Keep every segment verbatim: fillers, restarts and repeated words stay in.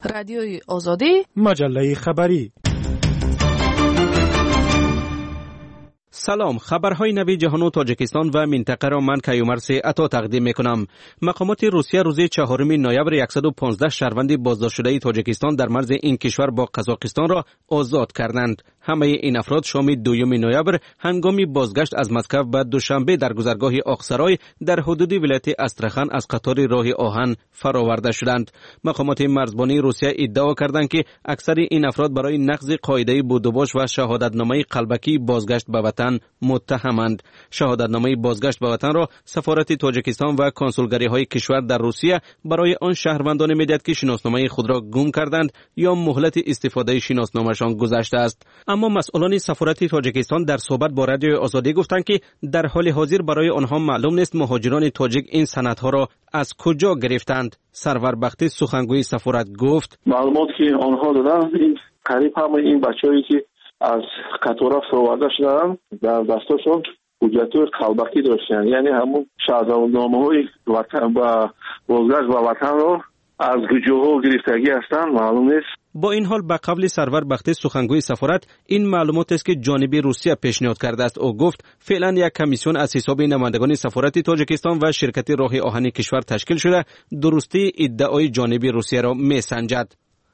رادیوی آزادی، مجله خبری. سلام، خبرهای نوی جهان و تاجیکستان و منطقه را من کیومرث عطا تقدیم میکنم. مقامات روسیه روز چهارم نوامبر صد و پانزده شهروند بازداشت شده تاجیکستان در مرز این کشور با قزاقستان را آزاد کردند. همه این افراد شام دوم نوامبر هنگام بازگشت از مسکو به دوشنبه در گذرگاه آقسرای در حدود ولایت استرخان از قطار راه آهن فراورده شدند. مقامات مرزبانی روسیه ادعا کردند که اکثر این افراد برای نقض قاعده بودوباش و شهادتنامه قلبکی بازگشت به وطن متهمند. شهادتنامه بازگشت به وطن را سفارت تاجیکستان و کنسولگری های کشور در روسیه برای آن شهروندان میدهد که شناسنامه خود را گم کردند یا مهلت استفاده شناسنامه‌شان گذشته است. اما مسئولان سفارت تاجیکستان در صحبت با رادیو آزادی گفتند که در حال حاضر برای آنها معلوم نیست مهاجران تاجیک این سندها را از کجا گرفتند. سرور بختی سخنگوی سفارت گفت معلومات که آنها دادن این قریب همه این بچه‌ای که از قطار فراورده شدن در دستشون حجت قلبکی داشتن، یعنی همون شهادتنامه‌های وطن و بازگشت به وطن را از گجوها گرفتگی هستند. معلوم نیست. با این حال به قول سرور بختی سخنگوی سفارت این معلومات است که جانب روسیه پیشنهاد کرده است. او گفت فعلا یک کمیسیون از حساب نمایندگان سفارت تاجیکستان و شرکت راه آهن کشور تشکیل شده درستی ادعای جانب روسیه را میسنجد.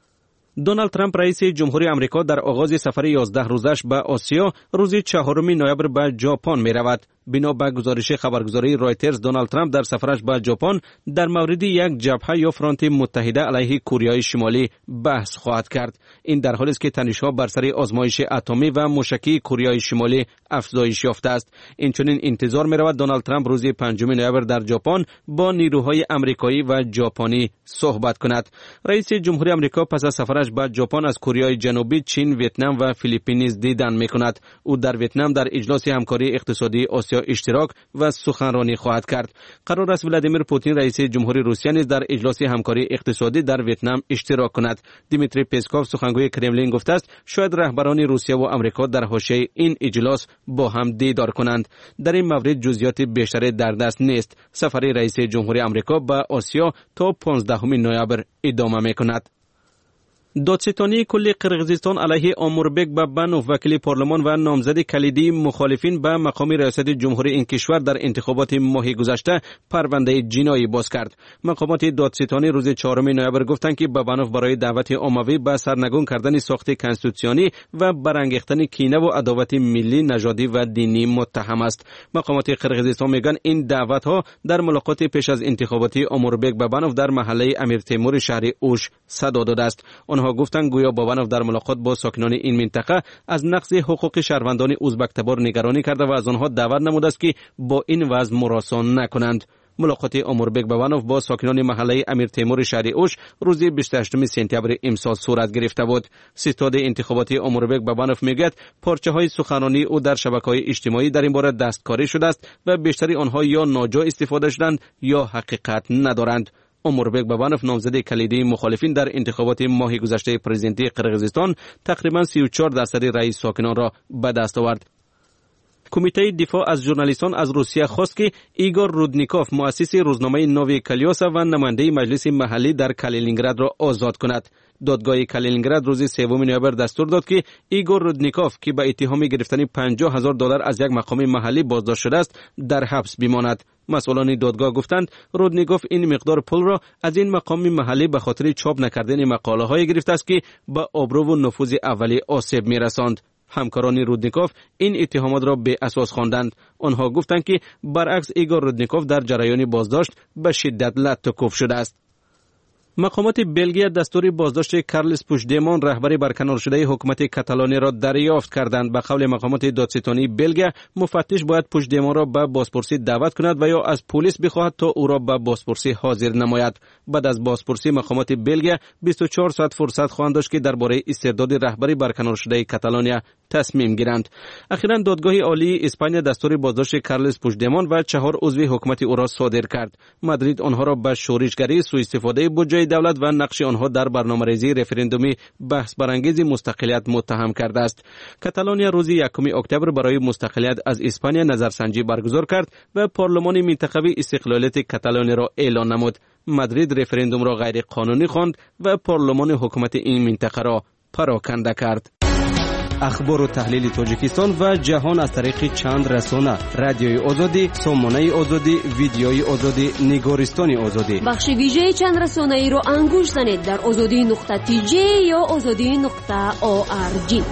دونالد ترامپ رئیس جمهوری آمریکا در آغاز سفر یازده روزش به آسیا روز چهارم نوامبر به ژاپن می رود. بنا به گزارش خبرگزاری رایترز دونالد ترامپ در سفرش به ژاپن در مورد یک جبهه یا فرانت متحده علیه کره شمالی بحث خواهد کرد. این در حالی است که تنش‌ها بر سر آزمایش اتمی و موشکی کره شمالی افزایش یافته است. اینچنین انتظار می رود دونالد ترامپ روز پنجم نوامبر در ژاپن با نیروهای آمریکایی و ژاپنی صحبت کند. رئیس جمهوری آمریکا پس از سفرش به ژاپن از کره جنوبی، چین، ویتنام و فیلیپین نیز دیدن می کند. او در ویتنام در اجلاس همکاری اقتصادی آسیا اشتراک و سخنرانی خواهد کرد. قرار است ولادیمیر پوتین رئیس جمهوری روسیه نیز در اجلاس همکاری اقتصادی در ویتنام اشتراک کند. دیمیتری پسکوف سخنگوی کرملین گفته است شاید رهبران روسیه و آمریکا در حاشیه این اجلاس با هم دیدار کنند. در این مورد جزئیات بیشتری در دست نیست. سفر رئیس جمهوری آمریکا به آسیا تا پانزدهم نوامبر ادامه می‌کند. دادستانی کل قرقیزستان علیه آموربک بابانوف وکیل پارلمان و نامزد کلیدی مخالفین به مقام ریاست جمهوری این کشور در انتخابات ماه گذشته پرونده جنایی باز کرد. مقامات دادستانی روز چهارم نوامبر گفتند که بابانوف برای دعوت عمومی به سرنگون کردن ساخت کنستیتوسیونی و برانگیختن کینه و عداوت ملی، نژادی و دینی متهم است. مقامات قرقیزستان میگن این دعوت ها در ملاقات پیش از انتخابات آموربک بابانوف در محله امیر تیمور شهر اوش صدا داده است. آنها گفتند گویا بابانوف در ملاقات با ساکنان این منطقه از نقض حقوق شهروندان ازبک تبار نگرانی کرده و از آنها دعوت نموده است که با این وضع مراسا نکنند. ملاقات آموربک بابانوف با ساکنان محله امیر تیمور شهر اوش روز بیست و هشتم سپتامبر امسال صورت گرفته بود. ستاد انتخاباتی آموربک بابانوف میگوید پارچه های سخنرانی او در شبکه‌های اجتماعی در این باره دستکاری شده است و بیشتر آنها یا ناجا استفاده شدند یا حقیقت ندارند. آموربک بابانوف نامزد کلیدی مخالفین در انتخابات ماه گذشته پرزیدنتی قرقیزستان تقریباً سی و چهار درصد رأی ساکنان را به دست آورد. کمیته دفاع از ژورنالیستان از روسیه خواست که ایگور رودنیکوف مؤسس روزنامه نوی کالیاسا و نماینده مجلس محلی در کالینینگراد را آزاد کند. دادگاه کالینینگراد روز سوم نوامبر دستور داد که ایگور رودنیکوف که به اتهام گرفتن پنجاه هزار دلار از یک مقام محلی بازداشت شده است در حبس بماند. مسئولان دادگاه گفتند رودنیکوف این مقدار پول را از این مقام محلی به خاطر چاپ نکردن مقاله های گرفته است که به آبرو و نفوذ اولی آسیب می‌رساند. همکاران رودنیکوف این اتهامات را به اساس خواندند. آنها گفتند که برعکس ایگور رودنیکوف در جریان بازداشت به شدت لطم‌کوف شده است. مقامات بلژیا دستور بازداشت کارلس پوشدمون رهبر برکنار شده حکومت کاتالانی را دریافت کردند. به قول مقامات دادستانی بلژیا مفتش باید پوشدمون را به بازپرسی دعوت کند و یا از پلیس بخواهد تا او را به بازپرسی حاضر نماید. بعد از بازپرسی مقامات بلژیا بیست و چهار ساعت فرصت خواهند داشت که درباره استعداد رهبر برکنار شده کاتالانی تصمیم گیرند. اخیراً دادگاه عالی اسپانیا دستور بازداشت کارلوس پوژدمان و چهار عضو حکومت او را صادر کرد. مادرید آنها را به شورشگری، سوء استفاده بودجه دولت و نقش آنها در برنامه‌ریزی رفراندومی بحث برانگیز مستقلیت متهم کرده است. کاتالونیا روز یکم اکتبر برای مستقلیت از اسپانیا نظرسنجی برگزار کرد و پارلمان منطقوی استقلالیت کاتالونیا را اعلان نمود. مادرید رفراندوم را غیر قانونی خواند و پارلمان حکومت این منطقه را پراکنده کرد. اخبار و تحلیل تاجیکستان و جهان از طریق چند رسانه: رادیوی آزادی، سامانه آزادی، ویدیوی آزادی، نگارستان آزادی. بخش ویژه چند رسانه ای را انگوش زنید در آزادی نقطه تی جی یا آزادی نقطه او آر جی.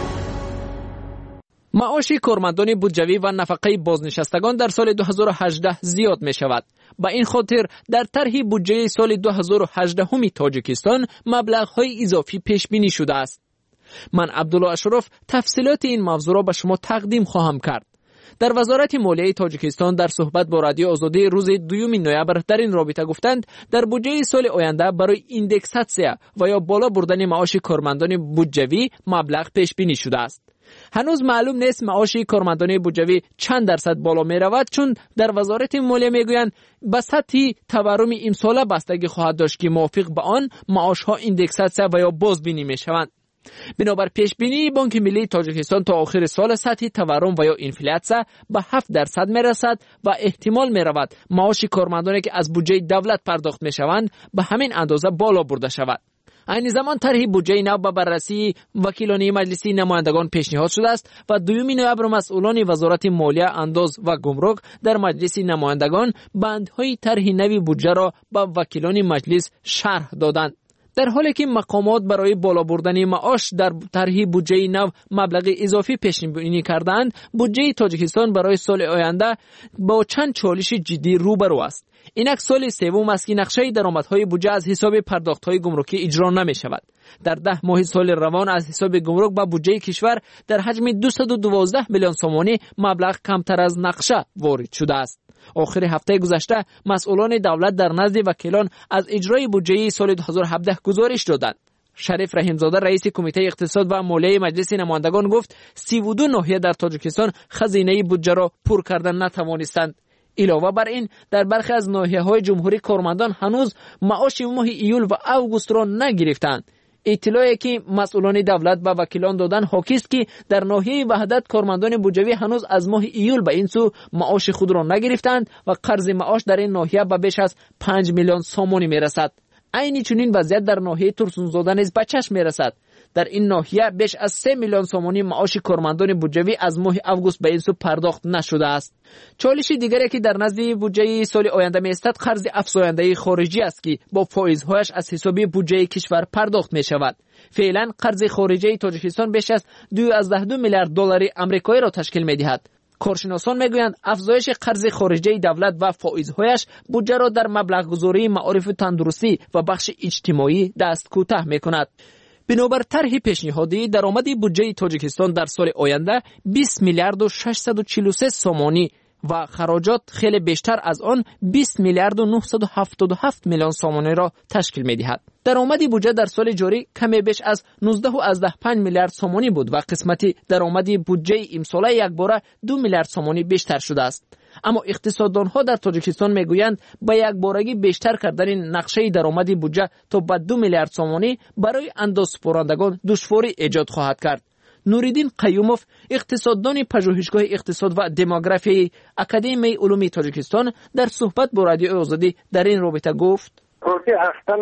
معاش کارمندان بودجوی و نفقه بازنشستگان در سال دو هزار و هجده زیاد می شود. با این خاطر در طرح بودجه سال دو هزار و هجده همی تاجیکستان مبلغ‌های اضافی پیش بینی شده است. من عبدالله اشرف تفصیلات این موضوع را به شما تقدیم خواهم کرد. در وزارت مالیه تاجیکستان در صحبت با رادیو آزادی روز دوم نوامبر در این رابطه گفتند در بودجه سال آینده برای ایندکساسیون و یا بالا بردن معاش کارمندان بودجوی مبلغ پیش بینی شده است. هنوز معلوم نیست معاش کارمندان بودجوی چند درصد بالا می رود، چون در وزارت مالیه می گویند به سطح تورم امسال بستگی خواهد داشت که موافق به آن معاش ها ایندکساسیون و یا بازبینی می شوند. بنابر پیش بینی بانک ملی تاجیکستان تا آخر سال سطح تورم و یا انفلاسیون به هفت درصد می رسد و احتمال می رود معاش کارمندانی که از بودجه دولت پرداخت می شوند به همین اندازه بالا برده شود. این زمان طرح بودجه نو به بررسی وکیلان مجلس نمایندگان پیشنهاد شده است و دوم نوامبر مسئولان وزارت مالیه، انداز و گمرک در مجلس نمایندگان بندهای طرح نوی بودجه را به وکیلان مجلس شرح دادند. در حالی که مقامات برای بالا بردن معاش در طرح بودجه نو مبلغ اضافی پیش بینی کردند، بودجه تاجیکستان برای سال آینده با چند چالش جدی روبرو است. اینک سال سوم است که نقشه درآمدهای بودجه از حساب پرداخت‌های گمرکی اجرا نمی‌شود. در ده ماه سال روان از حساب گمرک به بودجه کشور در حجم دویست و دوازده میلیون سومانی مبلغ کمتر از نقشه وارد شده است. آخر هفته گذشته مسئولان دولت در نزد وکیلان از اجرای بودجه سال دو هزار و هفده گزارش دادند. شریف رحیمزاده رئیس کمیته اقتصاد و مالیه مجلس نمایندگان گفت سی و دو ناحیه در تاجیکستان خزینه بودجه را پر کردن نتوانستند. علاوه بر این در برخی از ناحیه‌های جمهوری کارمندان هنوز معاش ماه ایول و اوگوست را نگرفتند. اطلاعی که مسئولان دولت به وکیلان دادن حاکی است که در ناحیه وحدت کارمندان بودجوی هنوز از ماه ایول به این سو معاش خود را نگرفتند و قرض معاش در این ناحیه به بیش از پنج میلیون سومانی میرسد. عین چنین وضعیت در ناحیه ترسونزاده نیز به چشم میرسد. در این ناحیه بیش از سه میلیون سومانی معاش کارمندان بودجوی از ماه اوگوست به این سو پرداخت نشده است. چالش دیگری که در نزد بودجه سال آینده می‌استد قرض افزاینده خارجی است که با فایزهایش از حساب بودجه کشور پرداخت می‌شود. فعلا قرض خارجی تاجیکستان بیش از دو و دو میلیارد دلار آمریکایی را تشکیل می‌دهد. کارشناسان میگویند افزایش قرض خارجی دولت و فایزهایش بودجه را در مبلغ گذاری معارف تندرستی و بخش اجتماعی دست کوتاه می‌کند. بنابر طرح پیشنهادی درآمد بودجه تاجیکستان در سال آینده بیست میلیارد و ششصد و چهل و سه سومانی و خراجات خیلی بیشتر از آن بیست میلیارد و نهصد و هفتاد و هفت میلیون سومانی را تشکیل می‌دهد. درآمد بودجه در سال جاری کمی بیش از نوزده و پنج میلیارد سومانی بود و قسمت درآمد بودجه امساله یک باره دو میلیارد سومانی بیشتر شده است. اما اقتصاددانها در تاجیکستان میگویند با یک بارگی بیشتر کردن نقشه درآمد بودجه تا به دو میلیارد سومانی برای اندازه‌سپارندگان دشواری ایجاد خواهد کرد. نوریدین قیوموف اقتصاددان پژوهشگاه اقتصاد و دموگرافی اکادمی علوم تاجیکستان در صحبت با رادیو آزادی در این رابطه گفت: که اصلا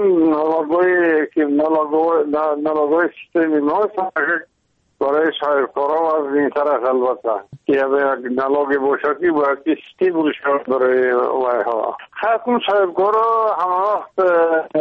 نلاگوی که نلاگوی نلاگوی سیستمی نوست برای شاهکارا از این طرف البته که یک نلاگی باشه که باید که ستیبل شد برای وایها خصم شاهکارا همه وقت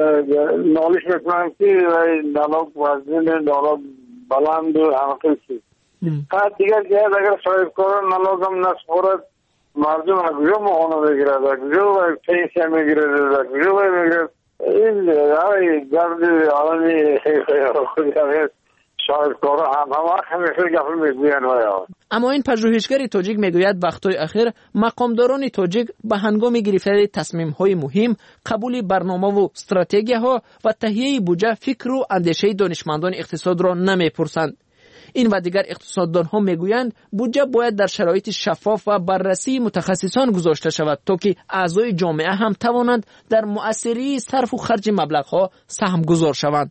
نالش میکنن که نلاگ وزین نلاگ بلند و همه قیسی خواهد دیگر که اگر شاهکارا نلاگ هم نسپورد مردم اگجو مهانو بگیرد اگجو پینسیه میگیرد اگجو میگیرد این های گرد آنی خودی همه شاهکارا هم همه همیشه گفت میگوین ویا. اما این پژوهشگر تاجیک میگوید وقتهای اخیر مقامداران تاجیک به هنگام گرفتن تصمیم‌های مهم، قبول برنامه و استراتژی‌ها و تهیه بودجه فکر و اندیشه دانشمندان اقتصاد را نمیپرسند. این و دیگر اقتصاددانها میگویند بودجه باید در شرایط شفاف و بررسی متخصصان گذاشته شود تا که اعضای جامعه هم توانند در مؤثری صرف و خرج مبلغها سهمگذار شوند.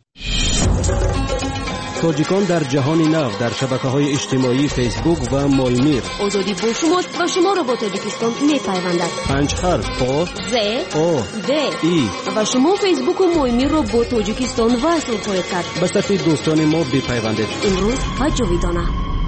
تاجیکان در جهان نو در شبکه‌های اجتماعی فیسبوک و مایمیر. آزادی با شماست و شما را با تاجیکستان می‌پیوندد. پنج حرف آ ز آ د ای و شما فیسبوک و مایمیر را با تاجیکستان وصل خواهید کرد. به صف دوستان ما بپیوندید. امروز حج جاویدانه.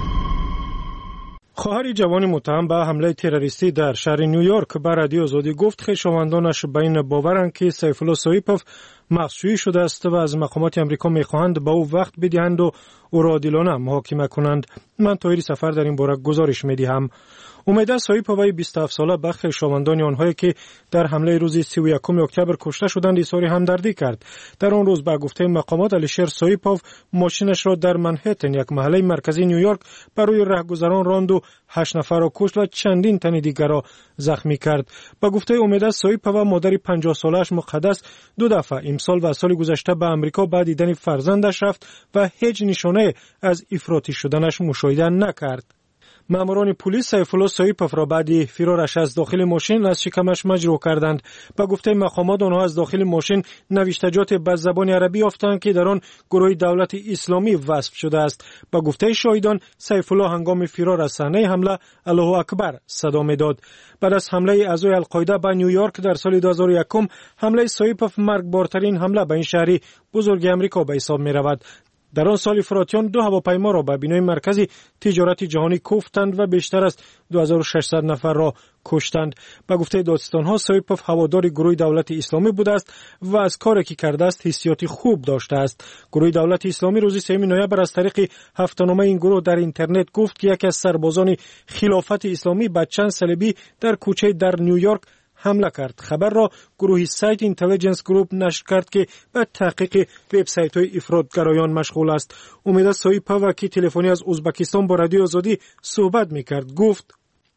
خواهر جوان متهم به حمله تروریستی در شهر نیویورک به رادیو آزادی گفت خویشاوندانش به این باورند که سیف الله سایپوف مخشویی شده است و از مقامات امریکا میخواهند به او وقت بدهند و او را عادلانه محاکمه کنند. من طاهری سفر در این باره گزارش میدهم. امیده سایپوف بیست و هفت ساله به خویشاوندان آنهایی که در حمله روز سی و یکم اکتبر کشته شدند اظهار همدردی کرد. در آن روز به گفته مقامات الیشر سایپوف ماشینش را در منهتن یک محله مرکزی نیویورک بر روی راهگذران راند و هشت نفر را کشت و چندین تن دیگر را زخمی کرد. به گفته امیده سایپوف مادر پنجاه سالش مقدس دو دفعه امسال و سال گذشته به آمریکا بعد دیدن فرزندش رفت و هیچ نشانه از افراطی شدنش مشاهده نکرد. ماموران پلیس سیف الله سایپوف را بعد فرارش از داخل ماشین از شکمش مجروح کردند. به گفته مقامات آنها از داخل ماشین نوشتجات به زبان عربی یافتند که در آن گروه دولت اسلامی وصف شده است. به گفته شاهدان سیف الله هنگام فرار از صحنه حمله الله اکبر صدا میداد. بعد از حمله اعضای القاعده به نیویورک در سال دو هزار و یک حمله سایپوف مرگبارترین حمله به این شهر بزرگ آمریکا به حساب می رود. در آن سال افراطیان دو هواپیما را به بنای مرکزی تجارت جهانی کوفتند و بیشتر از دو هزار و ششصد نفر را کشتند. به گفته دادستانها سایپوف هوادار گروه دولت اسلامی بوده است و از کاری که کرده است حسیاتی خوب داشته است. گروه دولت اسلامی روز سوم نوامبر از طریق هفته‌نامه این گروه در اینترنت گفت که یکی از سربازان خلافت اسلامی به چند صلیبی در کوچه در نیویورک حمله کرد. خبر را گروه سایت اینتلیجنس گروپ نشر کرد که به تحقیق وبسایت‌های افراطگرایان مشغول است. امید سایپوف که تلفنی از ازبکستان با رادیو آزادی صحبت می‌کرد گفت: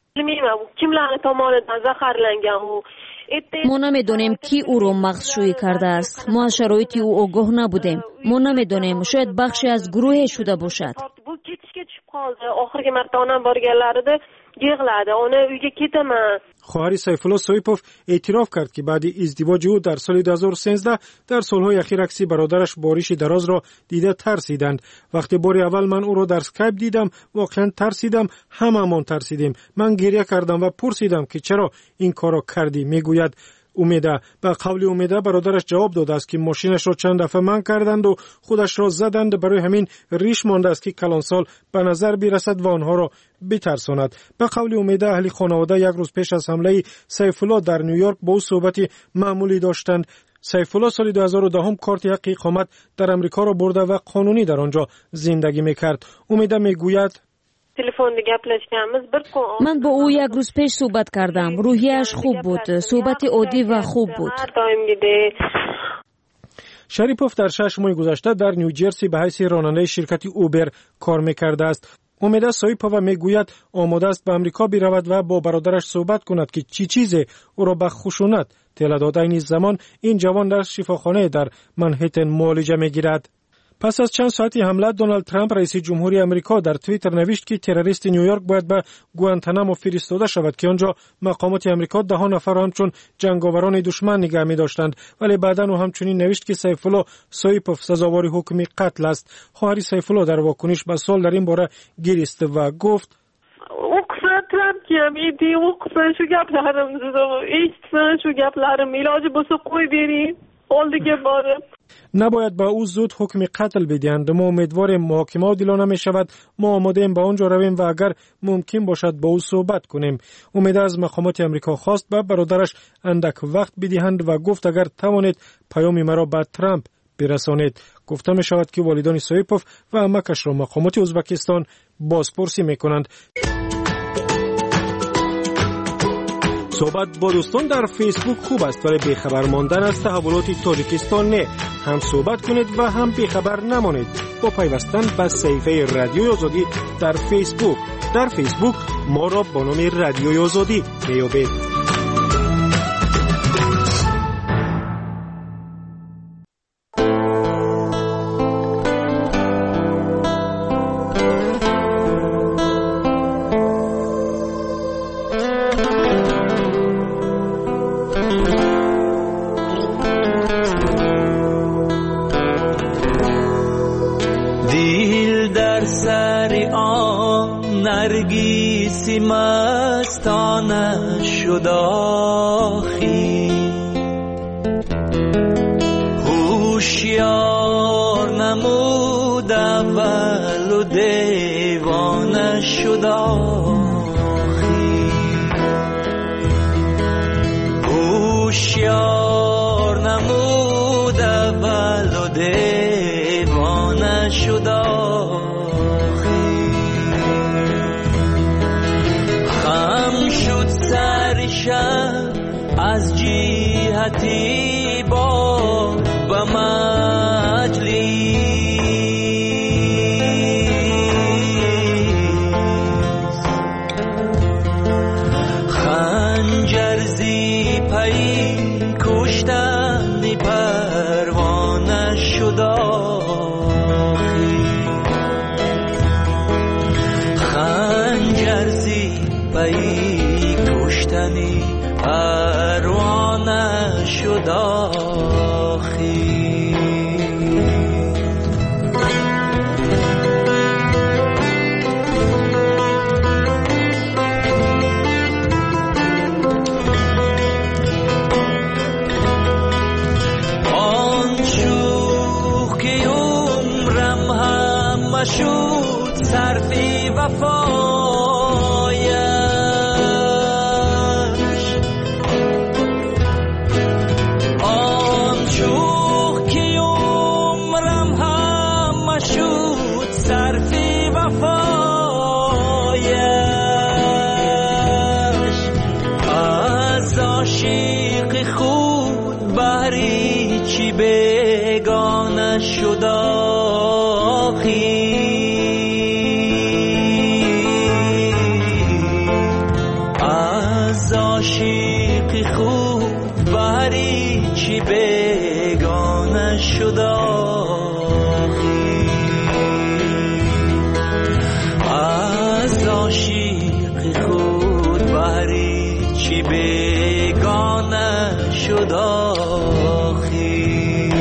ما نمیدونیم کی او را مغزشویی کرده است. ما از شرایط او آگاه نبودیم. ما نمیدونیم، شاید بخشی از گروه شده باشد. خواهر سیف الله سایپوف اعتراف کرد که بعد ازدواج او در سال دو هزار و سیزده در سالهای اخیر عکس برادرش باریش دراز را دیده ترسیدند. وقتی بار اول من او را در اسکایپ دیدم واقعا ترسیدم، هممون ترسیدیم. من گریه کردم و پرسیدم که چرا این کار را کردی. میگوید امیده. به قول امیده برادرش جواب داده است که ماشینش را چند دفعه منع کردند و خودش را زدند، برای همین ریش مانده است که کلان سال به نظر برسد و آنها را بترساند. به قول امیده اهل خانواده یک روز پیش از حمله سیف الله در نیویورک با او صحبت معمولی داشتند. سیف الله سال دو هزار و ده کارت حق اقامت در امریکا را برده و قانونی در آنجا زندگی میکرد. امیده میگوید من با او یک روز پیش صحبت کردم. روحیش خوب بود، صحبت عادی و خوب بود. شریپوف در شش ماه گذشته در نیوجرسی به حیث راننده شرکت اوبر کار میکرده است. امیده سایپوف میگوید آماده است به امریکا برود و با برادرش صحبت کند که چی چیزی او را به خشونت تلا داده. این زمان این جوان در شفاخانه در منهتن معالجه میگیرد. پس از چند ساعتی حمله دونالد ترامپ رئیس جمهوری آمریکا در توییتر نوشت که تروریست نیویورک باید به گوانتانامو فرستاده شود که آنجا مقامات آمریکا ده نفر را همچون جنگاوران دشمن نگه می‌داشتند. ولی بعداً او همچنین نوشت که سیف الله سایپوف سزاوار حکم قتل است. خواهر سیف الله در واکنش به سوال در این باره گریست و گفت: نباید با او زود حکم قتل بدهند. ما امیدواریم محاکمه عادلانه می شود. ما آماده ایم به آنجا رویم و اگر ممکن باشد با او صحبت کنیم. امید از مقامات امریکا خواست به برادرش اندک وقت بدهند و گفت اگر توانید پیام مرا به ترامپ برسانید. گفته می شود که والدان سایپوف و عمکش را مقامات ازبکستان بازپرسی می کنند. صحبت با دوستان در فیسبوک خوب است ولی بیخبر ماندن از تحولات تاجیکستان نه. هم صحبت کنید و هم بیخبر نمانید با پیوستن به صفحه رادیوی آزادی در فیسبوک. در فیسبوک ما را با نام رادیوی آزادی میابید. سر آن نرگیسی مستانه شد آخی هوشیار نمود اول و دیوانه شد آخی هوشیار نمود اول و دیوانه شد آخی خم شد سر شب از جهتی با به مجلس خنجر زی پی کشتن پروانه شد آخی خنجر زی پی کشتن پروانه شد آخی شد صرفی وفایش آن شوخ که عمرم هم شد صرفی وفایش از عاشق خود بهری چی بیگانه شد آخی عاشق خوب بری چی بیگانه شد آخی از عاشق خود بری چی بیگانه شد آخی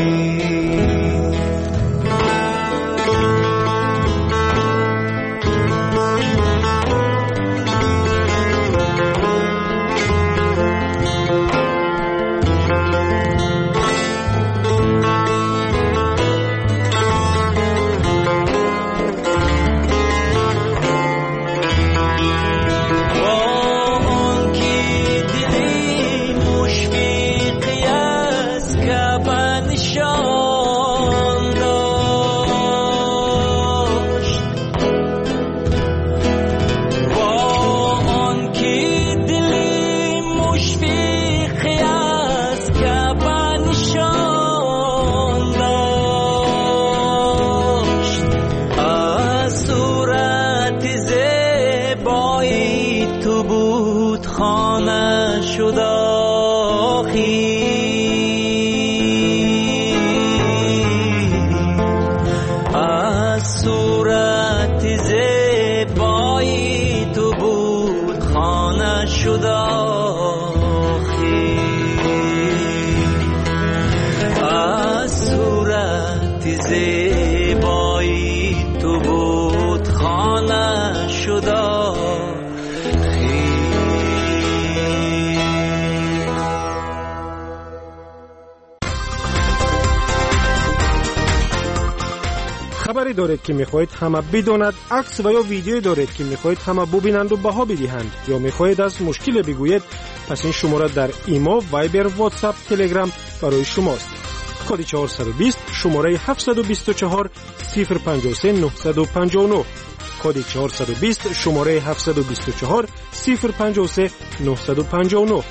خبری دارید که میخواهید همه بداند، عکس و یا ویدیویی دارید که میخواهید همه ببینند و بها بدهند، یا میخواهید از مشکل بگویید، پس این شماره در ایما، وایبر، واتساپ، تلگرام برای شماست. کد چهارصد و بیست شماره هفتصد و بیست و چهار صفر پنجاه و سه نهصد و پنجاه و نه کد چهارصد و بیست شماره هفتصد و بیست و چهار صفر پنجاه و سه نهصد و پنجاه و نه.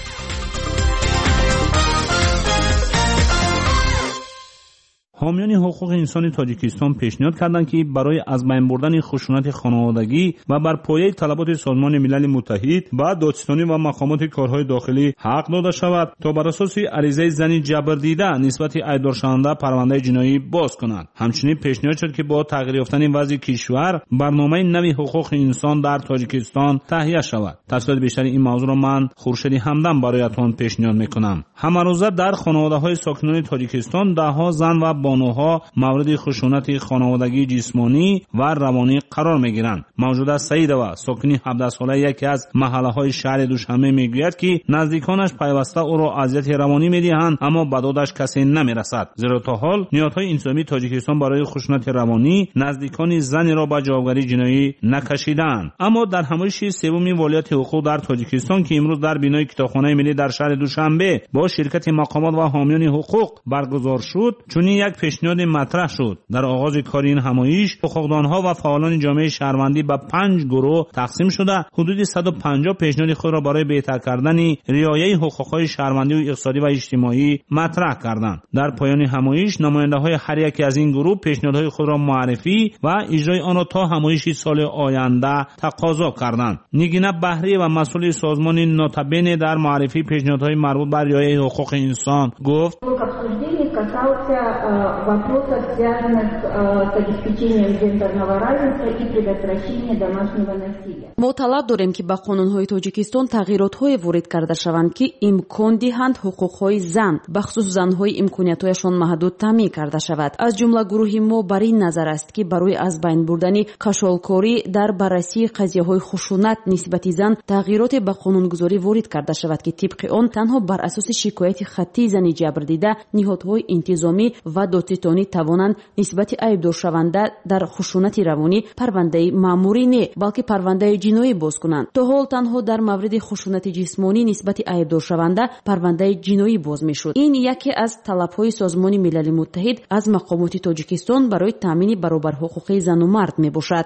حامیان حقوق انسانی تاجیکستان پیشنهاد کردند که برای از بین بردن خشونت خانوادگی و بر پایه طلبات سازمان ملل متحد و دادستانی و مقامات کارهای داخلی حق داده شود تا بر اساس عریضه زنی جبر دیده نسبت ایدار شونده پرونده جنایی باز کنند. همچنین پیشنهاد شد که با تغییر یافتن وضع کشور برنامه نوی حقوق انسان در تاجیکستان تهیه شود. تفصیلات بیشتر این موضوع را من خورشید همدم برایتان پیشنهاد میکنم. همروزه در خانواده‌های ساکنان تاجیکستان ده ها زن و بانوها مورد خشونت خانوادگی جسمانی و روانی قرار میگیرند. موجوده سعید و ساکنی هفده ساله یکی از محله های شهر دوشنبه میگوید که نزدیکانش پیوسته او را اذیت روانی میدهند، اما به دادش کسی نمیرسد، زیرا تا حال نهادهای انتظامی تاجیکستان برای خشونت روانی نزدیکان زنی را به جوابگری جنایی نکشیدند. اما در همایش سوم ولایت حقوق در تاجیکستان که امروز در بینای کتابخانه ملی در شهر دوشنبه با شرکت مقامات و حامیان حقوق برگزار شد، چنین یک پیشنهاد مطرح شد. در آغاز کار این همایش حقوقدانها و فعالان جامعه شهروندی به پنج گروه تقسیم شده حدود صد و پنجاه پیشنهاد خود را برای بهتر کردن رعایت حقوقهای شهروندی و اقتصادی و اجتماعی مطرح کردند. در پایان همایش نماینده‌های هر یک از این گروه پیشنهادهای خود را معرفی و اجرای آن را تا همایش سال آینده تقاضا کردند. نگینه بهری و مسئول سازمان نوتابن در معرفی پیشنهادهای مربوط به رعایت حقوق انسان گفت: ما طلب داریم که به قانون‌های تاجیکستان تغییرات‌های وارد کرده شوند که امکان دهند حقوق‌های زن به خصوص زن‌های امکانیت‌هایشان محدود تامین کرده شود. از جمله گروه ما بر این نظر است که برای از بین بردن کشالکاری در بررسی قضیه‌های خشونت نسبت زن تغییرات به قانونگذاری وارد کرده شود که طبق آن تنها بر اساس شکایت خطی زنی جبر دیده نهادهای انتظامی و دادستانی توانند نسبت عیبدار شونده در خشونت روانی پرونده مأموری نه بلکه پرونده جنایی باز کنند. تا حال تنها در مورد خشونت جسمانی نسبت عیبدار شونده پرونده جنایی باز میشد. این یکی از طلب‌های سازمان ملل متحد از مقامات تاجیکستان برای تامین برابر حقوق زن و مرد میباشد.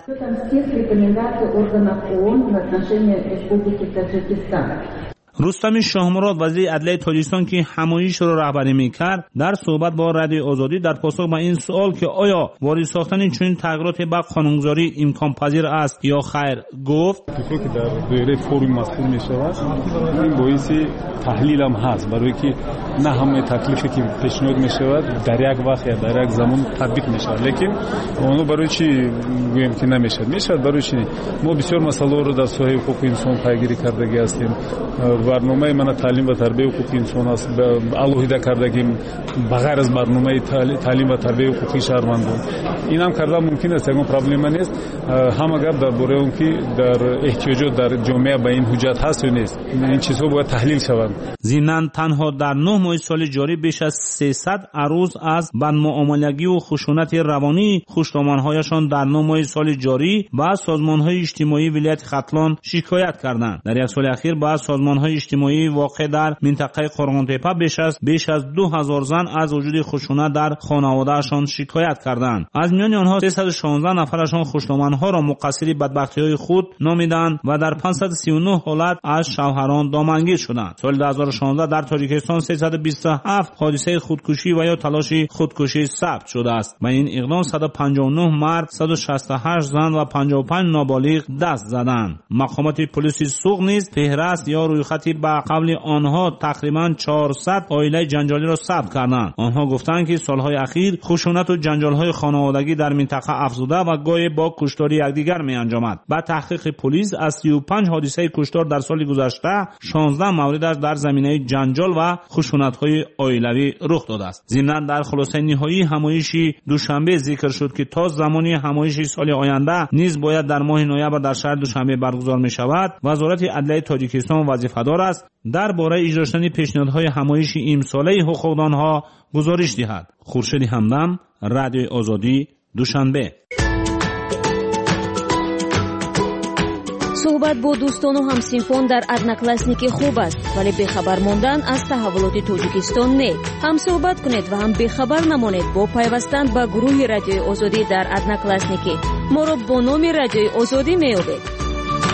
رستم شاهمراد وزیر عدلیه تاجیکستان که همایش را رهبری میکرد در صحبت با رادیو آزادی در پاسخ به این سوال که آیا وارد ساختن چنین تغییرات به قانونگذاری امکان پذیر است یا خیر گفت: که در دوره فوروم مسئول میشود این باعث تحلیل هم هست، برای که نه همه تکلیفی که پیشنهاد میشود در یک وقت یا در یک زمان تطبیق میشود، لیکن اونو برای چی گویم که نمیشد میشد برای چی ما بسیار مسائل رو در ساحه حقوق انسان پیگیری کردگی هستیم. برنامه من تعلیم و تربیت حقوق انسان است، الوهیده کردگیم بغیر از برنامه تعلیم و تربیت حقوق شهروندان این هم کرده ممکن است، اون پرابلم نیست. هم اگر درباره اون که در احتیاجات در جامعه به این حجت هست یا نیست این چیزها باید تحلیل شود. ضمناً تنها در نه ماه سال جاری بیش از سیصد عروض از بدمعاملگی و خشونت روانی خوشنامه‌هایشان در نه ماه سال جاری با سازمان‌های اجتماعی ولایت ختلان شکایت کردند. در یک سال اخیر با سازمان‌های اجتماعی واقع در منطقه قرغانتپه بیش از بیش از دو هزار زن از وجود خشونت در خانواده‌شان شکایت کردند. از میان آنها سیصد و شانزده نفرشان خوشنامه‌ها را مقصر بدبختی‌های خود نامیدند و در پانصد و سی و نه حالت از شوهران دامنگیر شدند. سال دو هزار و شانزده در تاجیکستان سیصد و بیست و هفت حادثه خودکشی و یا تلاش خودکشی ثبت شده است. با این اقدام صد و پنجاه و نه مرد، صد و شصت و هشت زن و پنجاه و پنج نابالغ دست زدند. مقامات پلیس سوق نیز فهرست یا رویخطی به قبل آنها تقریبا چهارصد عائله جنجالی را ثبت کردند. آنها گفتند که سالهای اخیر خشونت و جنجال‌های خانوادگی در منطقه افزوده و گاهی با کشتاری یکدیگر می‌انجامد. با تحقیق پلیس از سی و پنج حادثه کشتار در سال گذشته شانزده موردش در زمینه جنجال و خشونت‌های عائلوی رخ داده است. ضمناً در خلاصه نهایی همایش دوشنبه ذکر شد که تا زمانی همایش سال آینده نیز باید در ماه نوامبر در شهر دوشنبه برگزار می‌شود. وزارت عدلیه تاجیکستان وظیفه‌دار است درباره اجرا شدن پیشنهادهای همایش امساله حقوقدانها گزارش دهد. خورشید همدم، رادیو آزادی، دوشنبه. صحبت با دوستان و همسینفان در ادناکلاسنیک خوب است، ولی بخبر ماندن از تحولات تاجیکستان نه. هم صحبت کنید و هم بخبر نمانید با پیوستن به گروه رادیو آزادی در ادناکلاسنیک. ما را با نام رادیو آزادی میابید.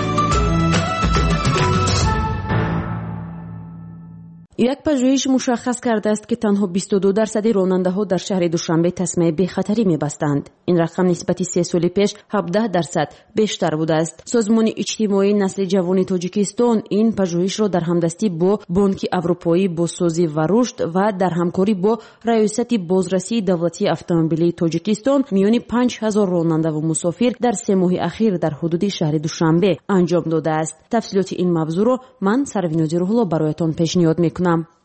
یک پژوهش مشخص کرده است که تنها بیست و دو درصد راننده‌ها در شهر دوشنبه تسمه بی‌خطری می‌بستند. این رقم نسبت سه سال پیش هفده درصد بیشتر بوده است. سازمان اجتماعی نسل جوان تاجیکستان این پژوهش را در همدستی با بانک اروپایی بازسازی و رشد و در همکاری با ریاست بازرسی دولتی اتومبیلی تاجیکستان میان پنج هزار راننده و مسافر در سه ماه اخیر در حدود شهر دوشنبه انجام داده است. تفصیلات این موضوع را من سروینوزی روح‌الله برایتان پیشنهاد می‌کنم.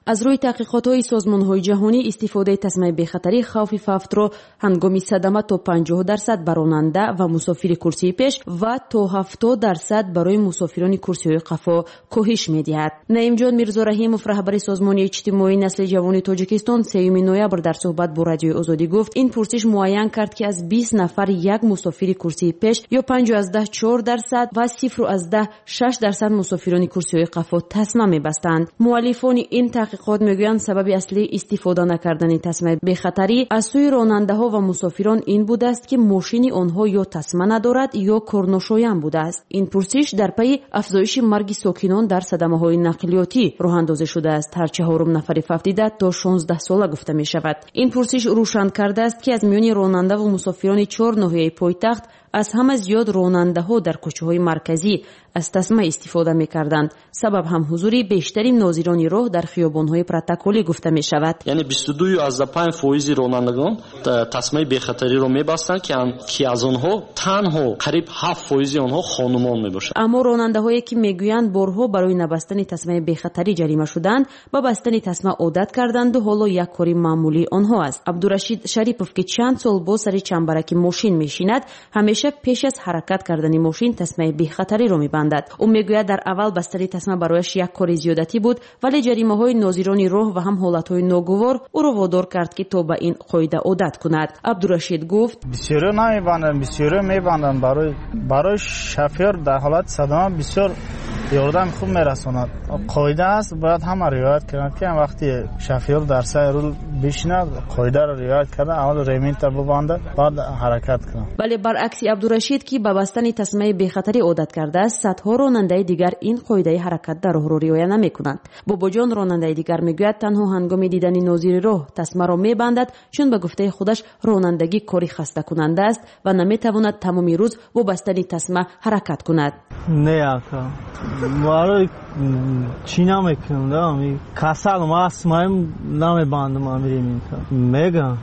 از روی تحقیقات‌های سازمان‌های جهانی استفاده تسمه بخطری خوف فوت را هنگام صدمه تا پنجاه درصد بر راننده و مسافر کرسی پیش و تا هفتاد درصد برای مسافران کرسی‌های قفا کاهش می‌دهد. نعیمجان میرزا رحیموف رهبر سازمان اجتماعی نسل جوان تاجیکستان سوم نوامبر در صحبت با رادیوی آزادی گفت این پرسش معین کرد که از بیست نفر یک مسافر کرسی پیش یا پنج از ده چهار درصد و صفر از ده شش درصد مسافران کرسی‌های قفا تسمه می‌بستند. مؤلفان این تحقیقات میگویند سبب اصلی استفاده نکردن تسمه بخطری از سوی راننده‌ها و مسافران این بوده است که ماشین آنها یا تسمه ندارد یا کارناشایان بوده است. این پرسش در پی افزایش مرگ ساکنان در صدمه‌های نقلیاتی راه اندازی شده است. هر چهارم نفر فوت دیده تا شانزده ساله گفته می شود. این پرسش روشن کرده است که از میان راننده و مسافران چهار ناحیه پایتخت از همه زیاد راننده‌ها در کوچه‌های مرکزی از تسمه استفاده می‌کردند. سبب هم حضور بیشتری ناظران راه در خیابان‌های پروتکلی گفته می‌شود. یعنی بیست و دو از پنج درصد رانندگان تسمه بخطری را می‌بستند که که از آنها تنها قریب هفت درصد آنها خانمان می‌باشند. اما راننده‌هایی که می‌گویند بارها برای نبستن تسمه بخطری جریمه شدند و بستن تسمه عادت کردند و حالا یک کاری معمولی آنها است. عبدالرشید شریپوف که چند سال با سر چنبرک ماشین می‌شیند، همیشه پیش از حرکت کردن ماشین تسمه بخطری را می‌بندد. او می‌گوید در اول بستن تسمه برایش یک کار زیادتی بود، ولی جریمه‌های ناظران راه و هم حالت‌های ناگوار او را وادار کرد که تا به این قاعده عادت کند. عبدالرشید گفت بسیار نمی‌بندند، بسیار می‌بندند. برای برای شفیر در حالت صدمه بسیار یاردم خوب میرساند. قاعده است باید همه رعایت کنند که وقتی شفیر در سر رول بشیند قاعده را رعایت کرده اول ریمین تا ببنده بعد حرکت کنند. ولی برعکس عبدالرشید که به بستن تسمه بخطری عادت کرده است، صدها راننده دیگر این قاعده حرکت در راه را رعایت نمی‌کنند. باباجان راننده دیگر میگوید تنها هنگام دیدن ناظر راه تسمه را می‌بندد چون به گفته خودش رانندگی کاری خسته کننده است و نمی‌تواند تمام روز با بستن تسمه حرکت کند. نه آقا برای چی نمی‌کنم کسل ماست مایم نمی‌بندم میریم میگم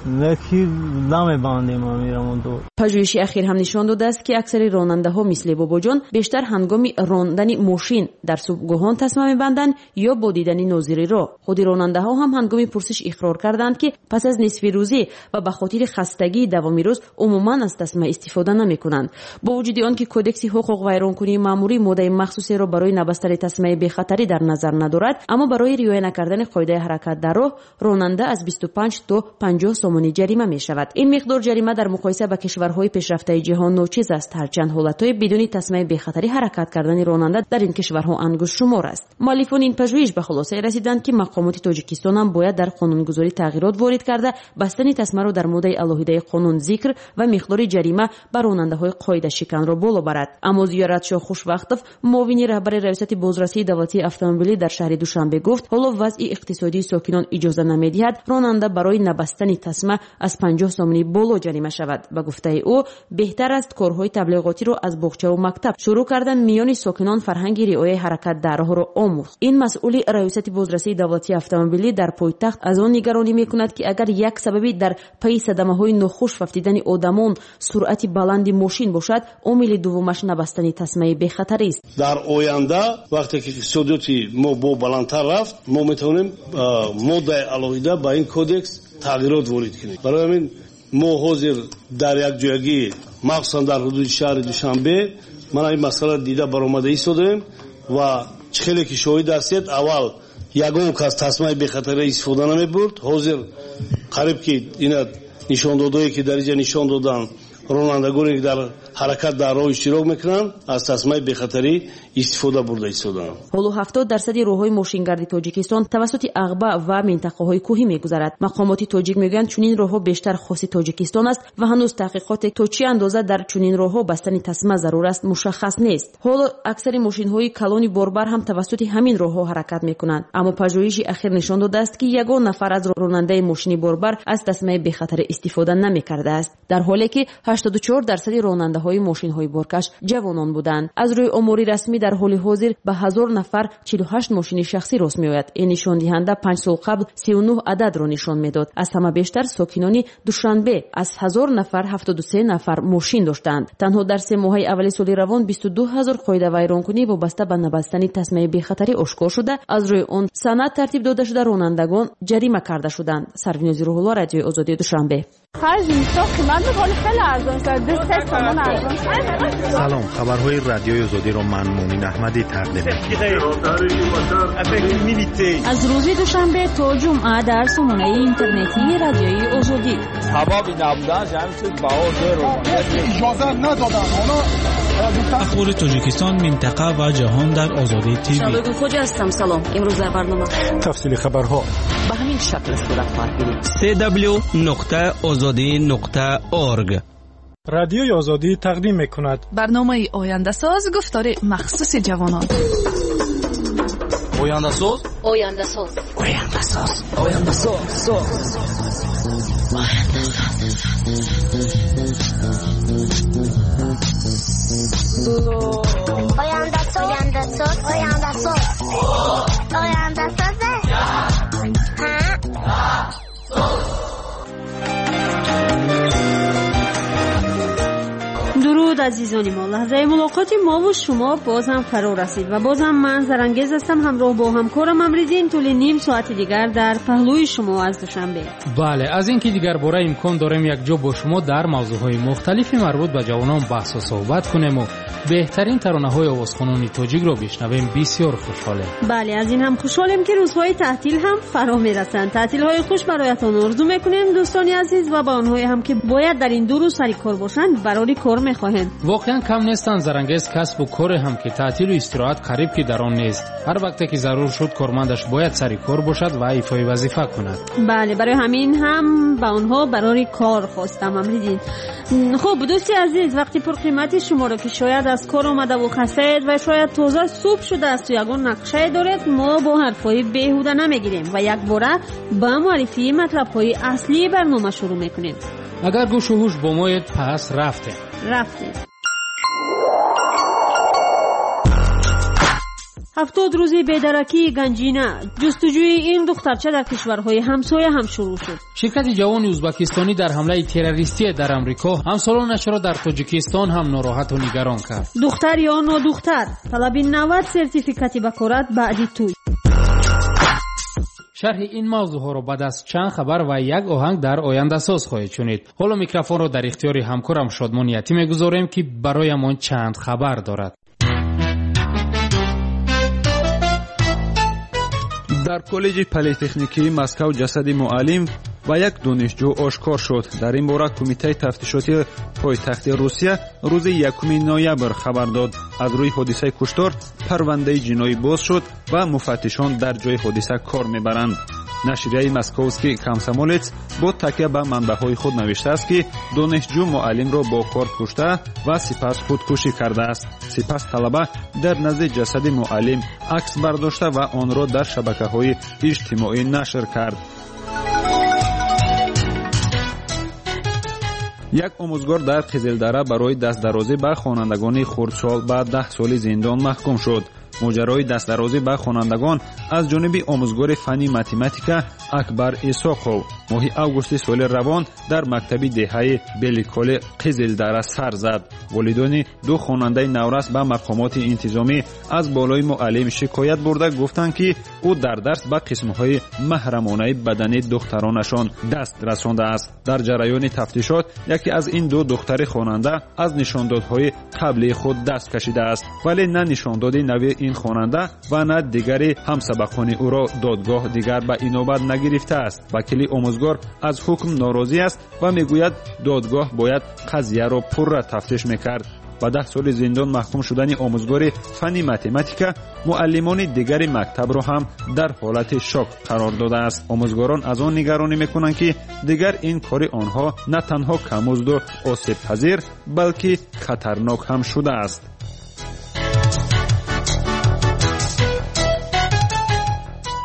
نکی نمی باندیم ما میرم اون دور. پژوهش اخیر هم نشان داده است که اکثر راننده ها مثل باباجان بیشتر هنگام راندن ماشین در صبحگاهان تسمه میبندند یا با دیدن ناظر راه. خود راننده ها هم هنگام پرسش اقرار کردند که پس از نصف روزی و به خاطر خستگی دوامی روز عموما از تسمه استفاده نمیکنند. با وجود آن که کدکس حقوق ویرانکنی ماموری ماده مخصوصی را برای نبستن تسمه بخطری در نظر ندارد، اما برای رعایت نکردن قاعده حرکت در راه راننده از بیست و پنج تا پنجاه سومانی جریمه می شود. این مقدار جریمه در مقایسه با کشورهای پیشرفته جهان ناچیز است، هرچند حالتهای بدون تسمه بخطری حرکت کردن راننده در این کشورها انگشت شمار است. مؤلفان این پژوهش به خلاصه رسیدند که مقامات تاجیکستان هم باید در قانونگذاری تغییرات وارد کرده بستن تسمه را در ماده الهیده قانون ذکر و مقدار جریمه بر راننده‌های قاعده شکن را بالا برد. اما زیارت شاه خوشوقتов معاون رهبر ریاست بازرسی دولتی اتومبیلی در شهر دوشنبه گفت حالا وضع اقتصادی ساکنان اجازه نمی‌دهد راننده برای نبستن تسمه از پنجاه سومنی بالا جریمه شود. به گفته او بهتر است کارهای تبلیغاتی را از باغچه و مکتب شروع کردن میان ساکنان فرهنگ رعایت حرکت در راه را آموخت. این مسئول ریاست بازرسی دولتی اتومبیلی در پایتخت از آن نگرانی میکند که اگر یک سببی در پی صدمه‌های ناخوش افتیدن آدمان سرعت بلند ماشین باشد، عامل دومش نبستن تسمه بخطری است. در آینده وقتی که سودتی ما با بلندتر رفت ما میتونیم ماده الهیده با این کدکس تغییرات وارد کنیم. برای همین ما حاضر در یک جایگی مخصوصا در حدود شهر دوشنبه من این مسئله دیده برآمده ایستادیم و خیلی که شاهد هستید اول یگان کس تسمه بخطری استفاده نمی‌برد. حاضر قریب که اینا نشان دادایی که در اینجا نشان دادن رانندگانی که در حرکت در راه اشتراک میکنند از تسمه بخطری استفاده برده ایستادند. حالا هفتاد درصد راههای ماشینگردی تاجیکستان توسط عقبه و منطقه‌های کوهی میگذرد. مقامات تاجیک میگویند چنین راهها بیشتر خاص تاجیکستان است و هنوز تحقیقات تا چه اندازه در چنین راهها بستن تسمه ضرور است مشخص نیست. حالا اکثر ماشین‌های کلانی باربر هم توسط همین راهها حرکت میکنند، اما پژوهش اخیر نشان داده است که یگان نفر از راننده ماشین باربر از تسمه بخطر استفاده نمیکرده است، در حالی که هشتاد و چهار درصد راننده‌های ماشین‌های بارکش جوانان بودند. از روی آماری رسمی در حال حاضر به هزار نفر چهل و هشت ماشین شخصی راست می‌آید. این نشان دهنده پنج سال قبل سی و نه عدد را نشان می‌داد. از همه بیشتر ساکنان دوشنبه از هزار نفر هفتاد و سه نفر ماشین داشتند. تنها در سه ماه اول سال روان بیست و دو هزار قاعده ویرانکنی وابسته به نبستن تسمه بی‌خطری آشکار شده. از روی آن سند ترتیب داده شده رانندگان جریمه کرده شدند. سروینوزی روح‌الله، رادیوی آزادی دوشنبه. سلام، خبرهای رادیوی آزادی را من مومن احمدی تقدیم می‌کنم. از روز دوشنبه تا جمعه در سامانه اینترنتی رادیوی آزادی. سبب نبودن جمعیت باور اجازه ندادن. اخبار تاجیکستان، منطقه و جهان در آزادی تیوی. شادو خوجا هستم. سلام. امروز در برنامه تفصیل خبرها به همین شکل صورت خواهد گرفت. سی دبلیو نقطه آزادی نقطه اورگ. رادیوی آزادی تقدیم می‌کند برنامه آینده ساز، گفتار مخصوص جوانان. آینده ساز آینده ساز آینده ساز آینده ساز آینده ساز آینده ساز آینده ساز آینده ساز درود عزیزان ما، لحظه ملاقات ما و شما باز هم فرا رسید و باز هم من زرانگیز هستم همراه با همکارم امریدین طول نیم ساعت دیگر در پهلوی شما از دوشنبه. بله، از اینکه دیگر باره امکان داریم یک جا با شما در موضوعهای مختلفی مربوط به جوانان بحث و صحبت کنیم و بهترین ترانه‌های آوازخوانان تاجیک رو بشنویم. بسیار خوشحالیم. بله، از این هم خوشحالیم که روزهای تعطیل هم فرا میرسند. تعطیل‌های خوش برایتان آرزو میکنیم دوستان عزیز و با آنهایی هم که باید در این دو روز سر کار باشند برای کار میخواهند. واقعا کم نیستن زرانگیز کسب و کار هم که تعطیل و استراحت قریب که در آن نیست. هر وقتی که ضرور شد کارمندش باید سر کار باشد و ایفای وظیفه کند. بله، برای همین هم با آنها برای کار خواستم امریدین. خب دوستی عزیز، وقتی پر قیمتی شما رو که شاید از کار آمده و خسته و شاید تازه صبح شده است و یگان نقشه دارید، ما با حرفای بیهوده نمیگیریم و یک باره با معرفی مطلب‌های اصلی برنامه شروع میکنیم. اگر گوش و هوش با مایید پس رفتیم رفتیم هفتاد روزی بی‌درکی گنجینه، جستجوی این دخترچه در کشورهای همسایه هم شروع شد. شرکت جوان ازبکستانی در حمله تروریستی در امریکا همسالانش را در تاجیکستان هم ناراحت و نگران کرد. دختر یا نادختر، طلب نود سرتیفیکاتی بکارت بعدی توی. شرح این موضوع ها را بعد از چند خبر و یک آهنگ در آینده ساز خواهید شنید. حالا میکروفون را در اختیار همکارم شادمان یتی میگذاریم که برایمان چند خبر دارد. در کالج پلیتکنیکی مسکو جسد معلم و یک دانشجو آشکار شد. در این باره کمیته تفتیشاتی پایتخت روسیه روز یکم نوامبر خبر داد. از روی حادثه کشتار پرونده جنایی باز شد و مفتشان در جای حادثه کار میبرند. نشریه مسکووسکی کامسомолец با تکیه به منبع‌های خود نوشته است که دانشجو معلم را با کار کشته و سپس خودکشی کرده است. سپس طلبه در نزد جسد معلم عکس برداشته و آن را در شبکه‌های اجتماعی نشر کرد. یک آموزگار در قزلدره برای دستدرازی به خوانندگان خردسال به ده سال زندان محکوم شد. ماجرای دستدرازی به خوانندگان از جانب آموزگار فنی متماتیکا اکبر اسحاقov ماه اوگوست سال روان در مکتب دهه بلیکال قزلدره سر زد. والدان دو خواننده نورس به مقامات انتظامی از بالای معلم شکایت برده گفتند که او در درس به قسمهای محرمانه بدنی دخترانشان دست رسانده است. در جریان تفتیشات یکی از این دو دختر خواننده از نشاندادهای قبلی خود دست کشیده است، ولی نه نشانداد نوی این خواننده و نه دیگری همسبقان او را دادگاه دیگر به اینوبت نگرفته است. وکیل آموزگار از حکم ناراضی است و میگوید دادگاه باید قضیه را پررا تفتیش میکرد. با ده سال زندان محکوم شدن آموزگار فنی متماتیکا معلمان دیگر مکتب را هم در حالت شوک قرار داده است. آموزگاران از آن نگرانی میکنند که دیگر این کار آنها نه تنها کمزد و آسیب پذیر بلکه خطرناک هم شده است.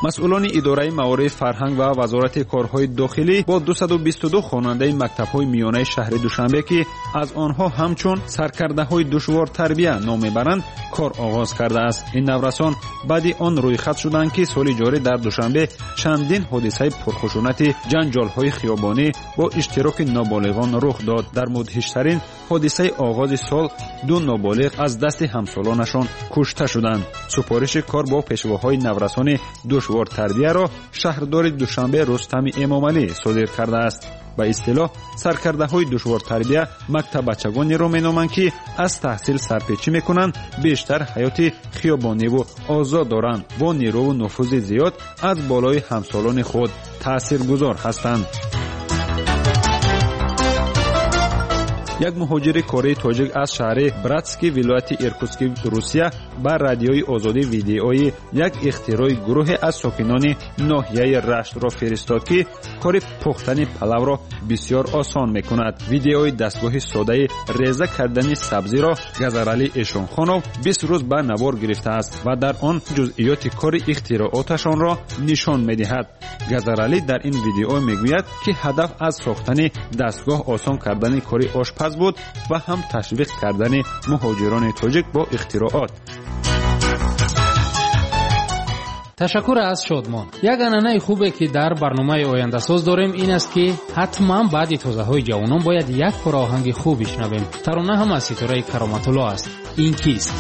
масъулони идораи мавории фарҳанг ва вазорати корҳои дохилӣ бо дусаду бисту ду хонандаи мактабҳои миёнаи шаҳри душанбе ки аз онҳо ҳамчун саркардаҳои душвортарбия ном мебаранд кор оғоз кардааст. ин наврасон баъди он рӯйхат шуданд ки соли ҷорӣ дар душанбе чандин ҳодисаи пурхушунати ҷанҷолҳои хиёбонӣ бо иштироки ноболиғон рух дод. дар мудҳиштарин ҳодисаи оғози сол ду ноболиғ аз дасти ҳамсолонашон кушта шуданд. супориши кор бо пешвоҳои наврасони душвортарбияро шаҳрдори душанбе рустами эмомалӣ содир кардааст. ба истилоҳ саркардаҳои душвортарбия мактабачагонеро меноманд ки аз таҳсил сарпечӣ мекунанд, бештар ҳаёти хиёбониву озод доранд, бо нерӯву нуфузи зиёд аз болои ҳамсолони худ таъсиргузор ҳастанд. як муҳоҷири кории тоҷик аз шаҳри братский вилояти иркутский русия ба радиои озодӣ видеои як ихтирои гурӯҳе аз сокинони ноҳияи раштро фиристод ки кори пухтани палавро бисёр осон мекунад. видеои дастгоҳи соддаи реза кардани сабзиро газаралӣ эшонхонов бист рӯз ба навор гирифтааст ва дар он ҷузъиёти кори ихтирооташонро нишон медиҳад. газаралӣ дар ин видео мегӯяд ки ҳадаф аз сохтани дастгоҳ осон кардани кори ошпаз буд ва ҳам ташвиқ кардани муҳоҷирони тоҷик бо ихтироот. ташаккур аз шодмон. як анъанаи хубе ки дар барномаи ояндасоз дорем ин аст ки ҳатман баъди тозаҳои ҷавонон бояд як короҳанги хуб ишнавем. тарона ҳам аз ситораи Кароматулло аст. ин кист?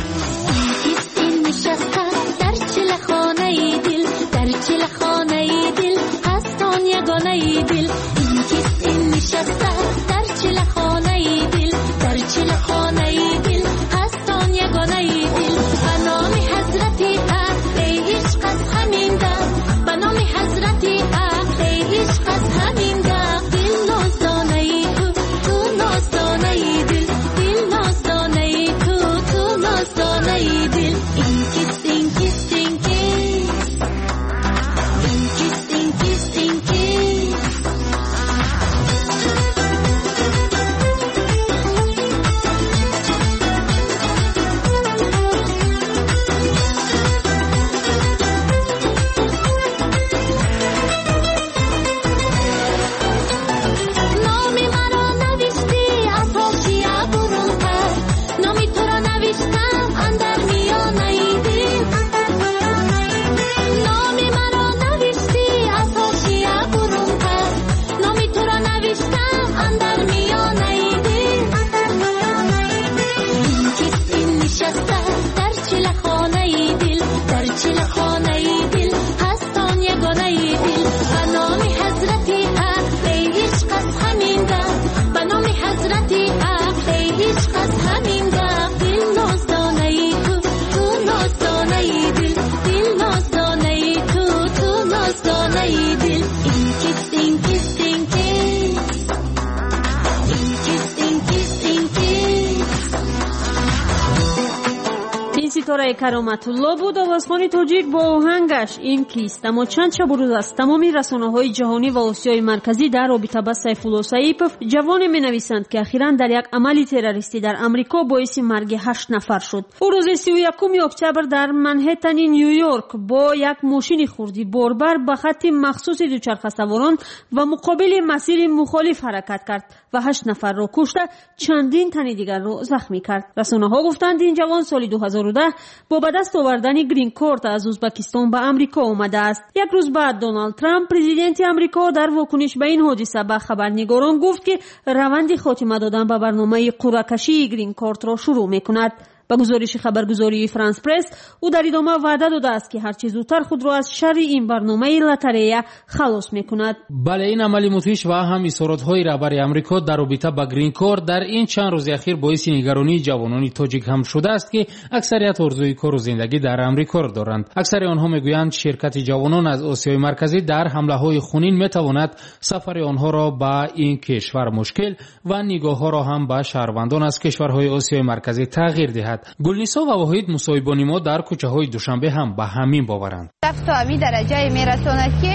Кароматулло буд овозхони тоҷик бо оҳангаш ин кист. аммо чанд шабу рӯз аз тамоми расонаҳои ҷаҳонӣ ва осиёи марказӣ дар робита ба Сайфулло Саипов ҷавоне менависанд ки ахиран дар як амали террористӣ дар Амрико боиси марги ҳашт нафар шуд. ӯ рӯзи сию якуми октябр дар Манҳеттани Нью-Йорк бо як мошини хурди борбар ба хатти махсуси дучархасаворон ва муқобили масири мухолиф ҳаракат кард ва ҳашт нафарро кушта, чандин тани дигарро захмӣ кард. расонаҳо гуфтанд ин ҷавон соли ду ҳазору даҳ бо ба даст овардани грин корт аз Узбекистон ба Амрико омадааст. як рӯз баъд Доналд Трамп, президенти Амрико, дар вокуниш ба ин ҳодиса ба хабарнигорон гуфт ки раванди хотима додан ба барномаи қуръакашии грин кортро шурӯъ мекунад. ба гузориши хабаргузории Франс пресс, ӯ дар идома ваъда додааст ки ҳарчи зудтар худро аз шарри ин барномаи лотарея халос мекунад. бале ин амали мудҳиш ва ҳам изҳоротҳои раҳбари Амрико дар робита ба грин корт дар ин чанд рӯзи ахир боиси нигаронии ҷавонони тоҷик ҳам шудааст ки аксарият орзуи кору зиндагӣ дар Амрикоро доранд. аксари онҳо мегӯянд ширкати ҷавонон аз Осиёи марказӣ дар ҳамлаҳои хунин метавонад сафари онҳоро ба ин кишвар мушкил ва нигоҳҳоро ҳам ба шаҳрвандон аз кишварҳои Осиёи марказӣ тағйир диҳад. гулнисо ва воҳид мусоҳибони мо дар кӯчаҳои душанбе ҳам ба ҳамин боваранд. то ҳамин дараҷае мерасонад ки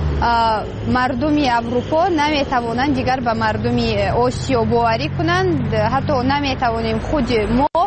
мардуми Аврупо наметавонанд дигар ба мардуми Осиё боварӣ кунанд. ҳатто наметавонем худи мо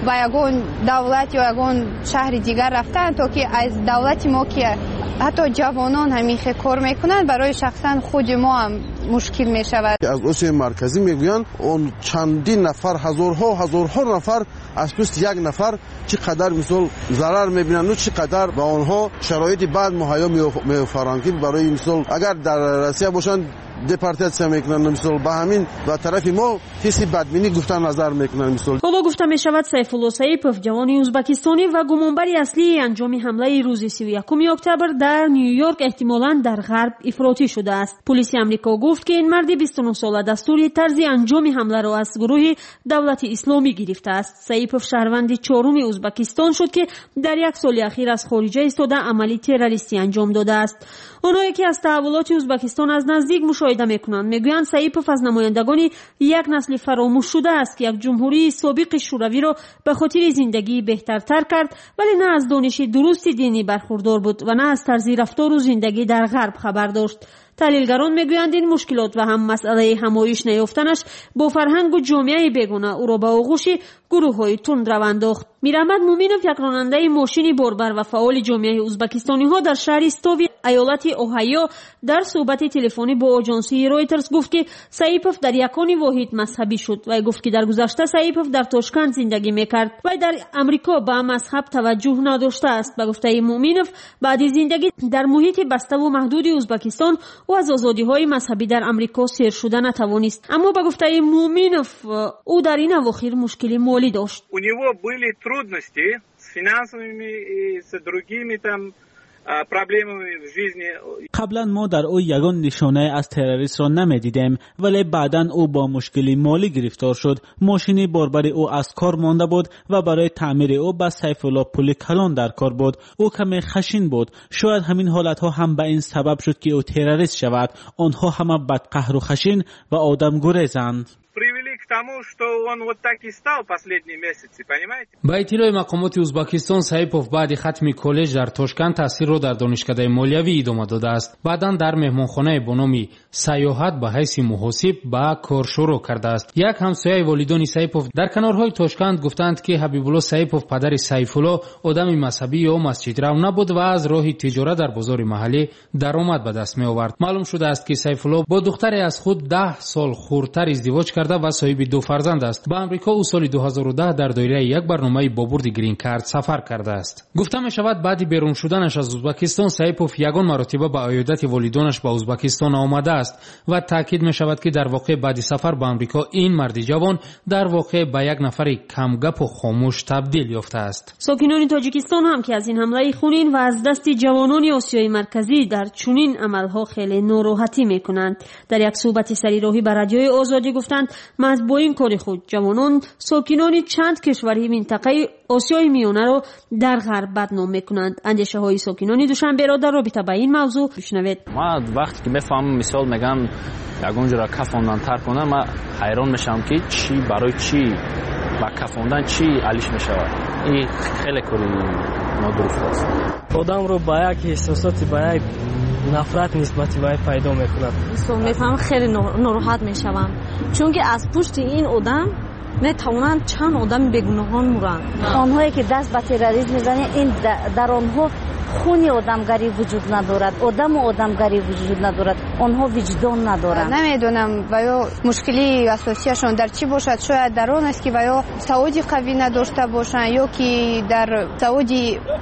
ба ягон давлат ё ягон шаҳри дигар рафтан то ки аз давлати мо ки ҳатто ҷавонон ҳамихе кор мекунанд барои шахсан худи мо ҳам мушкил мешавад. аз осияи марказӣ мегӯянд он чандин нафар ҳазорҳо ҳазорҳо нафар аз пӯсти як нафар чӣ қадар мисол зарар мебинанд ва чӣ қадар ба онҳо шароити баъд муҳайё меофаранд ки барои мисол агар дар Россия бошанд депортация мекунанд мисол ба ҳамин ба тарафи мо ҳисси бадбинӣ гуфта назар мекунанд мисол. ҳоло гуфта мешавад Сайфулло Саипов ҷавони ӯзбекистонӣ ва гумонбари аслии анҷоми ҳамлаи рӯзи сию якуми октябр дар Нью-Йорк эҳтимолан дар ғарб ифротӣ шудааст. Пулиси Амрико гуфт ки ин марди бисту нӯҳ сола дастури тарзи анҷоми ҳамларо аз гурӯҳи давлати исломӣ гирифтааст. Саипов шаҳрванди чоруми Ӯзбекистон шуд ки дар як соли ахир аз хориҷа истода амали террористӣ анҷом додааст. онҳое ки аз таҳввулоти Ӯзбекистон аз наздик мушоҳида мекунанд мегӯянд Саипов аз намояндагони як насли фаромӯш шуда аст ки як ҷумҳурии собиқи шӯравиро ба хотири зиндагии беҳтартар кард, вале на аз дониши дурусти динӣ бархурдор буд ва на аз тарзи рафтору зиндагӣ дар ғарб хабар дошт. таҳлилгарон мегӯянд ин мушкилот ва ҳам масъалаи ҳамоиш наёфтанаш бо фарҳангу ҷомеаи бегона ӯро ба оғӯши гурӯҳҳои тундрав андохт. Мираҳмад Муминов, як ронандаи мошини борбар ва фаъоли ҷомеаи ӯзбекистониҳо дар шаҳри Стови аёлати Оҳайо дар суҳбати телефонӣ бо оҷонсии Reuters гуфт ки Саипов дар якони воҳид мазҳабӣ шуд. Вай гуфт ки дар гузашта Саипов дар Тошкент зиндагӣ мекард. Вай дар Амрико ба мазҳаб таваҷҷӯҳ надоштааст. Ба гуфтаи Муминов, баъди зиндагӣ дар муҳити баставу маҳдуди Ӯзбекистон ӯ аз озодиҳои мазҳабӣ дар Амрико сер шуда натавонист. Аммо ба гуфтаи Муминов, ӯ дар ин авохир мушкили молӣ дошт. У него были трудности с финансовыми и с другими там проблемами в жизни. قبلا ما در او یگان نشانه از تروریست را نمیدیدیم، ولی بعدا او با مشکلی مالی گرفتار شد. ماشین باربر او از کار مانده بود و برای تعمیر او به سیف‌الله پول کلان در کار بود. او کمی خشین بود. شاید همین حالت ها هم به این سبب شد که او تروریست شود. آنها همه بدقهر و خشین و آدم گریزند. Тому, что он вот так и стал последние месяцы, понимаете? ба иттилои мақомоти Ӯзбекистон, Саипов баъди хатми коллеҷ дар Тошкент таҳсилро дар донишкадаи молиявӣ идома додааст. баъдан дар меҳмонхонае бо номи Сайёҳат ба ҳайси муҳосиб ба кор шурӯъ кардааст. як ҳамсояи волидони Саипов дар канорҳои Тошкент гуфтанд ки Ҳабибулло Саипов падари Сайфулло одами мазҳабӣ ё масҷидрав набуд ва аз роҳи тиҷорат дар бозори маҳаллӣ даромад ба даст меовард. маълум шудааст ки Сайфулло бо духтаре аз худ даҳ сол хурдтар издивоҷ карда ва соҳиби ду фарзанд аст. ба Амрико ӯ соли ду ҳазору даҳ дар доираи як барномаи бо бурди грин кард сафар кардааст. гуфта мешавад баъди берун шуданаш аз Ӯзбекистон, Саипов ягон маротиба ба оёдати волидонаш ба Ӯзбекистон омадааст ва таъкид мешавад ки дар воқеъ баъди сафар ба Амрико ин марди ҷавон дар воқеъ ба як нафари камгапу хомӯш табдил ёфтааст. сокинони Тоҷикистон ҳам ки аз ин ҳамлаи хунин ва аз дасти ҷавонони Осиёи марказӣ дар чунин амалҳо хеле нороҳатӣ мекунанд. дар як суҳбати сарироҳӣ ба радиои Озодӣ гуфтанд, маҳз бо ин кори худ ҷавонон сокинони чанд кишвари минтақаи Осиёи миёнаро дар ғарб бадном мекунанд. андешаҳои сокинони Душанберо дар робита ба ин мавзӯъ бишнавед. ма вақте ки мефаҳмам мисол мегам ягонҷоро кафондан тар кунам, ма ҳайрон мешавам ки чӣ барои чӣ ба кафондан чӣ алиш мешавад. ин хеле кори нодуруст аст. одамро ба як эҳсосоти ба як нафрат нисбати вай пайдо мекунад. мефаҳмам хеле нороҳат мешавам, чунки аз пушти ин одам метавонанд чанд одами бегуноҳон муранд. онҳое ки даст ба терроризм мезананд, ин дар онҳо хуни одамгарӣ вуҷуд надорад, одаму одамгарӣ вуҷуд надорад, онҳо виҷдон надоранд. намедонам ваё мушкили асосияшон дар чӣ бошад. шояд дар он аст ки ваё саводи қавӣ надошта бошанд ё ки дар саводи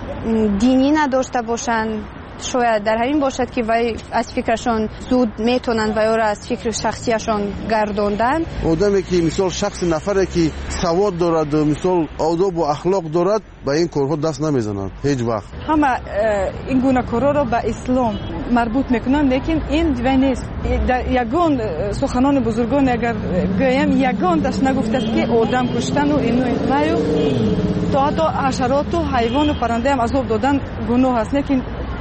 динӣ надошта бошанд. шояд дар ҳамин бошад ки вай аз фикрашон зуд метонанд ваёро аз фикри шахсияшон гардондан. одаме ки мисол шахси нафаре ки савод дорад, мисол одобу ахлоқ дорад, ба ин корҳо даст намезананд ҳеҷ вақт. ҳама ин гуна корҳоро ба ислом марбут мекунанд, лекин ин дивай нест. ягон суханони бузургон агар гӯям, ягонташ нагуфтааст ки одам куштану ину ваю то ҳатто ҳашароту ҳайвону паррандаам азоб додан гуноҳ аст, лекин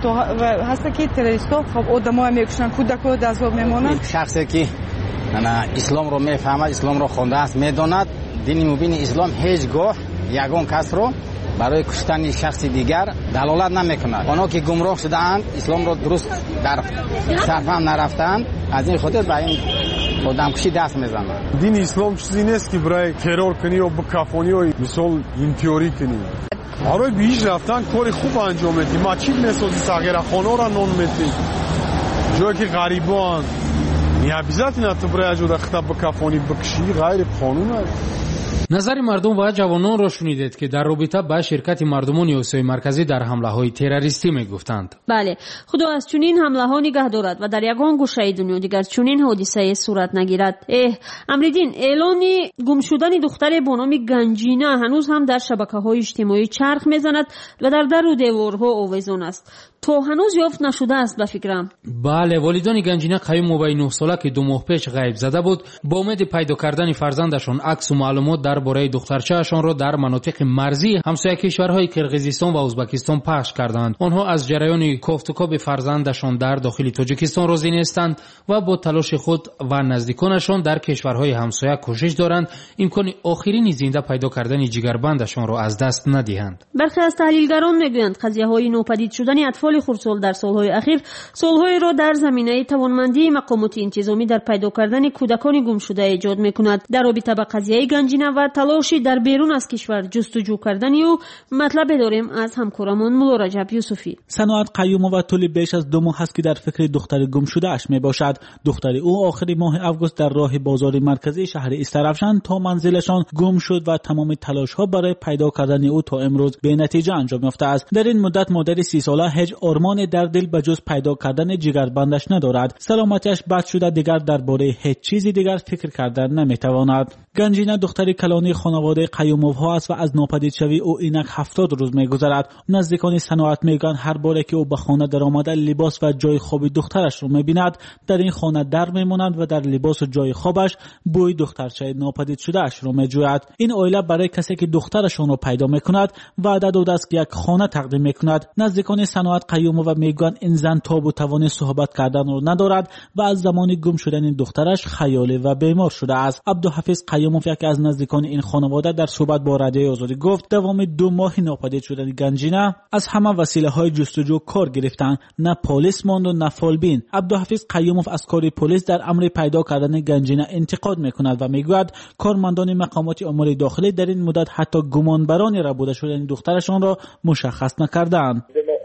ҳаста ки террористҳо хоб одамоа мекушанд, кӯдакҳо дазоб мемонанд. шахсе ки ана исломро мефаҳмад, исломро хондааст, медонад дини мубини ислом ҳеҷ гоҳ ягон касро барои куштани шахси дигар далолат намекунад. онҳо ки гумроҳ шудаанд, исломро дуруст дар сарфаҳм нарафтаанд, аз ин хотир ба ин одамкушӣ даст мезанад. дини ислом чизе нест ки барои террор кунӣ ё бикафонӣ ё мисол интиёрӣ кунӣ. барои бииш рафтан кори хуб анҷом медиҳӣ. масҷид месозӣ, сағирахонаро нон медиҳӣ. ҷое ки ғарибоанд не обязательно ту барои ҷода хита бикафонӣ бикушӣ ғайри қонун аст. назари мардум ва ҷавононро шунидед ки дар робита ба ширкати мардумони осиёи марказӣ дар ҳамлаҳои террористӣ мегуфтанд. бале худо аз чунин ҳамлаҳо нигоҳ дорад ва дар ягон гӯшаи дунё дигар чунин ҳодисае сурат нагирад. эҳ амриддин, эълони гумшудани духтаре бо номи Ганҷина ҳанӯз ҳам дар шабакаҳои иҷтимоӣ чарх мезанад ва дар дару деворҳо овезон аст. то ҳанӯз ёфт нашудааст ба фикрам. бале, волидони Ганҷина қаюм мобаи нӯҳ сола ки ду моҳ пеш ғайб зада буд, бо умеди пайдо кардани фарзандашон аксу маълумот дар бораи духтарчаашонро дар манотиқи марзии ҳамсоя кишварҳои Қирғизистон ва Узбекистон пахш карданд. онҳо аз ҷараёни кофтукоби фарзандашон дар дохили Тоҷикистон розӣ нестанд ва бо талоши худ ва наздиконашон дар кишварҳои ҳамсоя кӯшиш доранд имкони охирини зинда пайдо кардани ҷигарбандашонро аз даст надиҳанд. бархе аз таҳлилгарон мегӯянд қазияҳои нопадид шудани атфоли хурдсол дар солҳои ахир солҳоеро дар заминаи тавонмандии мақомоти интизомӣ дар пайдо кардани кӯдакони гумшуда эҷод мекунад. дар робита ба қазияи Ганҷина ва талоши дар берун аз кишвар ҷустуҷӯ кардани ӯ матлабе дорем аз ҳамкорамон Мулло Раҷаб Юсуфӣ. саноат қаюмова тӯли беш аз ду моҳ аст ки дар фикри духтари гумшудааш мебошад. духтари ӯ охири моҳи август дар роҳи бозори марказии шаҳри Истарафшан то манзилашон гум шуд ва тамоми талошҳо барои пайдо кардани ӯ то имрӯз бенатиҷа анҷом ёфтааст. дар ин муддат модари сисола ҳеҷ ормоне дар дил ба ҷуз пайдо кардани ҷигарбандаш надорад. саломатиаш бад шуда дигар дар бораи ҳеҷ чизи дигар фикр кардан наметавонад. Ганҷина духтари калонии хонаводаи Қаюмовҳо аст ва аз нопадидшавии ӯ инак ҳафтод рӯз мегузарад. наздикони саноат мегӯянд ҳар боре ки ӯ ба хона даромада либос ва ҷои хоби духтарашро мебинад, дар ин хона дар мемонад ва дар либосу ҷои хобаш бӯи духтарчаи нопадидшудаашро меҷӯяд. ин оила барои касе ки духтарашонро пайдо мекунад ваъда додааст ки як хона тақдим мекунад. наздикони саноат Қаюмова мегӯянд ин зан тобу тавони суҳбат карданро надорад ва аз замони гум шудани духтараш хаёлӣ ва бемор шудааст. абдуҳафиз Қаюмов, яке аз наздикони ин хонавода, дар суҳбат бо радиои Озодӣ гуфт давоми ду моҳи нопадид шудани Ганҷина аз ҳама василаҳои ҷустуҷӯ кор гирифтанд, на полис монду на фолбин. абдуҳафиз Қаюмов аз кори полис дар амри пайдо кардани Ганҷина интиқод мекунад ва мегӯяд кормандони мақомоти умури дохилӣ дар ин муддат ҳатто гумонбарони рабуда шудани духтарашонро мушаххас накардаанд.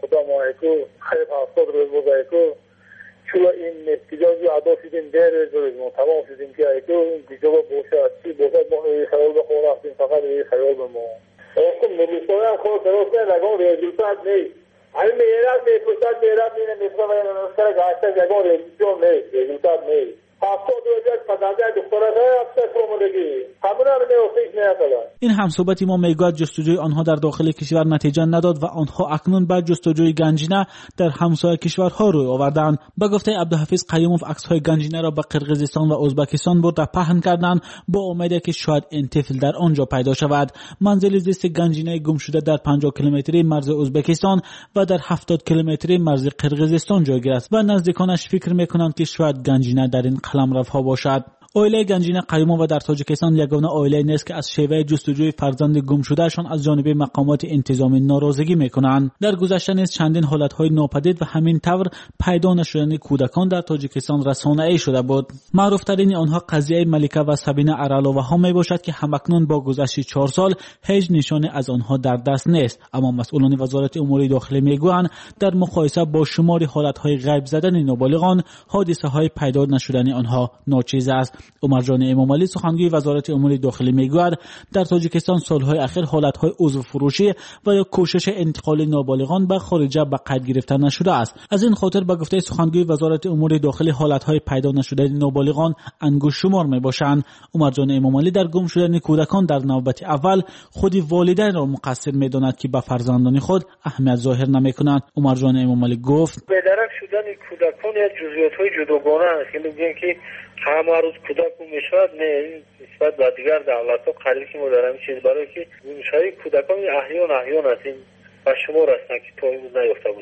чула ин нетиҷаи адо шудем дер зӯризмо тамом шудем ки айто диҷоба бошад чи бошад мо хаёл ба хона рафтем фақат хаёл ба мо охун милисоям хос рост ягон результат нест ҳамин мерад мепурсад мерад мина мефаҳмад гашта ягон результат нест результат нест ҳафтод рӯзак падардаи духтараша ҳафташ омадагӣ ҳамунам неофиш неякала. ин ҳамсӯҳбати мо мегӯяд ҷустуҷӯи онҳо дар дохили кишвар натиҷа надод ва онҳо акнун ба ҷустуҷӯи Ганҷина дар ҳамсоя кишварҳо рӯй овардаанд. ба гуфтаи Абдуҳафиз Қаюмов аксҳои Ганҷинаро ба Қирғизистон ва Узбекистон бурда паҳн карданд бо умеде ки шояд ин тифл дар он ҷо пайдо шавад. манзили зисти Ганҷинаи гумшуда дар панҷоҳ километри марзи Узбекистон ва дар ҳафтод километри марзи Қирғизистон ҷойгир аст ва наздиконаш фикр мекунанд ки шояд Ганҷина дар ин қаламравҳо бошад. оилаи Ганҷина Қаюмова дар Тоҷикистон ягона оилае нест ки аз шеваи ҷустуҷӯи фарзанди гумшудаашон аз ҷониби мақомоти интизомӣ норозигӣ мекунанд. дар гузашта низ чандин ҳолатҳои нопадид ва ҳамин тавр пайдо нашудани кӯдакон дар Тоҷикистон расонаӣ шуда буд. маъруфтарини онҳо қазияи Малика ва Сабина Араловаҳо мебошад ки ҳамакнун бо гузашти чор сол ҳеҷ нишоне аз онҳо дар даст нест. аммо масъулони вазорати умури дохилӣ мегӯянд дар муқоиса бо шумори ҳолатҳои ғайб задани ноболиғон ҳодисаҳои пайдо нашудани онҳо ночиз аст. умарҷон эмомалӣ, сухангӯи вазорати умури дохилӣ, мегӯяд дар Тоҷикистон солҳои ахир ҳолатҳои узвфурӯшӣ ва ё кӯшиши интиқоли ноболиғон ба хориҷа ба қайд гирифта нашудааст. аз ин хотир ба гуфтаи сухангӯи вазорати умури дохилӣ ҳолатҳои пайдо нашудани ноболиғон ангӯшшумор мебошанд. умарҷон эмомалӣ дар гум шудани кӯдакон дар навбати аввал худи волидайнро муқассир медонад ки ба фарзандони худ аҳамият зоҳир намекунанд. умарҷон эмомалӣ гуфт бедарак шудани кӯдакон як ҷузъиётҳои ҷудогона аст ки ҳама рӯз кӯдак мешавад не нисбат ба дигар давлатҳо қариб ки мо дар ҳамин чиз барое ки гумшавии кӯдакон аҳён аҳён аст ин ба шумор ҳастанд ки то имрӯз наёфта бошем.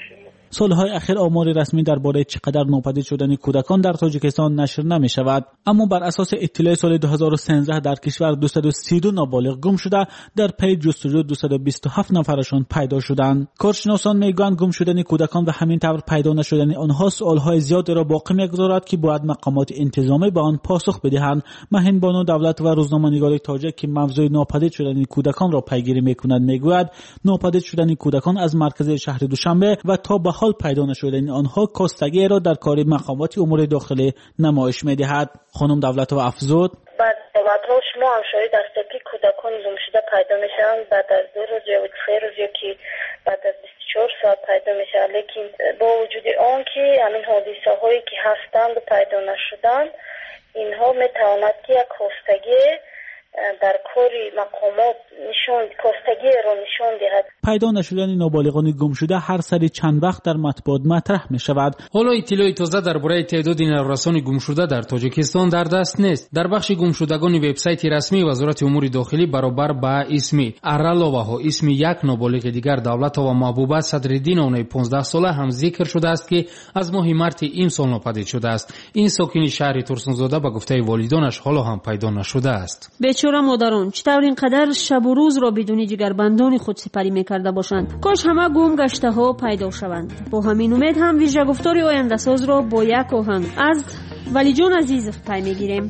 سالهای اخیر آمار رسمی درباره چقدر ناپدید شدن کودکان در تاجیکستان نشر نمی شود، اما بر اساس اطلاع سال دو هزار و سیزده در کشور دویست و سی و دو نابالغ گم شده، در پی جستجو دویست و بیست و هفت نفرشان پیدا شدند. کارشناسان میگویند گم شدن کودکان و همین طور پیدا نشدن آنها سوالهای زیادی را باقی می‌گذارد که باید مقامات انتظامی به آن پاسخ بدهند. مهین بانو دولت و روزنامه‌نگار تاجیک که موضوع ناپدید شدن کودکان را پیگیری می‌کند میگوید ناپدید شدن کودکان از مرکز شهر دوشنبه و تا به حال پیدا نشدن آنها کاستگی را در کار مقامات امور داخلی نمایش می‌دهد. خانم دولت و افزود بعد دولت‌ها شما هم شاهد هستید که کودکان گم شده پیدا میشن بعد از دو روز یا سه روز یا که بعد از بیست و چهار ساعت پیدا میشن، لیکن با وجود آن که همین حادثه هایی که هستند و پیدا نشدن، اینها میتواند که یک کاستگی در کاری مقامات نشون کاستگی را نشون دهد. پیدا نشدن نابالغان گم شده هر سری چند وقت در مطبوعات مطرح می شود. حالا اطلاع تازه درباره تعداد نوسان گم شده در تاجیکستان در دست نیست. در بخش گم شدگان وبسایت رسمی وزارت امور داخلی برابر با اسم ارالوه و اسم یک نابالغ دیگر دولت و محبوبه صدرالدین اونای پانزده ساله هم ذکر شده است که از ماه مارس این سال ناپدید شده است. این ساکن شهر ترسونزاده به گفته والدانش حالا هم پیدا نشده است. بیچاره مادران چطور اینقدر شب و روز را بدون جگربندان خود سپری میکرده باشند. کاش همه گم گشته ها پیدا شوند. با همین امید هم ویژه گفتار آینده ساز را با یک آهنگ از ولی جان عزیز پی میگیریم.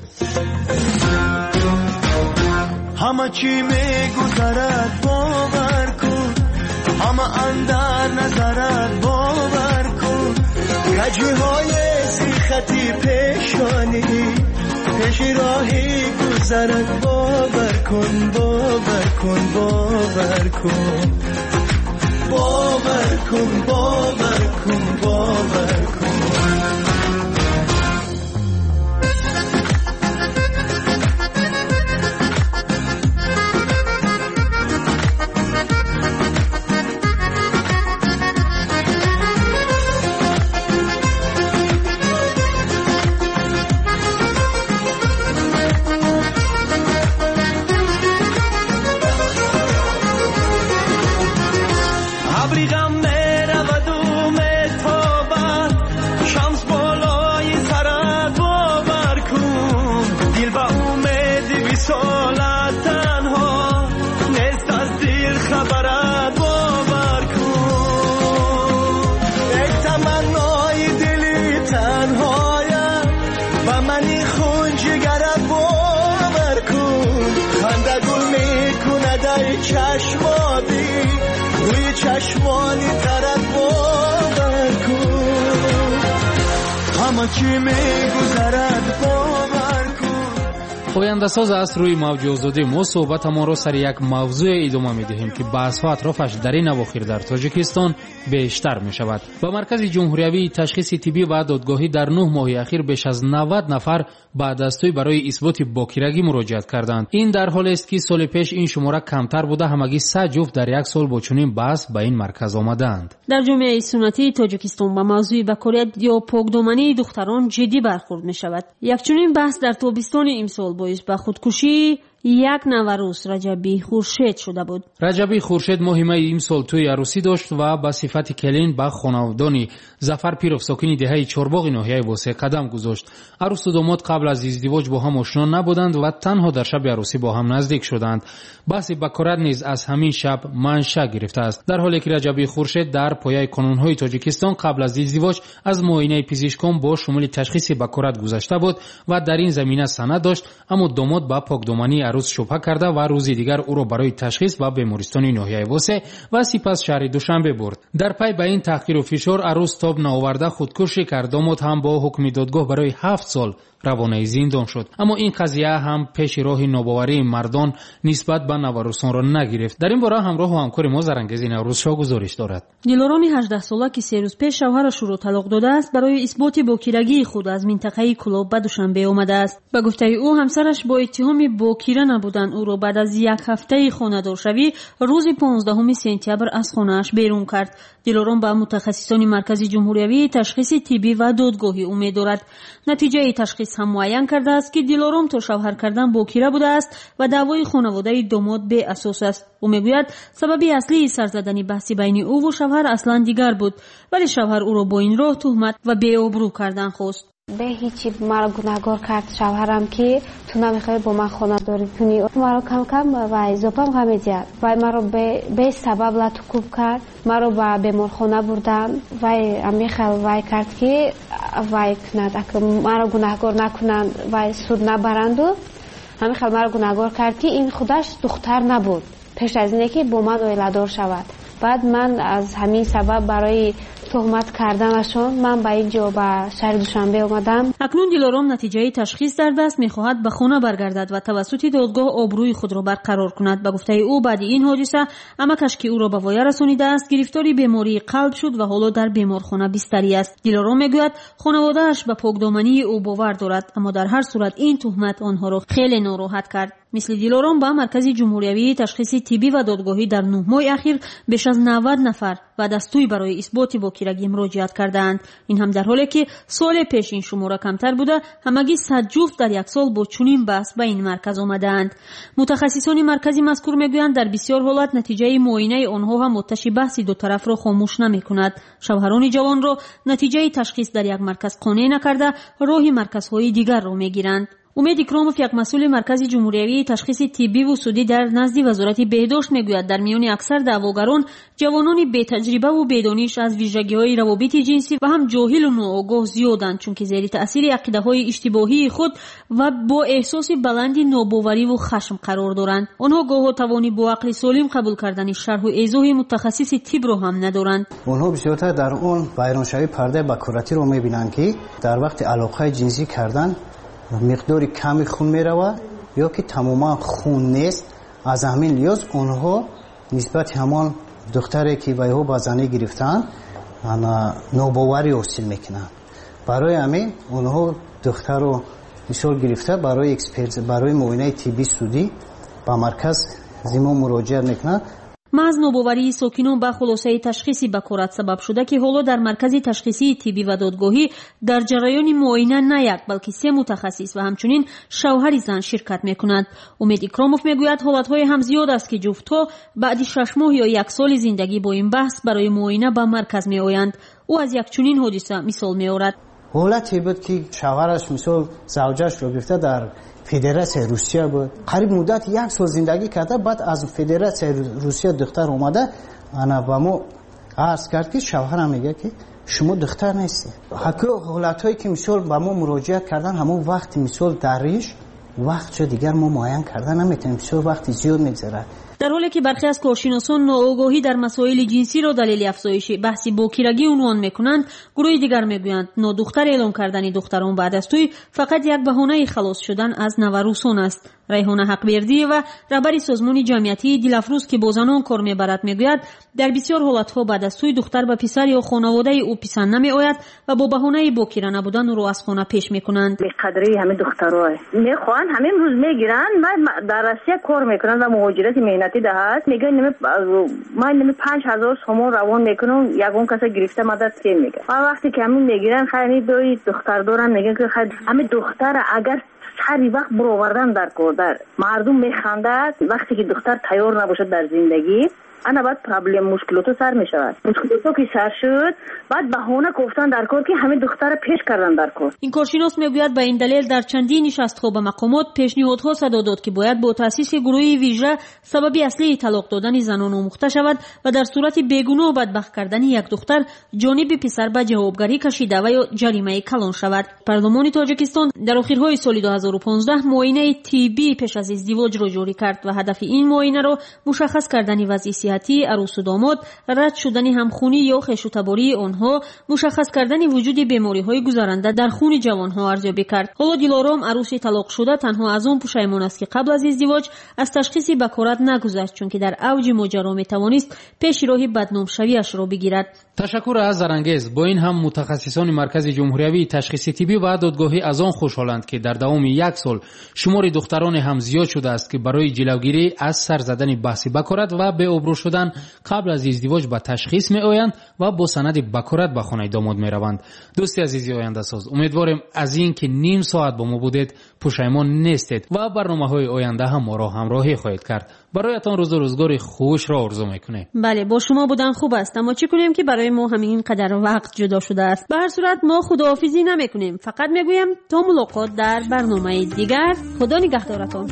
همه چی میگذرد باور کن، همه اندر نظرت باور کن، کجی های سیختی پیشانی پیش راهی گذرد باور کن باور کن باور کن باور کن باور کن باور کن. چشمانی روی چشمانی طرف باور کن، همه چی میگذرد باور کن. پاینده ساز است روی موج آزادی ما صحبت ما را سر یک موضوع ادامه میدهیم که بحث ها اطرافش در این اواخر در تاجیکستان بیشتر می شود. با مرکز جمهوری تشخیص طبی و دادگاهی در نه ماه اخیر بیش از نود نفر با دستوی برای اثبات باکیرگی مراجعت کردند. این در حالی است که سال پیش این شماره کمتر بوده، همگی سه جفت در یک سال با چنین بحث به این مرکز آمدند. در جامعه سنتی تاجیکستان با موضوع باکیرگی یا پاکدامنی دختران جدی برخورد می شود. یک چنین بحث در تابستان امسال باعث به خودکشی یک نوروز رجبی خورشید شده بود. رجبی خورشید مهمه این سال توی عروسی داشت و با صفت کلین با خانوادانی ظفر پیروف ساکن دهه چهارباغ ناحیه واسه قدم گذاشت. عروس و داماد قبل از ازدواج با هم آشنا نبودند و تنها در شب عروسی با هم نزدیک شدند. بحث بکارت نیز از همین شب منشأ گرفته است، در حالی که رجبی خورشید در پایه قانون‌های تاجیکستان قبل از ازدواج از معاینه پزشکان با شمول تشخیص بکارت گذشته بود و در این زمینه سند داشت، اما داماد با پاکدامنی عروس شبهه کرده و روزی دیگر او را برای تشخیص و بیمارستان ناحیه واسه و سپس شهر دوشنبه برد. در پی به این تحقیر و فشار عروس تاب نآورده خودکشی کرد. داماد هم با حکم دادگاه برای هفت سال روانه زندان شد، اما این قضیه هم پیش راه ناباوری مردان نسبت به نوروسان را نگرفت. در این باره همراه و همکار ما زرانگیز نوروز شاه گزارش دارد. دلاران هجده ساله که سه روز پیش شوهرش را طلاق داده است برای اثبات باکیرگی خود از منطقه کلاب به دوشنبه آمده است. به گفته او همسرش با اتهام باکیره نبودن او را بعد از یک هفته خانه‌دار شوی روز پانزدهم سپتامبر از خانه‌اش بیرون کرد. دلاران به متخصصان مرکز جمهوری تشخیص طبی و دادگاهی امید دارد. نتیجه تشخیص پلیس هم معین کرده است که دیلارام تا شوهر کردن باکیره بوده است و دعوای خانواده داماد به اساس است. او میگوید سبب اصلی سر زدن بحثی بین او و شوهر اصلا دیگر بود، ولی شوهر او را با این راه تهمت و بی‌آبرو کردن خواست. به هیچی مرا گناهگار کرد شوهرم که تو نمیخوای با من خانه داری کنی. مرا کم کم و اضافه غم زیاد و مرا به, به سبب لطکوب کرد. مرا به بیمارخانه بردن و میخواد وای کرد که وای کند اگر مرا گناهگار نکنند و سود نبرند. و همیخواد مرا گناهگار کرد که این خودش دختر نبود پیش از اینکه با من ولادار شود. بعد من از همین سبب برای تهمت کردنشون من به اینجا به شهر دوشنبه اومدم. اکنون دیلارام نتیجه تشخیص در دست میخواهد به خانه برگردد و توسط دادگاه آبروی خود را برقرار کند. به گفته او بعد این حادثه امکش که او را به وای رسانیده است گرفتاری بیماری قلب شد و حالا در بیمارخانه بستری است. دیلارام میگوید خانواده‌اش به پاکدامنی او باور دارد، اما در هر صورت این تهمت آنها را خیلی ناراحت کرد. مثل دیلارام به مرکز جمهوری تشخیص طبی و دادگاهی در نه ماه اخیر بیش از نود نفر و دستوی برای اثبات باکیرگی مراجعت کردند. این هم در حالی که سال پیش این شماره کمتر بوده، همگی صد جفت در یک سال با چنین بحث به این مرکز آمدند. متخصصان مرکزی مذکور میگویند در بسیار حالات نتیجه معاینه آنها هم متشی بحث دو طرف را خاموش نمیکند. شوهران جوان را نتیجه تشخیص در یک مرکز قانع نکرده راه مرکزهای دیگر را میگیرند. امید اکراموف یک مسئول مرکز جمهوری تشخیص طبی و سودی در نزد وزارت بهداشت میگوید در میان اکثر دعواگران جوانان بی تجربه و بدانش از ویژگی‌های روابط جنسی و هم جاهل و ناآگاه زیادند، چون که زیر تأثیر عقیده‌های اشتباهی خود و با احساس بلندی ناباوری و خشم قرار دارند. آنها گاه توانی با عقل سالم قبول کردن شرح و ایضاح متخصص طب را هم ندارند. آنها بسیارتر در اون بیرونشوی پرده بکراتی رو می‌بینند که در وقت علاقه جنسی کردن مقداری کمی خون می رود یا که تماما خون نیست. از همین لحاظ اونها نسبت همان دختری که ویها با زنی گرفتن ناباوری حاصل میکنن. برای همین اونها دختر رو مثال گرفته برای اکسپرت برای معاینه طبی سودی با مرکز زیما مراجعه میکنن. محض ناباوری ساکنان به خلاصه تشخیصی بکارت سبب شده که حالا در مرکز تشخیصی طبی و دادگاهی در جریان معاینه نه یک بلکه سه متخصص و همچنین شوهر زن شرکت میکنند. امید اکراموف میگوید حالتهای هم زیاد است که جفت‌ها بعد شش ماه یا یک سال زندگی با این بحث برای معاینه به مرکز میآیند. او از یک چنین حادثه مثال میآورد. حالتی بود که شوهرش مثال زوجش رو گرفته در فدراسیون روسیه بود، قریب مدت یک سال زندگی کرده. بعد از فدراسیون روسیه دختر اومده انا با ما عرض کرد که شوهرم میگه که شما دختر نیستی. حتی حالتایی که مثال با ما مراجعت کردن همون وقت مثال دریش وقت دیگر ما معاین کردن نمیتونیم، مثال وقتی زیاد میگذره. در حالی که برخی از کارشناسان ناآگاهی در مسائل جنسی را دلیل افزایش بحث باکیرگی عنوان میکنند، گروه دیگر میگویند نادختر اعلام کردن دختران بعد از توی فقط یک بهانه خلاص شدن از نوروسان است. ریحانه حقبردی و رهبر سازمان جمعیتی دلافروز که با زنان کار میبرد میگوید در بسیار حالتها بعد از توی دختر به پسر یا خانواده او پسند نمیآید و با بهانه باکیره نبودن او را از خانه پیش میکنند. به قدری همه دخترها میخوان همین روز میگیرن. من در روسیه کار میکنن و مهاجرت مهنتی دهد میگن نمی من نمی پنج هزار سومون روان میکنم یگون کسی گرفته مدد کی میگه. و وقتی که همین میگیرن خیلی دوی دختر دارن میگن که خیلی همه دختر اگر هر وقت برآوردن در کار در مردم میخندد وقتی که دختر تیار نباشد در زندگی انا بعد پرابلم مشکلاتو سر میشود. مشکلاتو که سر شد بعد بهانه گفتن در کار که همه دختر پیش کردن در کار. این کارشناس میگوید به این دلیل در چندین نشست‌ها به مقامات پیشنهادها صدا داد که باید با تأسیس گروهی ویژه سبب اصلی طلاق دادن زنان آموخته شود و در صورت بیگناه و بدبخت کردن یک دختر جانب پسر به جوابگری کشیده و یا جریمه کلان شود. پارلمان تاجیکستان در آخرهای سال دو هزار و پانزده معاینه طبی پیش از ازدواج را جاری کرد و هدف این معاینه را مشخص کردن وضعیت صحتی عروس و داماد، رد شدن همخونی یا خشونت‌باری آنها، مشخص کردن وجود بیماری‌های گذرنده در خون جوان‌ها ارزیابی کرد. حالا دیلارام عروس طلاق شده تنها از آن پشیمان است که قبل از ازدواج از تشخیص بکارت نگذشت، چون که در اوج ماجرا می‌توانست پیش راه بدنام شویش را بگیرد. تشکر از زرانگیز. با این هم متخصصان مرکز جمهوریوی تشخیص طبی و دادگاهی از آن خوشحالند که در دوام یک سال شمار دختران هم زیاد شده است که برای جلوگیری از سر زدن بحث بکارت و به ابرو شدن قبل از ازدواج به تشخیص می آیند و با سند بکارت به خانه داماد می روند. دوستی عزیزی آینده ساز، امیدوارم از این که نیم ساعت با ما بودید پشیمان نیستید و برنامه‌های آینده هم ما را همراهی خواهید کرد. برایتان روز و روزگار خوش را آرزو میکنیم. بله، با شما بودن خوب است، اما چی کنیم که برای ما همین قدر وقت جدا شده است. به هر صورت ما خداحافظی نمیکنیم، فقط میگویم تا ملاقات در برنامه دیگر. خدا نگهدارتان.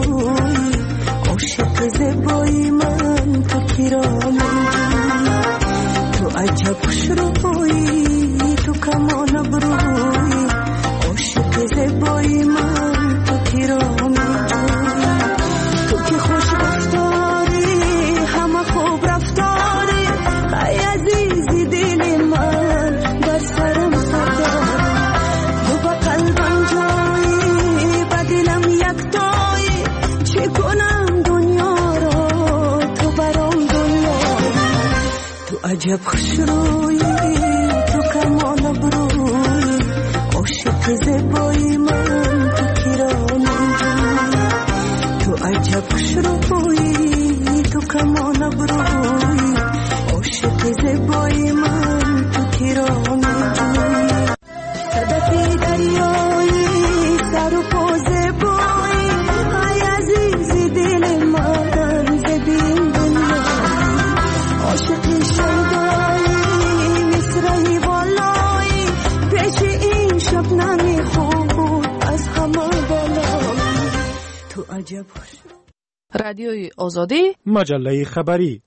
عاشق زیبای من تو پیرامون، تو عجب خوش روی، تو کمان بروی. عاشق زیبای من تو پیرامون، تو که خوش رفتاری، همه خوب رفتاری. ای عزیزی دل من در سرم سرداری، تو با قلبم جایی، با دلم یک تایی. چی کنم دنیا را تو برام دنیایی. تو عجب خوش روی، تو کمان بروی. عاشق زیبای من تو پیرامون، تو عجب خوش روی، تو کمان بروی. عاشق زیبای من تو پیرامون، صدفی دریایی، سر و پا زیبایی. ای عزیزی دل من زبین دنیا، عاشق شیدایی، مصرعی والایی. پیش این شبنمی خوب از همه بالایی، تو عجب خوش. رادیوی آزادی، مجله خبری.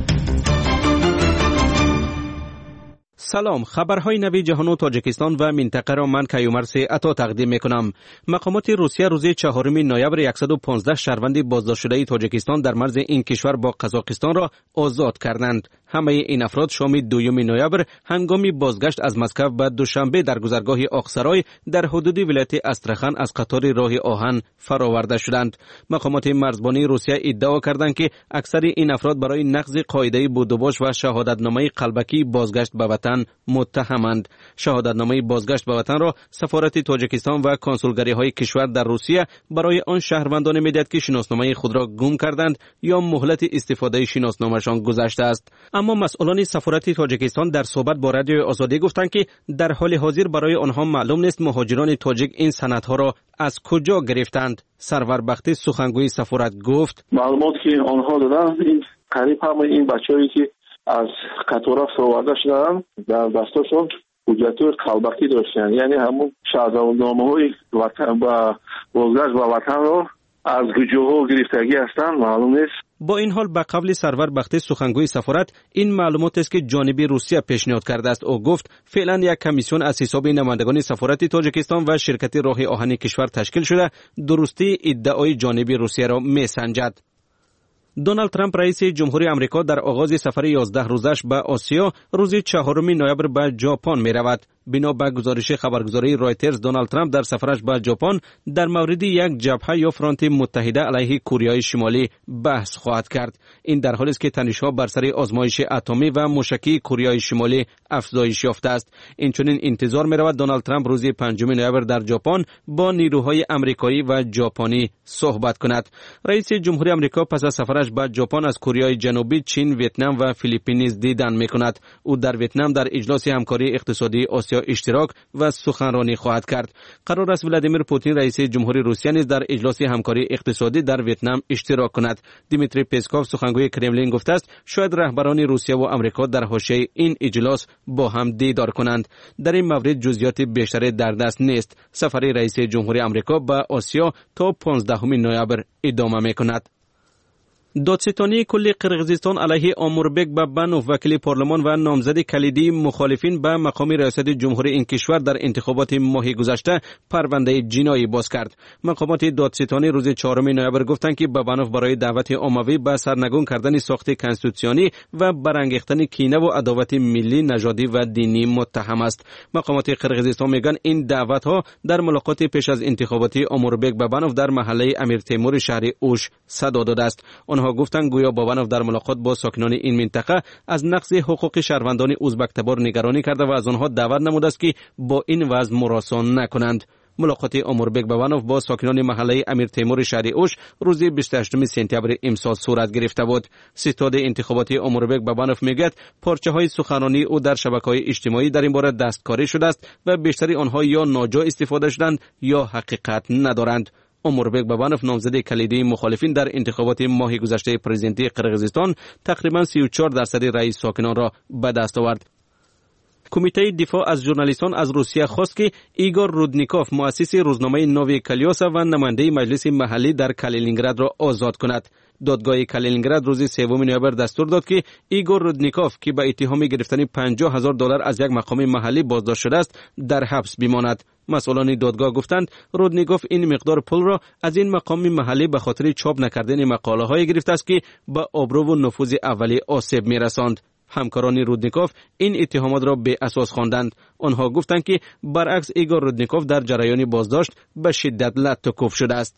سلام، خبرهای نوی جهان و تاجیکستان و منطقه را من کیومرث عطا تقدیم میکنم. مقامات روسیه روز چهارم نوامبر صد و پانزده شهروند بازداشت شده تاجیکستان در مرز این کشور با قزاقستان را آزاد کردند. همه این افراد شام دوم نوامبر هنگامی بازگشت از مسکو به دوشنبه در گذرگاه آخسرای در حدود ولایت استرخان از قطار راه آهن فراورده شدند. مقامات مرزبانی روسیه ادعا کردند که اکثر این افراد برای نقض قاعده بودوباش و شهادتنامه قلبکی بازگشت به وطن متهمند. شهادتنامه بازگشت به وطن را سفارت تاجیکستان و کنسولگری‌های کشور در روسیه برای آن شهروندان می‌دهد که شناسنامه خود را گم کردند یا مهلت استفاده شناسنامه‌شان گذشته است. اما مسئولان سفارت تاجیکستان در صحبت با رادیوی آزادی گفتند که در حال حاضر برای آنها معلوم نیست مهاجران تاجیک این سندها را از کجا گرفتند. سرور بختی سخنگوی سفارت گفت معلوماتی که آنها دادند این قریب همه این بچه‌ای که از قطار فراورده شدند در دستشون حجت قلبکی داشتند، یعنی همون شهادتنامه‌های وطن و بازگشت به وطن را از کجاها گرفتگی هستند معلوم نیست. با این حال به قول سرور بختی سخنگوی سفارت این معلومات است که جانب روسیه پیشنهاد کرده است. او گفت فعلا یک کمیسیون از حساب نمایندگان سفارت تاجیکستان و شرکت راه آهن کشور تشکیل شده درستی ادعای جانب روسیه را میسنجد. دونالد ترامپ رئیس جمهوری آمریکا در آغاز سفر یازده روزش به آسیا روز چهارم نوامبر به ژاپن می رود. بنا به گزارش خبرگزاری رایترز دونالد ترامپ در سفرش به ژاپن در مورد یک جبهه یا فرانت متحده علیه کره شمالی بحث خواهد کرد. این در حالی است که تنش‌ها بر سر آزمایش اتمی و موشکی کره شمالی افزایش یافته است. اینچنین انتظار می رود دونالد ترامپ روز پنجم نوامبر در ژاپن با نیروهای آمریکایی و ژاپنی صحبت کند. رئیس جمهوری آمریکا پس از سفرش به ژاپن از کره جنوبی، چین، ویتنام و فیلیپین نیز دیدن می کند. او در ویتنام در اجلاس همکاری اقتصادی آسیا اشتراک و سخنرانی خواهد کرد. قرار است ولادیمیر پوتین رئیس جمهوری روسیه نیز در اجلاس همکاری اقتصادی در ویتنام اشتراک کند. دیمیتری پسکوف سخنگوی کرملین گفته است شاید رهبران روسیه و آمریکا در حاشیه این اجلاس با هم دیدار کنند. در این مورد جزئیات بیشتری در دست نیست. سفر رئیس جمهوری آمریکا به آسیا تا پانزدهم نوامبر ادامه می‌کند. دادستانی کل قرقیزستان علیه آموربک بابانوف وکیل پارلمان و نامزد کلیدی مخالفین به مقام ریاست جمهوری این کشور در انتخابات ماه گذشته پرونده جنایی باز کرد. مقامات دادستانی روز چهارم نوامبر گفتند که بابانوف برای دعوت عمومی به سرنگون کردن ساخت کنستیتوسیونی و برانگیختن کینه و عداوت ملی، نژادی و دینی متهم است. مقامات قرقیزستان میگن این دعوت ها در ملاقات پیش از انتخابات آموربک بابانوف در محله امیر تیمور شهر اوش صدا داده است. آنها آنها گفتند گویا بابانوف در ملاقات با ساکنان این منطقه از نقض حقوق شهروندان ازبک تبار نگرانی کرده و از آنها دعوت نموده است که با این وضع مراسا نکنند. ملاقات اموربک بابانوف با ساکنان محله امیر تیمور شهر اوش روز بیست و هشتم سپتامبر امسال صورت گرفته بود. ستاد انتخاباتی اموربک بابانوف میگوید پارچه های سخنرانی او در شبکه‌های اجتماعی در این باره دستکاری شده است و بیشتری آنها یا ناجا استفاده شدند یا حقیقت ندارند. اموربک بابانوف نامزد کلیدی مخالفین در انتخابات ماه گذشته پرزیدنتی قرقیزستان تقریبا سی و چهار درصد رأی ساکنان را به دست آورد. کمیته دفاع از ژورنالیستان از روسیه خواست که ایگور رودنیکوف مؤسس روزنامه نوی کالیوسا و نماینده مجلس محلی در کالینینگراد را آزاد کند. دادگاه کالینینگراد روز سوم نوامبر دستور داد که ایگور رودنیکوف که به اتهام گرفتن پنجاه هزار دلار از یک مقام محلی بازداشت شده است در حبس بماند. مسئولان دادگاه گفتند رودنیکوف این مقدار پول را از این مقام محلی به خاطر چاپ نکردن مقاله های گرفته است که به آبرو و نفوذ اولی آسیب می‌رساند. همکاران رودنیکوف این اتهامات را به اساس خواندند. آنها گفتند که برعکس ایگور رودنیکوف در جریان بازداشت به شدت لطم‌کوف شده است.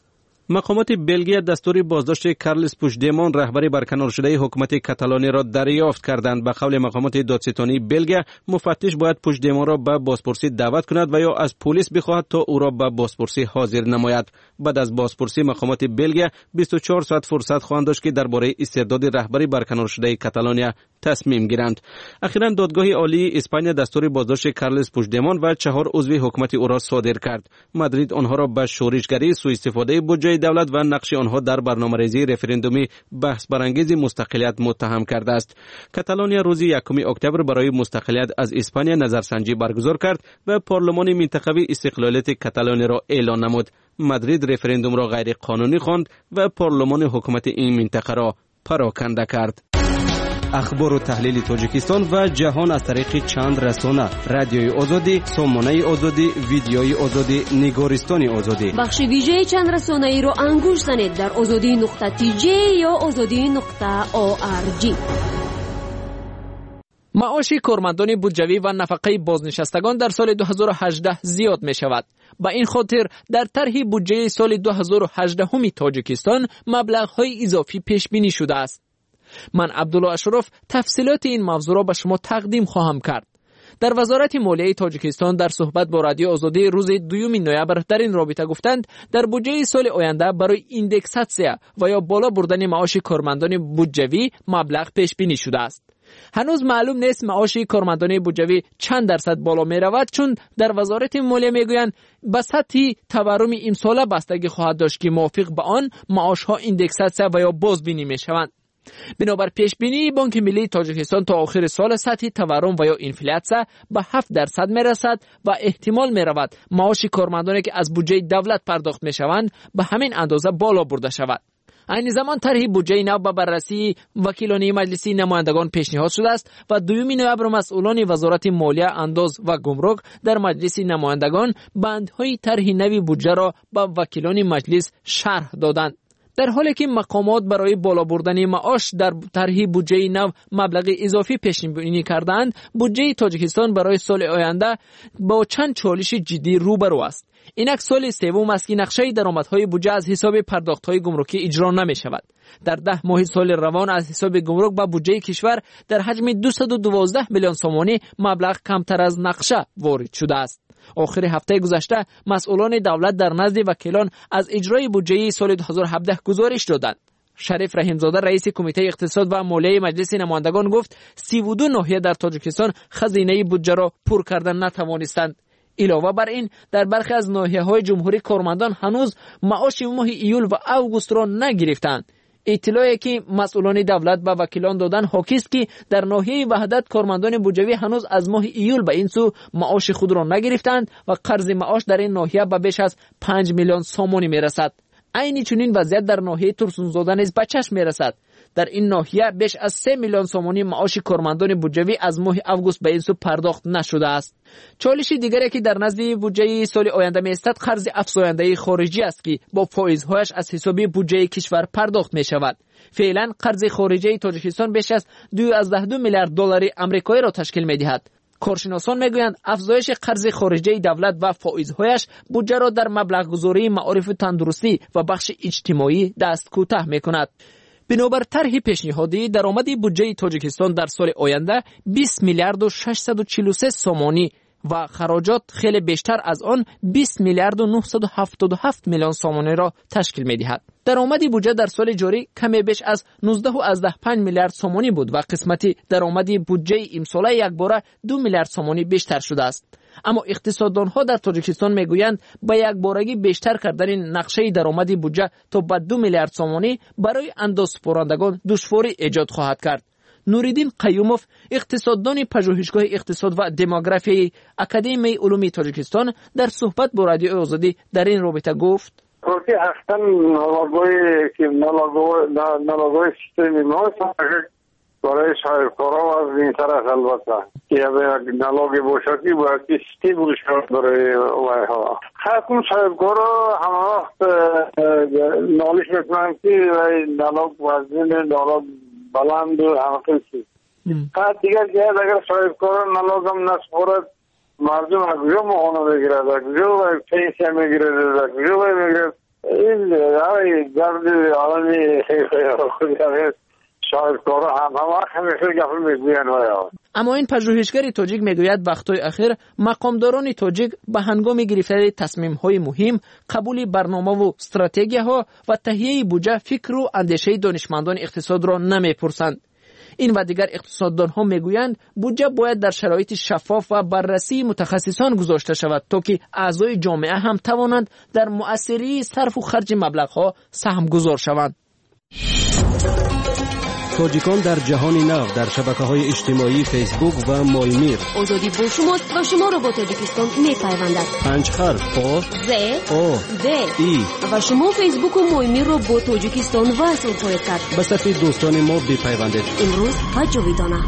مقامات بلژیک دستور بازداشت کارلس پوشدمان رهبر برکنار شده حکومت کاتالانی را دریافت کردند. به قول مقامات دادستانی بلژیک مفتش باید پوشدمان را به بازپرسی دعوت کند و یا از پلیس بخواهد تا او را به بازپرسی حاضر نماید. بعد از بازپرسی مقامات بلژیک بیست و چهار ساعت فرصت خواهند داشت که درباره استرداد رهبری برکنار شده کاتالونیا تصمیم گیرند. اخیراً دادگاه عالی اسپانیا دستور بازداشت کارلس پوشدمان و چهار عضو حکومت او را صادر کرد. مادرید آنها را به شورشگری، سوء استفاده بودجه دولت و نقش آنها در برنامه‌ریزی رفراندومی بحث برانگیز مستقلیت متهم کرده است. کاتالونیا روز یکم اکتبر برای مستقلیت از اسپانیا نظرسنجی برگزار کرد و پارلمان منطقوی استقلالیت کاتالونیا را اعلان نمود. مادرید رفراندوم را غیر قانونی خواند و پارلمان حکومت این منطقه را پراکنده کرد. اخبار و تحلیل تاجیکستان و جهان از طریق چند رسانه: رادیوی آزادی، سامانه آزادی، ویدیوی آزادی، نگارستان آزادی. بخش ویژه چند رسانه ای را انگوش زنید در آزادی نقطه تی جی یا آزادی نقطه او آر جی. معاش کارمندان بودجوی و نفقه بازنشستگان در سال دو هزار و هجده زیاد می شود. با این خاطر در طرح بودجه سال دو هزار و هجده همی تاجیکستان مبلغ‌های اضافی پیش بینی شده است. من عبدالله اشرف تفصیلات این موضوع را به شما تقدیم خواهم کرد. در وزارت مالیه تاجیکستان در صحبت با رادیو آزادی روز دوم نوامبر در این رابطه گفتند در بودجه سال آینده برای ایندکساسیا و یا بالا بردن معاش کارمندان بودجوی مبلغ پیش بینی شده است. هنوز معلوم نیست معاش کارمندان بودجوی چند درصد بالا می رود، چون در وزارت مالیه می گویند به سطح تورم امساله بستگی خواهد داشت که موافق به آن معاش ها ایندکساسیا و یا بازبینی می شوند. بنابر پیش بینی بانک ملی تاجیکستان تا آخر سال سطح تورم و یا انفلاسیون به هفت درصد می رسد و احتمال می رود معاش کارمندانی که از بودجه دولت پرداخت می شوند به همین اندازه بالا برده شود. این زمان طرح بودجه نو به بررسی وکیلان مجلس نمایندگان پیشنهاد شده است و دوم نوامبر مسئولان وزارت مالیه، انداز و گمرک در مجلس نمایندگان بندهای طرح نوی بودجه را به وکیلان مجلس شرح دادند. در حالی که مقامات برای بالا بردن معاش در طرح بودجه نو مبلغ اضافی پیش بینی کردند، بودجه تاجیکستان برای سال آینده با چند چالش جدی روبرو است. اینک سال سوم است که نقشه درآمدهای بودجه از حساب پرداخت‌های گمرکی اجرا نمی‌شود. در ده ماه سال روان از حساب گمرک به بودجه کشور در حجم دویست و دوازده میلیون سومانی مبلغ کمتر از نقشه وارد شده است. آخر هفته گذشته مسئولان دولت در نزد وکیلان از اجرای بودجه سال دو هزار و هفده گزارش دادند. شریف رحیمزاده رئیس کمیته اقتصاد و مالیه مجلس نمایندگان گفت سی و دو ناحیه در تاجیکستان خزینه بودجه را پر کردن نتوانستند. علاوه بر این در برخی از ناحیه‌های جمهوری کارمندان هنوز معاش ماه ایول و اوگوست را نگرفتند. اطلاعی که مسئولان دولت به وکیلان دادن حاکی است که در ناحیه وحدت کارمندان بودجوی هنوز از ماه ایول به این سو معاش خود را نگرفتند و قرض معاش در این ناحیه به بیش از پنج میلیون سومانی میرسد. عین چنین وضعیت در ناحیه ترسونزاده نیز به چشم میرسد. در این ناحیه بیش از سه میلیون سومانی معاش کارمندان بودجوی از ماه اوگوست به این سو پرداخت نشده است. چالش دیگری که در نزد بودجه سال آینده می‌استد قرض افزاینده خارجی است که با فایزهایش از حساب بودجه کشور پرداخت می‌شود. فعلا قرض خارجی تاجیکستان بیش از دو کماه یک دو میلیارد دلار آمریکایی را تشکیل می‌دهد. کارشناسان میگویند افزایش قرض خارجی دولت و فایزهایش بودجه را در مبلغ گذاری معارف و تندرستی و بخش اجتماعی دست کوتاه می‌کند. بنابر طرح پیشنهادی درآمد بودجه تاجیکستان در سال آینده بیست میلیارد و ششصد و چهل و سه سامانی و خراجات خیلی بیشتر از آن بیست میلیارد و نهصد و هفتاد و هفت میلیون سامانی را تشکیل می‌دهد. درآمد بودجه در سال جاری کمی بیش از نوزده و از ده پنج میلیارد سامانی بود و قسمتی درآمد بودجه امساله یکباره دو میلیارد سامانی بیشتر شده است. اما اقتصاددانها در تاجیکستان میگویند با یک بارگی بیشتر کردن نقشه درآمد بودجه تا به دو میلیارد سامانی برای اندازه‌سپارندگان دشواری ایجاد خواهد کرد. نوریدین قیوموف اقتصاددان پژوهشگاه اقتصاد و دموگرافی اکادمی علوم تاجیکستان در صحبت با رادیو آزادی در این رابطه گفت: که اصلا نلاگوی که نلاگوی سیستمی ما برای صاحبکارا از این طرف البته که یک نلاگی باشد که باید استیبل شد برای وایها. حتما صاحبکارا همه وقت نالش میکنن که نلاگ وزن نلاگ بلند و همه چیز. بعد دیگر که اگر صاحبکارا نلاگم نسپارد مردم از کجا ماهانه میگیرد، از کجا پنسیا میگیرد، از کجا میگیرد. این درد عالمی خیلی صاحبکارا هم همه همیشه گفت میگوین ویا. اما این پژوهشگر تاجیک میگوید وقتهای اخیر مقامداران تاجیک به هنگام گرفتن تصمیم‌های مهم، قبول برنامه و استراتژی‌ها و تهیه بودجه فکر و اندیشه دانشمندان اقتصاد را نمیپرسند. این و دیگر اقتصاددانها میگویند بودجه باید در شرایط شفاف و بررسی متخصصان گذاشته شود تا که اعضای جامعه هم توانند در مؤثری صرف و خرج مبلغ‌ها سهم گذار شوند. تاجیکان در جهان نو در شبکه‌های اجتماعی فیسبوک و مایمیر. آزادی با شماست و شما را با تاجیکستان می‌پیوندد. پنج حرف آ ز آ د ای و شما فیسبوک و مایمیر را با تاجیکستان وصل خواهید کرد. به صفحه دوستان ما بپیوندید. امروز و جاویدانه.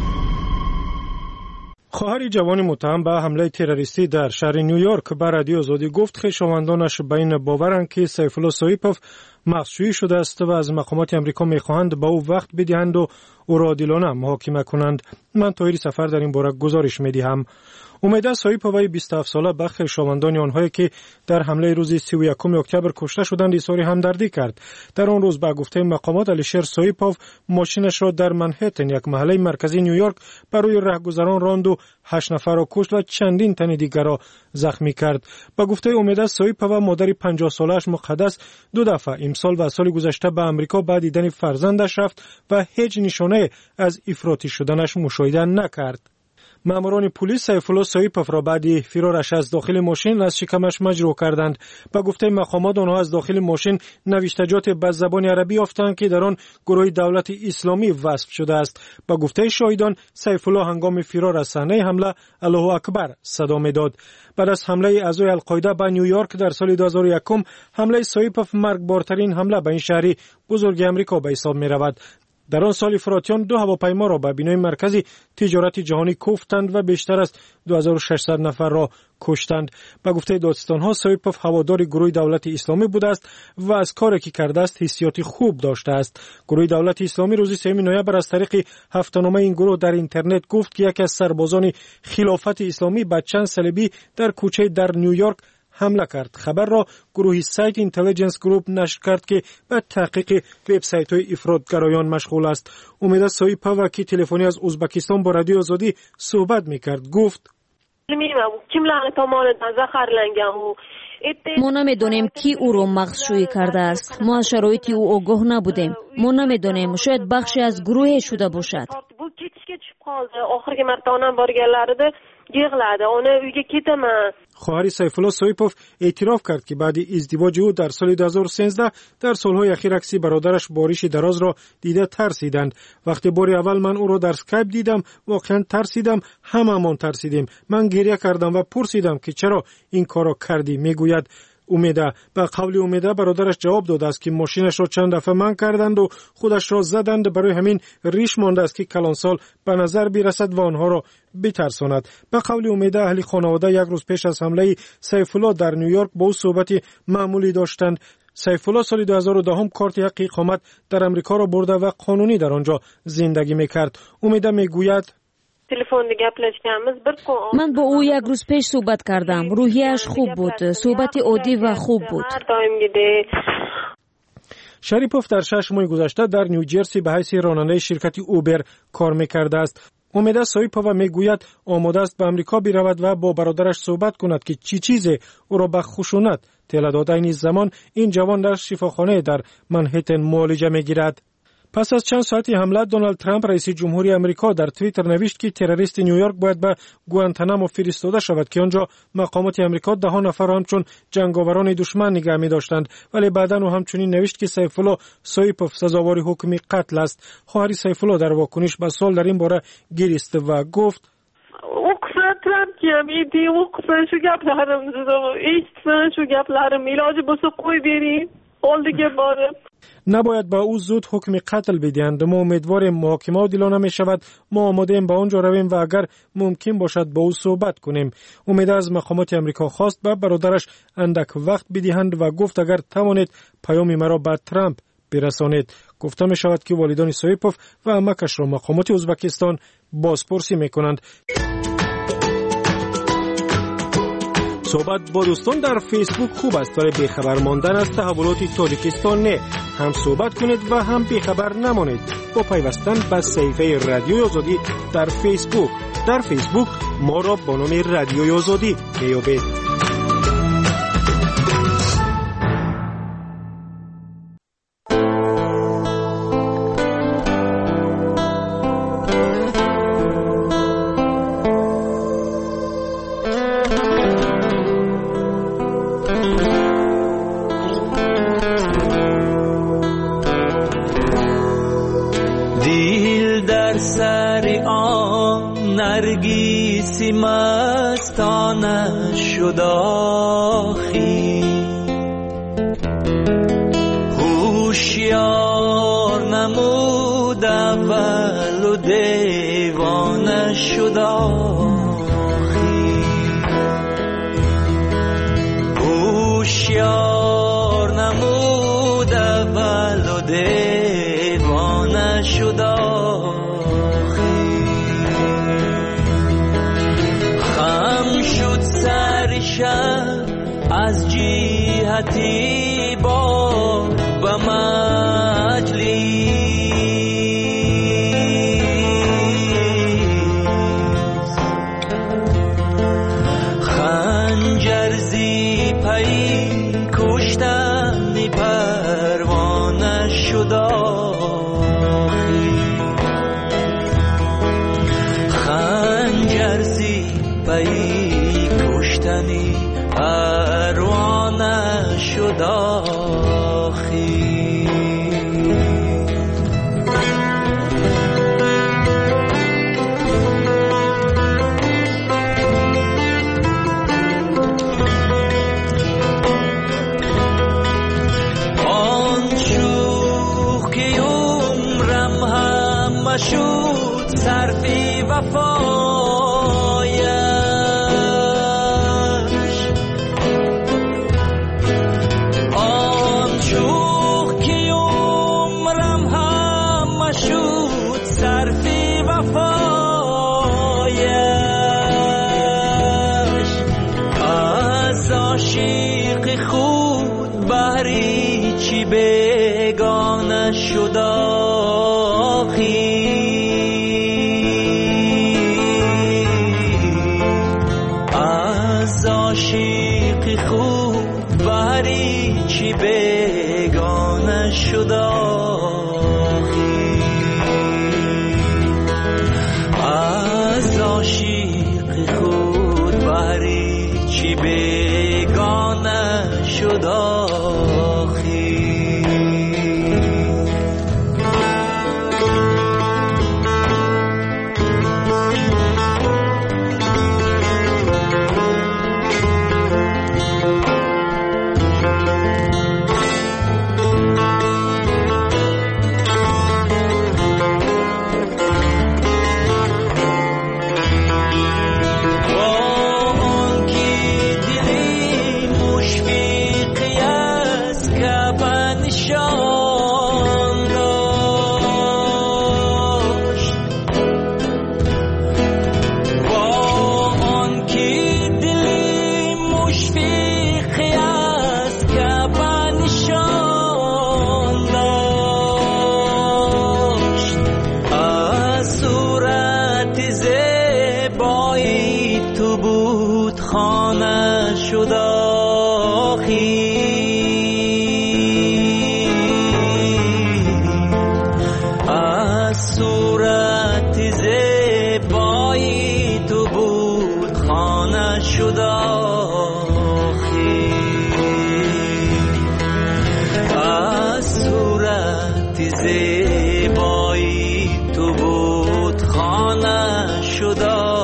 خواهر جوان متهم به حمله تروریستی در شهر نیویورک به رادیو آزادی گفت خویشاوندانش به این باورند که سیف الله سایپوف مخشویی شده است و از مقامات امریکا میخواهند به او وقت بدهند و او را عادلانه محاکمه کنند. من طاهر سفر در این باره گزارش میدهم. امید سایپوف بیست و هفت ساله به خویشاوندان آنهایی که در حمله روز سی و یکم اکتبر کشته شدند اظهار همدردی کرد. در آن روز به گفته مقامات الیشر سایپوف ماشینش را در منهتن، یک محله مرکزی نیویورک، بر روی راهگذران راند و هشت نفر را کشت و چندین تن دیگر را زخمی کرد. به گفته امید سایپوف مادر پنجاه سالش مقدس دو دفعه امسال و سال گذشته به امریکا بعد دیدن فرزندش رفت و هیچ نشانه از افراطی شدنش مشاهده نکرد. ماموران پلیس سیف الله سایپوف را بعد فرارش از داخل ماشین از شکمش مجروح کردند. به گفته مقامات آنها از داخل ماشین نوشتجات به زبان عربی یافتند که در آن گروه دولت اسلامی وصف شده است. به گفته شاهدان سیف الله هنگام فرار از صحنه حمله الله اکبر صدا میداد. بعد از حمله اعضای القاعده به نیویورک در سال دو هزار و یک حمله سایپوف مرگبارترین حمله به این شهر بزرگ امریکا به حساب می رود. در آن سال افراطیان دو هواپیما را به بنای مرکزی تجارت جهانی کوفتند و بیشتر از دو هزار و ششصد نفر را کشتند. به گفته دادستانها سایپوف هوادار گروه دولت اسلامی بوده است و از کاری که کرده است حسیاتی خوب داشته است. گروه دولت اسلامی روز سوم نوامبر از طریق هفته‌نامه این گروه در اینترنت گفت که یکی از سربازان خلافت اسلامی به چند صلیبی در کوچه در نیویورک حمله کرد. خبر را گروه سایت اینتلیجنس گروپ نشر کرد که به تحقیق وبسایت‌های افراطگرایان مشغول است. امید سایپوف که تلفنی از ازبکستان با رادیو آزادی صحبت می‌کرد گفت: ما نمیدونیم کی او را مخشویی کرده است. ما از شرایط او آگاه نبودیم. ما نمیدونیم، شاید بخشی از گروه شده باشد. خواهر سیف الله سایپوف اعتراف کرد که بعد ازدواج او در سال دو هزار و سیزده در سالهای اخیر عکس برادرش باریش دراز را دیده ترسیدند. وقتی بار اول من او را در اسکایپ دیدم واقعا ترسیدم، هممون ترسیدیم. من گریه کردم و پرسیدم که چرا این کارو کردی. میگوید امیده. به قول امیده برادرش جواب داده است که ماشینش را چند دفعه منع کردند و خودش را زدند، برای همین ریش مانده است که کلان سال به نظر برسد و آنها را بترساند. به قول امیده اهل خانواده یک روز پیش از حمله سیف الله در نیویورک با او صحبت معمولی داشتند. سیف الله سال دو هزار و ده کارت حق اقامت در امریکا را برده و قانونی در آنجا زندگی میکرد. امیده میگوید من با او یک روز پیش صحبت کردم. روحیش خوب بود، صحبت عادی و خوب بود. شریپوف در شش ماه گذشته در نیوجرسی به حیث راننده شرکت اوبر کار می‌کرده است. امید سایپووا میگوید آماده است به امریکا برود و با برادرش صحبت کند که چی چیزی او را به خشونت تلا داده. این زمان این جوان در شفاخانه در منهتن معالجه میگیرد. پس از چند ساعتی حمله، دونالد ترامپ رئیس جمهوری آمریکا در توییتر نوشت که تروریست نیویورک باید به گوانتانامو فرستاده شود که آنجا مقامات آمریکا ده نفر را همچون جنگاوران دشمن نگه می‌داشتند، ولی بعداً او همچنین نوشت که سیف‌الله سایپوف سزاوار حکم قتل است. خواهر سیف‌الله در واکنش به سوال در این باره گریست و گفت Tramp jamiyeti u qilsa shu gaplarimni eshitsin, shu gaplarim iloji bo'lsa qo'y bering, oldiga borib. نباید با او زود حکم قتل بدهند. ما امیدواریم محاکمه عادلانه می شود. ما آماده ایم به آنجا رویم و اگر ممکن باشد با او صحبت کنیم. امید از مقامات آمریکا خواست به برادرش اندک وقت بدهند و گفت اگر توانید پیام مرا به ترامپ برسانید. گفته می شود که والدان سایپوف و عمکش را مقامات ازبکستان بازپرسی می کنند. صحبت با دوستان در فیسبوک خوب است، ولی بیخبر ماندن از تحولات تاجیکستان نه. هم صحبت کنید و هم بیخبر نمانید با پیوستن به صفحه رادیوی آزادی در فیسبوک. در فیسبوک ما را با نام رادیوی آزادی میابید. نرگیسی مستانه شد آخی، هوشیار نمود اول و دیوانه شد آخی، هوشیار نمود اول و دیوانه شد آخی. از جهتی با و مجلس، خنجر زی پی کشتن پروانه شد آخی، خنجر زی پی کشتنی پروانه شد آخی. آن شوخ که عمرم هم شد صرفی وفایه، بیگانه شد آخی، از عاشق خود بری چی بیگانه شد آخی، از عاشق خود بری چی بیگانه شد آخی. زیبایی تو بود خانه شده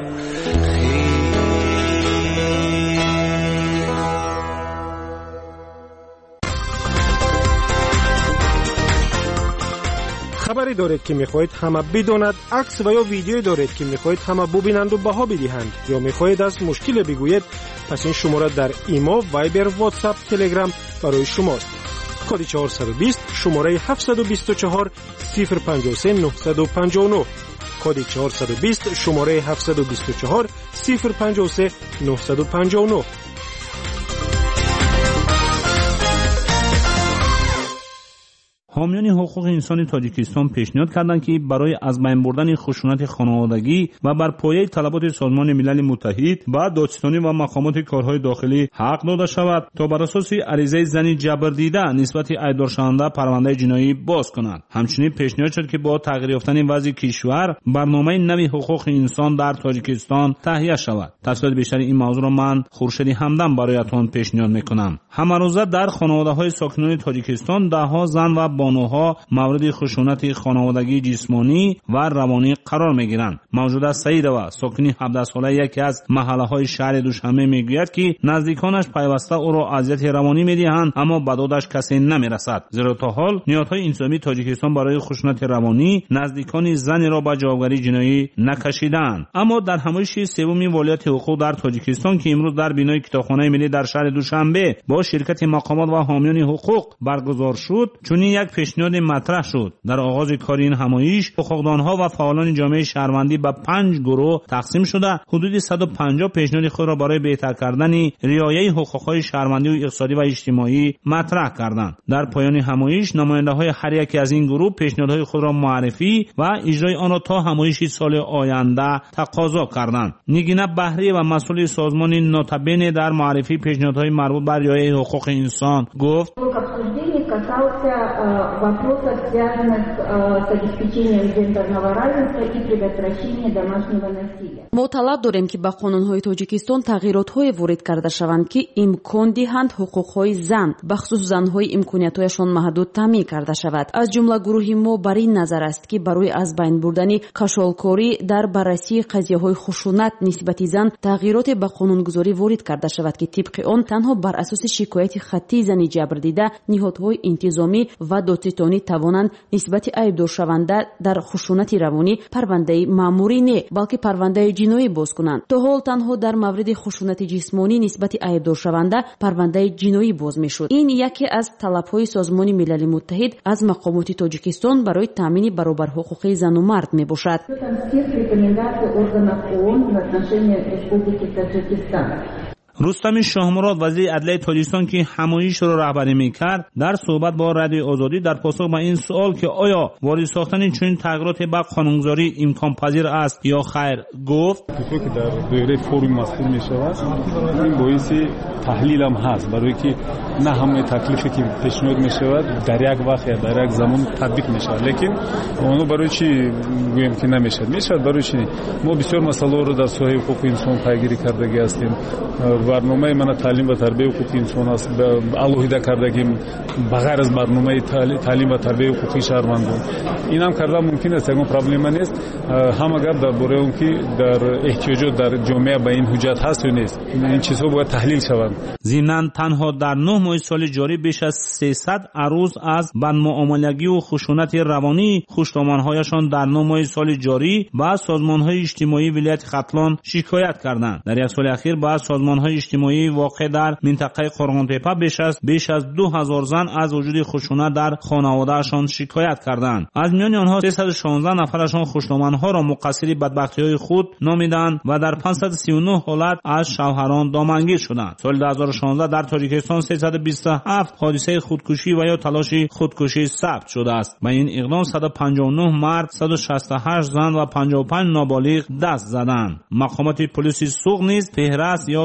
خبری دارید که میخواهید همه بداند، عکس و یا ویدیویی دارید که میخواهید همه ببینند و بها بدهند، یا میخواهید از مشکل بگویید، پس این شماره در ایما، وایبر، واتساپ، تلگرام برای شماست. کد چهارصد و بیست شماره هفتصد و بیست و چهار صفر پنجاه و سه نهصد و پنجاه و نه. کد چهارصد و بیست شماره هفتصد و بیست و چهار صفر پنجاه و سه نهصد و پنجاه و نه. حامیان حقوق انسان تاجیکستان پیشنهاد کردند که برای از بین بردن خشونت خانوادگی و بر پایه طلبات سازمان ملل متحد با دادستانی و مقامات کارهای داخلی حق داده شود تا بر اساس عریضه زنی جبر دیده نسبت ایدار شونده پرونده جنایی باز کنند. همچنین پیشنهاد شد که با تغییر یافتن وضع کشور برنامه نوی حقوق انسان در تاجیکستان تهیه شود. تفصیلات بیشتر این موضوع را من خورشید همدم برایتان پیشنهاد میکنم. همه روزه در خانواده‌های ساکنان تاجیکستان دهها زن و بانوها مورد خشونت خانوادگی جسمانی و روانی قرار میگیرند. موجوده سعیده و ساکنی هفده ساله یکی از محله‌های شهر دوشنبه میگوید که نزدیکانش پیوسته او را اذیت روانی میدهند، اما به دادش کسی نمیرسد، زیرا تا حال نهادهای انتظامی تاجیکستان برای خشونت روانی نزدیکان زنی را به جوابگری جنایی نکشیدند. اما در همایش سوم ولایت حقوق در تاجیکستان که امروز در بینای کتابخانه ملی در شهر دوشنبه با شرکت مقامات و حامیان حقوق برگزار شد، چنین یک پیشنهاد مطرح شد. در آغاز کار این همایش حقوقدانها و فعالان جامعه شهروندی به پنج گروه تقسیم شده حدود صد و پنجاه پیشنهاد خود را برای بهتر کردن رعایت حقوق‌های شهروندی و اقتصادی و اجتماعی مطرح کردند. در پایان همایش نماینده‌های هر یک از این گروه پیشنهادهای خود را معرفی و اجرای آن را تا همایش سال آینده تقاضا کردند. نگینه بهری و مسئول سازمان نوتابene در معرفی پیشنهادهای مربوط به رعایت حقوق انسان گفت: вопросов, связанных с обеспечением гендерного равенства и предотвращением домашнего насилия. ما طلب داریم که به قانون‌های تاجیکستان تغییرات‌های وارد کرده شوند که امکان دهند حقوق‌های زن، بخصوص زن‌های امکانات‌هایشان محدود تامین کرده شود. از جمله گروه ما بر این نظر است که برای از بین بردن کشالکاری در بررسی قضیه‌های خشونت نسبت زن تغییرات به قانونگذاری وارد کرده شود که طبق آن تنها بر اساس شکایت خطی زنی جبر دیده نهادهای انتظامی و دادستانی توانند نسبت ایبدار شونده در خشونت روانی پرونده مأموری نه بلکه پرونده جنایی باز کنند. تا حال تنها در مورد خشونت جسمانی نسبت ایبدار شونده پرونده جنایی باز میشد. این یکی از طلب‌های سازمان ملل متحد از مقامات تاجیکستان برای تامین برابر حقوق زن و مرد میباشد. رستم شاهمراد وزیر عدلیه تاجیکستان که همایش را رهبری میکرد در صحبت با رادیو آزادی در پاسخ به این سوال که آیا وارد ساختن چنین تغییرات به قانونگذاری امکان پذیر است یا خیر گفت: چیزی که در دوره فوری مسئول میشود این باعث تحلیل هم هست، برای که نه همه تکلیفی که پیشنهاد میشود در یک وقت یا در یک زمان تطبیق میشود، لیکن اونو برای چی گویم که نمیشود میشود برای چی ما بسیار مسائل رو در ساحه حقوق انسان پیگیری کرده هستیم. برنامه من تعلیم و تربیت حقوق انسان است الوهیده کردگیم بغیر از برنامه تعلیم و تربیت حقوقی شهروندان. این هم کرده ممکن است، اون پرابلم نیست، هم اگر درباره اون که در احتیاجات در جامعه به این حجت هست و نیست، این چیزها باید تحلیل شوند. ضمناً تنها در نه ماه سال جاری بیش از سیصد عروض از بدمعاملگی و خشونت روانی خوشنامه‌هایشان در نه ماه سال جاری با سازمان‌های اجتماعی ولایت ختلان شکایت کردند. در یک سال اخیر با سازمان‌های اجتماعی واقع در منطقه قرغان‌تپه بیش از بیش از دو هزار زن از وجود خشونت در خانواده‌شان شکایت کردند. از میان آنها سیصد و شانزده نفرشان خوشنامه‌ها را مقصر بدبختی‌های خود نامیدند و در پانصد و سی و نه حالت از شوهران دامنگیر شدند. سال دو هزار و شانزده در تاجیکستان سیصد و بیست و هفت حادثه خودکشی و یا تلاش خودکشی ثبت شده است. با این اقدام صد و پنجاه و نه مرد، صد و شصت و هشت زن و پنجاه و پنج نابالغ دست زدند. مقامات پلیس سوق نیز فهرست یا رویخط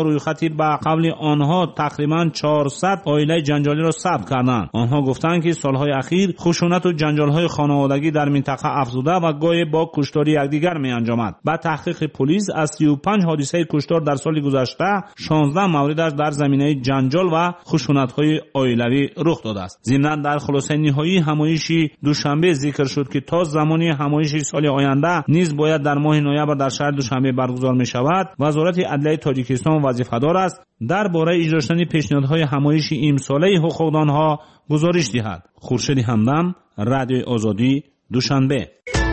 ترتیب به قول آنها تقریبا چهارصد عائله جنجالی را ثبت کردند. آنها گفتند که سالهای اخیر خشونت و جنجال‌های خانوادگی در منطقه افزوده و گاهی با کشتار یکدیگر می‌انجامد. با تحقیق پلیس از سی و پنج حادثه کشتار در سال گذشته شانزده موردش در زمینه جنجال و خشونت‌های عائلوی رخ داده است. ضمناً در خلاصه نهایی همایش دوشنبه ذکر شد که تا زمانی همایش سال آینده نیز باید در ماه نوامبر در شهر دوشنبه برگزار می‌شود. وزارت عدلیه تاجیکستان وظیفه‌دار است درباره اجرا شدن پیشنهادهای همایش امساله حقوقدانها گزارش دهد. خورشید همدم، رادیو آزادی، دوشنبه.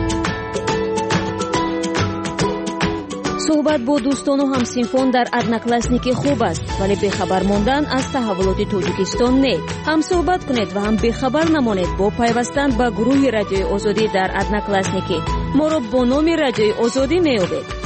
صحبت با دوستان و همسینفون در ادناکلاسنیکی خوب است، ولی بخبر ماندن از تحولات تاجیکستان نه. هم صحبت کنید و هم بخبر نمانید با پیوستن به گروه رادیو آزادی در ادناکلاسنیکی. ما را با نام رادیو آزادی میابید.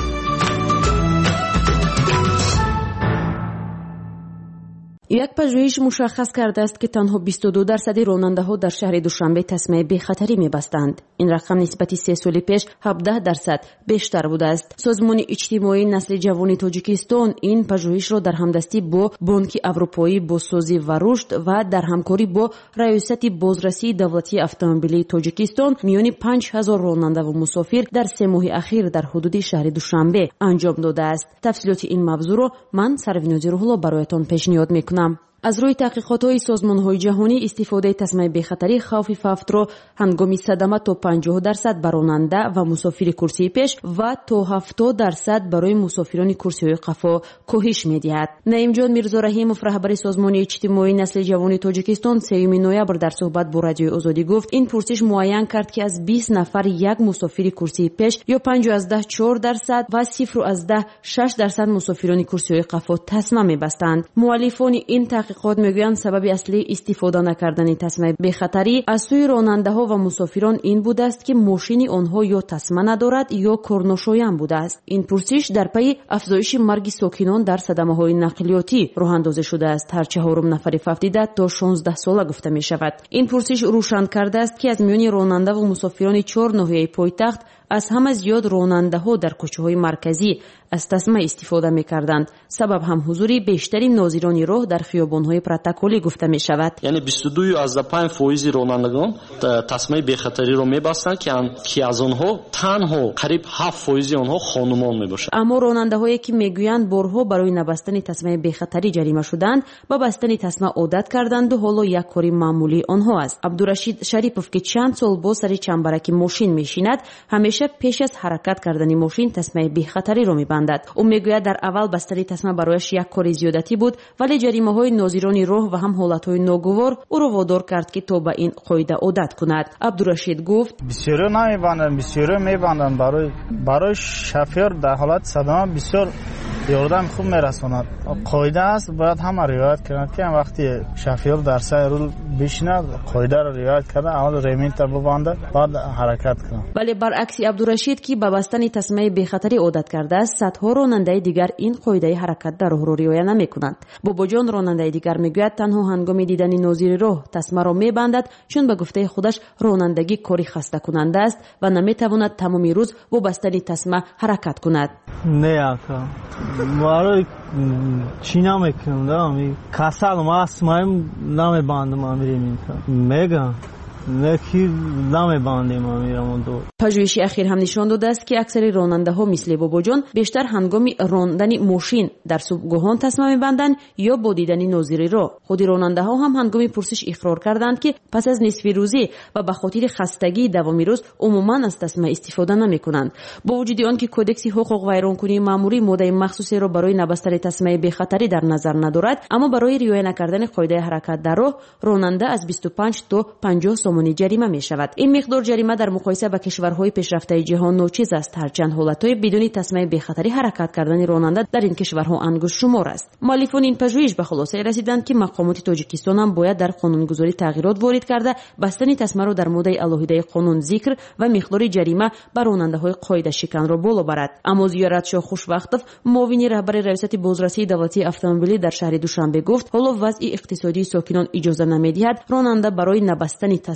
یک پژوهش مشخص کرده است که تنها بیست و دو درصد راننده‌ها در شهر دوشنبه تسمه بی‌خطری می‌بستند. این رقم نسبت سه سال پیش هفده درصد بیشتر بوده است. سازمان اجتماعی نسل جوان تاجیکستان این پژوهش را در همدستی با بانک اروپایی بازسازی و رشد و در همکاری با ریاست بازرسی دولتی اتومبیلی تاجیکستان میان پنج هزار راننده و مسافر در سه ماه اخیر در حدود شهر دوشنبه انجام داده است. تفصیلات این موضوع را من سروینازی روح‌الله برایتان پیشنهاد می‌کنم. از روی تحقیقات‌های سازمان‌های جهانی استفاده تسمه بی‌خطری خوف فوت را هنگام صدمه تا پنجاه درصد بر راننده و مسافر کرسی پیش و تا هفتاد درصد برای مسافران کرسی‌های قفا کاهش می‌دهد. نعیم جان میرزا رحیموف رهبر سازمان اجتماعی نسل جوان تاجیکستان سوم نوامبر در صحبت با رادیو آزادی گفت این پرسش معین کرد که از بیست نفر یک مسافر کرسی پیش یا پنج از ده چهار درصد و صفر از ده شش درصد مسافران کرسی‌های قفا تسمه می‌بستند. مؤلفان این تحقیقات میگویند سبب اصلی استفاده نکردن تسمه بی‌خطری از سوی راننده‌ها و مسافران این بوده است که ماشین آنها یا تسمه ندارد یا کارناشایان بوده است. این پرسش در پی افزایش مرگ ساکنان در صدمه‌های نقلیاتی راه اندازی شده است. هر چهارم نفر فوت دیده تا شانزده ساله گفته می شود. این پرسش روشن کرده است که از میان راننده و مسافران چهار ناحیه پایتخت از همه زیاد راننده‌ها در کوچه‌های مرکزی از تسمه استفاده می‌کردند. سبب هم حضور بیشتری ناظران راه در خیابان‌های پروتکلی گفته می‌شود. یعنی بیست و دو از پنج درصد رانندگان تسمه بی‌خطری را می‌بستند که که از آنها تنها قریب هفت درصد آنها خانمان می‌باشند. اما راننده‌هایی که می‌گویند بارها برای نبستن تسمه بی‌خطری جریمه شدند، با بستن تسمه عادت کردند و حالا یک کاری معمولی آنها است. عبدالرشید شریپوف که چند سال با سر چنبرک ماشین می‌شیند، همیشه پیش از حرکت کردن ماشین تسمه بی‌خطری را می‌بندد. او میگوید در اول بستن تسمه برایش یک کار زیادتی بود، ولی جریمه‌های ناظران راه و هم حالت‌های ناگوار او را وادار کرد که تا به این قاعده عادت کند. عبدالرشید گفت بسیار نمی‌بندند، بسیار می‌بندند. برای برای شفیر در حالت صدمه بسیار یاردم خوب میرساند. قاعده است باید همه رعایت کنند که وقتی شفیر در سر رول بشیند قاعده را رعایت کنه، اول ریمینت ببنده بعد حرکت کنه. ولی برعکس عبدالرشید که به بستن تسمه بی‌خطری عادت کرده است، صدها راننده دیگر این قاعده حرکت در راه را رعایت نمی‌کنند. بابا جان راننده دیگر میگوید تنها هنگام دیدن ناظر راه تسمه را میبندد، چون به گفته خودش رانندگی کاری خسته کننده است و نمیتواند تمام روز با بستن تسمه حرکت کند. نه آقا برای چی نمیکنم دارم کسل ما اسمایم نمیبندم امیریم میگم نکی نمیبندیم امیرم دو. پژوهش اخیر هم نشان داده است که اکثر راننده ها مثل بابا جان بیشتر هنگام راندن ماشین در صبحگاهان تسمه میبندند یا با دیدن ناظر راه. خود راننده ها هم هنگام پرسش اقرار کردند که پس از نصف روزی و به خاطر خستگی دوامی روز عموما از تسمه استفاده نمیکنند. با وجود آن که کدکس حقوق ویرانکنی ماموری ماده مخصوصی را برای نبستن تسمه بی‌خطری در نظر ندارد، اما برای رعایت نکردن قاعده حرکت در راه راننده از بیست و پنج تا پنجاه سومانی جریمه می شود. این مقدار جریمه در مقایسه با کشورهای پیشرفته جهان ناچیز است، هرچند حالتهای بدون تسمه بی‌خطری حرکت کردن راننده در این کشورها انگشت شمار است. مؤلفان این پژوهش به خلاصه رسیدند که مقامات تاجیکستان هم باید در قانونگذاری تغییرات وارد کرده بستن تسمه را در ماده الهیده قانون ذکر و مقدار جریمه بر راننده‌های قاعده شکن را بالا برد. اما زیارتشاه خوشوقتov معاون رهبر ریاست بازرسی دولتی اتومبیلی در شهر دوشنبه گفت حالا وضع اقتصادی ساکنان اجازه نمی‌دهد راننده برای نبستن تسمه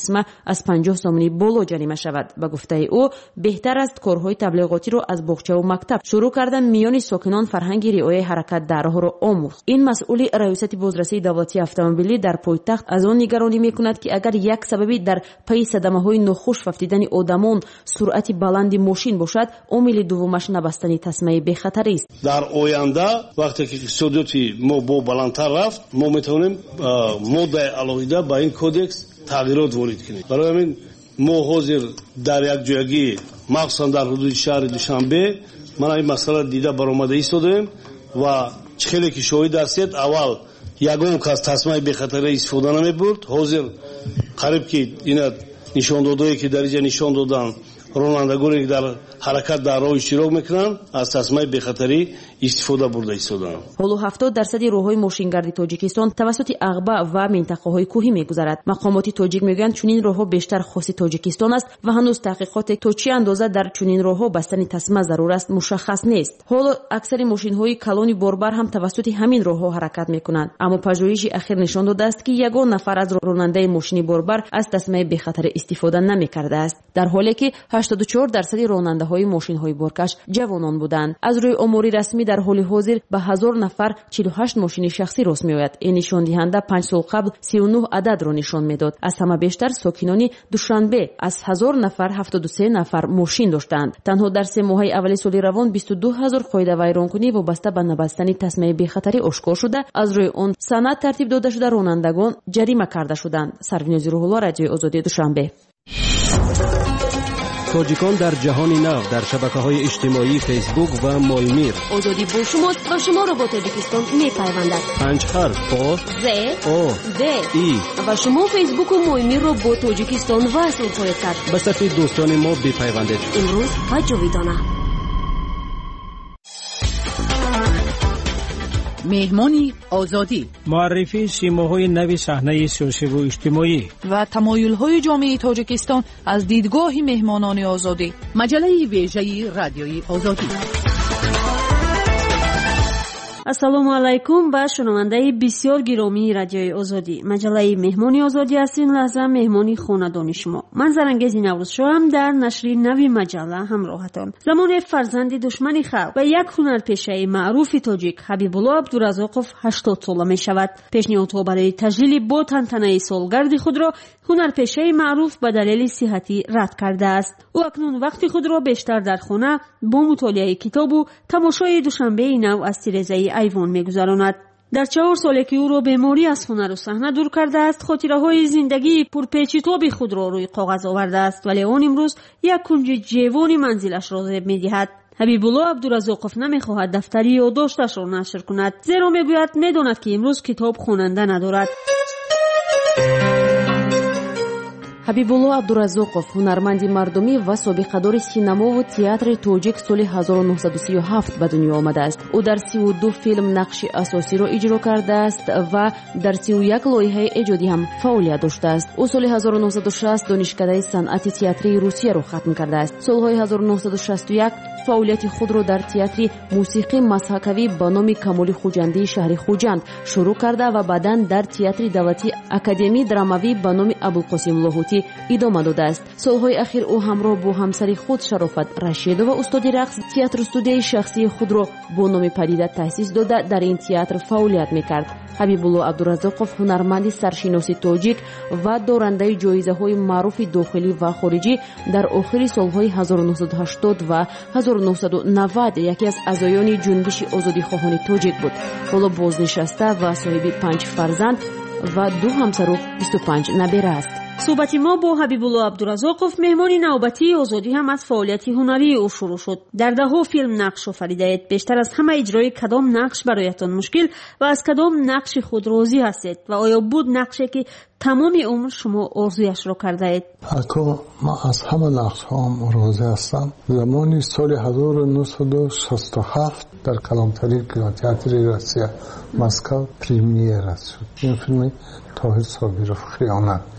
تسمه از پنجاه سومنی بالا جریمه شود. به گفته او بهتر است کارهای تبلیغاتی را از باغچه و مکتب شروع کردن میان ساکنان فرهنگ رعایت حرکت در راه را آموخت. این مسئول ریاست بازرسی دولتی اتومبیلی در پایتخت از آن نگرانی میکند که اگر یک سببی در پی صدمه های ناخوش افتیدن آدمان سرعت بلند ماشین باشد، عامل دومش نبستن تسمه بخطری است. در آینده وقتی که اقتصادیاتی ما با بلندتر رفت، ما میتونیم ماده علاوه به این کودکس تغییرات وارد کنیم. برای همین ما حاضر در یک جایگی مخصوصا در حدود شهر دوشنبه من این مسئله دیده برآمده ایستادیم و خیلی که شاهد هستید اول یگان کس تسمه بخطری استفاده نمیبرد. حاضر قریب که اینا نشان دادایی که در اینجا نشان دادن رانندگانی که در حرکت در راه اشتراک میکنن از تسمه بخطری استفاده برده ایستادن. حالا هفتاد درصد راههای ماشینگردی تاجیکستان توسط عقبه و منطقه‌های کوهی میگذرد. مقامات تاجیک میگویند چنین راهها بیشتر خاص تاجیکستان است و هنوز تحقیقات تا چه اندازه در چنین راهها بستن تسمه ضرور است مشخص نیست. حالا اکثر ماشین‌های کلانی باربر هم توسط همین راهها حرکت میکنند، اما پژوهش اخیر نشان داده است که یگان نفر از راننده ماشین باربر از تسمه بخطر استفاده نمیکرده است، در حالی که هشتاد و چهار درصد راننده‌های ماشین‌های بارکش جوانان بودند. از روی آماری رسمی در حال حاضر به هزار نفر چهل و هشت ماشین شخصی راست می‌آید. این نشان دهنده پنج سال قبل سی و نه عدد را نشان میداد. از همه بیشتر ساکنان دوشنبه از هزار نفر هفتاد و سه نفر ماشین داشتند. تنها در سه ماه اول سال روان بیست و دو هزار قاعده ویرانکنی وابسته به نبستن تسمه بخطری آشکار شده. از روی آن سند ترتیب داده شده رانندگان جریمه کرده شدند. سرونیاز روح‌الله، رادیوی آزادی دوشنبه. تاجیکان در جهان نو در شبکه‌های اجتماعی فیسبوک و مولمیر. آزادی با شماست و شما را با تاجیکستان می‌پیوندد. پنج حرف با ز او د ای و شما فیسبوک و مولمیر را با تاجیکستان وصل خواهید کرد. به صفحه دوستان ما بپیوندید. امروز و جاویدانه. مهمانی آزادی، معرفی سیماهای نوی صحنه سیاسی و اجتماعی و تمایل‌های جامعه تاجیکستان از دیدگاه مهمانان آزادی. مجله ویژه رادیوی آزادی. السلام علیکم با شنونده بسیار گرامی رادیوی آزادی. مجله مهمانی آزادی است این لحظه مهمانی خاندان شما. من زرنگز نوروز شوام در نشر نوی مجله همراهتان. زمان فرزند دشمن خلق و یک هنرپیشه معروف تاجیک حبیب الله عبدالرزاقوف هشتاد ساله می شود. پیشنهادها برای تجلیل با تنتنه سالگرد خود را هنرپیشه معروف به دلیل صحتی رد کرده است. او اکنون وقت خود را بیشتر در خانه با مطالعه کتاب و تماشای دوشنبه نو از تیرزه ایوان می‌گذراند. در چهار سالی که او را بیماری از هنر و صحنه دور کرده است، خاطره‌های زندگی پرپیچ‌وتاب خود را روی کاغذ آورده است، ولی آن امروز یک کنج جوانی منزلش را زیب می‌دهد. حبیب الله عبدالرزاقوف نمی‌خواهد دفتری یادداشتش را نشر کند، زیرا می‌گوید می‌داند که امروز کتاب خواننده ندارد. حبیب الله عبدالرزاقوف هنرمندی مردمی و سابقه‌دار سینما و تئاتر تاجیک سال هزار و نهصد و سی و هفت به دنیا آمده است. او در سی و دو فیلم نقش اساسی را اجرا کرده است و در سی و یک لایحه ایجادی هم فعالیت داشته است. او سال هزار و نهصد و شصت دانشکده صنعت تئاتری روسیه را ختم کرده است. سالهای هزار و نهصد و شصت و یک فعالیت خود را در تئاتر موسیقی مذهبی به نام کمال خوجندی شهر خوجند شروع کرده و بعداً در تئاتر دولتی اکادمی دراموی به نام ابوالقاسم لاهوتی ادامه داده است. سالهای اخیر او همراه با همسر خود شرافت رشید و استاد رقص تئاتر استودیوی شخصی خود را با نام پدیده تأسیس داده در این تئاتر فعالیت می‌کرد. حبیب الله عبدالرزاقوف هنرمند سرشناسی تاجیک و دارنده جایزه‌های معروف داخلی و خارجی در آخر سالهای هزار و نهصد و هشتاد و هزار و نهصد و نود یکی از اعضایان جنبش آزادیخواهان تاجیک بود. حالا بازنشسته و صاحب پنج فرزند و دو همسر و بیست و پنج نبیره است. صحبت ما با حبیب الله عبدالرزاقوف مهمان نوبتی آزادی هم از فعالیت هنری او شروع شد. در دهها فیلم نقش آفریدید. بیشتر از همه اجرای کدام نقش برایتان مشکل و از کدام نقش خود راضی هستید و آیا بود نقشی که تمام عمر شما آرزویش را کرده اید؟ اکو ما از همه نقش هم راضی هستم. زمانی سال هزار و نهصد و شصت و هفت در کلانتری کینوتئاتر روسیه مسکو پریمیر شد این فیلم طاهر صابرов خیانت.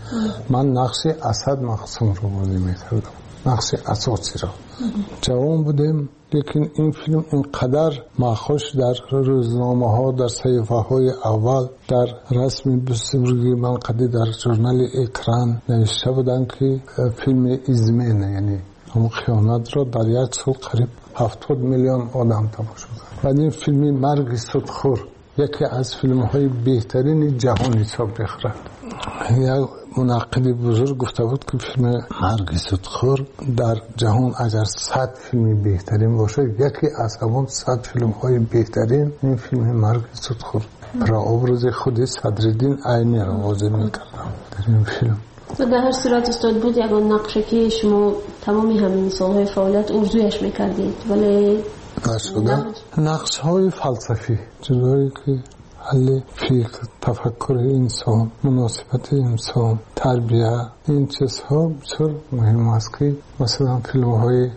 من نقش اسد مقسوم رو بازی میکردم، نقش اساسی را. جوان بودیم لیکن این فیلم اینقدر مخوش در روزنامه ها، در صحیفه های اول، در رسم بسیاری منقدی در ژورنال اکران نوشته بودن که فیلم ایزمن، یعنی همون خیانت را در یک سال قریب هفتاد میلیون آدم تماشا کرد. و این فیلم مرگ سودخور یکی از فیلم های بهترین جهان حساب می‌خورد. یک منقد بزرگ گفته بود که فیلم مرگ سودخور در جهان اگر صد فیلم بهترین باشه، یکی از همون صد فیلم های بهترین این فیلم مرگ سودخور. برای ابراز خود صدرالدین عینی را بازی می‌کردم در این فیلم. و در هر صورت استاد بود یکان نقشه که شما تمامی همین سالهای فعالیت اردویش میکردید، ولی نشده نقش های فلسفی جدایی که حل فکر، تفکر انسان، مناسبت انسان، تربیه، این چیزها بسیار مهم است که مثلا فیلم های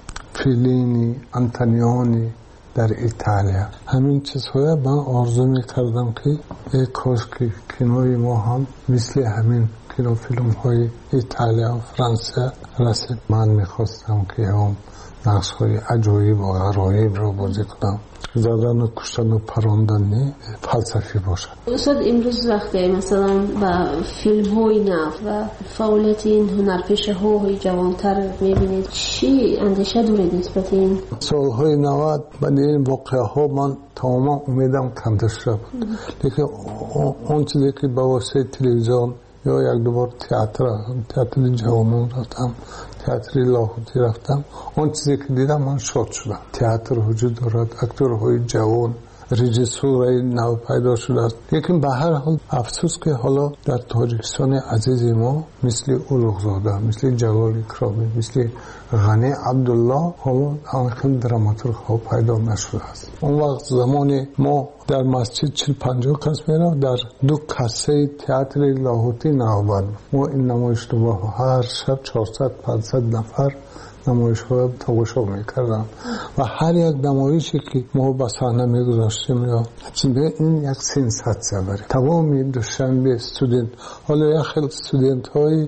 فیلینی، انتونیانی در ایتالیا، همین چیزها من آرزو میکردم که ای کاش که کینوی ما هم مثل همین کینو فیلم های ایتالیا و فرانسه رسید. من میخواستم که هم نقش های عجایب و غرایب را بازی کنم، زدن و کشتن و پراندن فلسفی باشد. استاد امروز وقتی مثلا با فیلم های نو و فعالیت این هنرپیشه های جوانتر میبینید، چی اندیشه دارید نسبت این سالهای نود؟ بعد این واقعه ها من تماما امیدم کم شده بود، لیکن اون چیزی که با واسطه تلویزیون یا یک دوبار تئاتر تئاتر جوانان رفتم، تئاتر لاهوتی رفتم، اون چیزی که دیدم من شاد شدم. تئاتر وجود دارد، اکتورهای جوان، رژیسورای نو پیدا شده است. لیکن به هر حال افسوس که حالا در تاجیکستان عزیز ما مثل اولوغزاده، مثل جلال اکرامی، مثل غنی عبدالله حالا همین دراماتورگ ها پیدا نشده است. اون وقت زمان ما در مسجد چل پنجاه کس میره، در دو کاسه تئاتر لاهوتی نوبت ما این نمایش رو هر شب چهارصد پانصد نفر نمایش ها تماشا میکردم و هر یک نمایشی که ما به صحنه میگذاشتیم یا به این یک سنساسیون بره. تمام دوشنبه استودنت، حالا یک خیلی استودنت های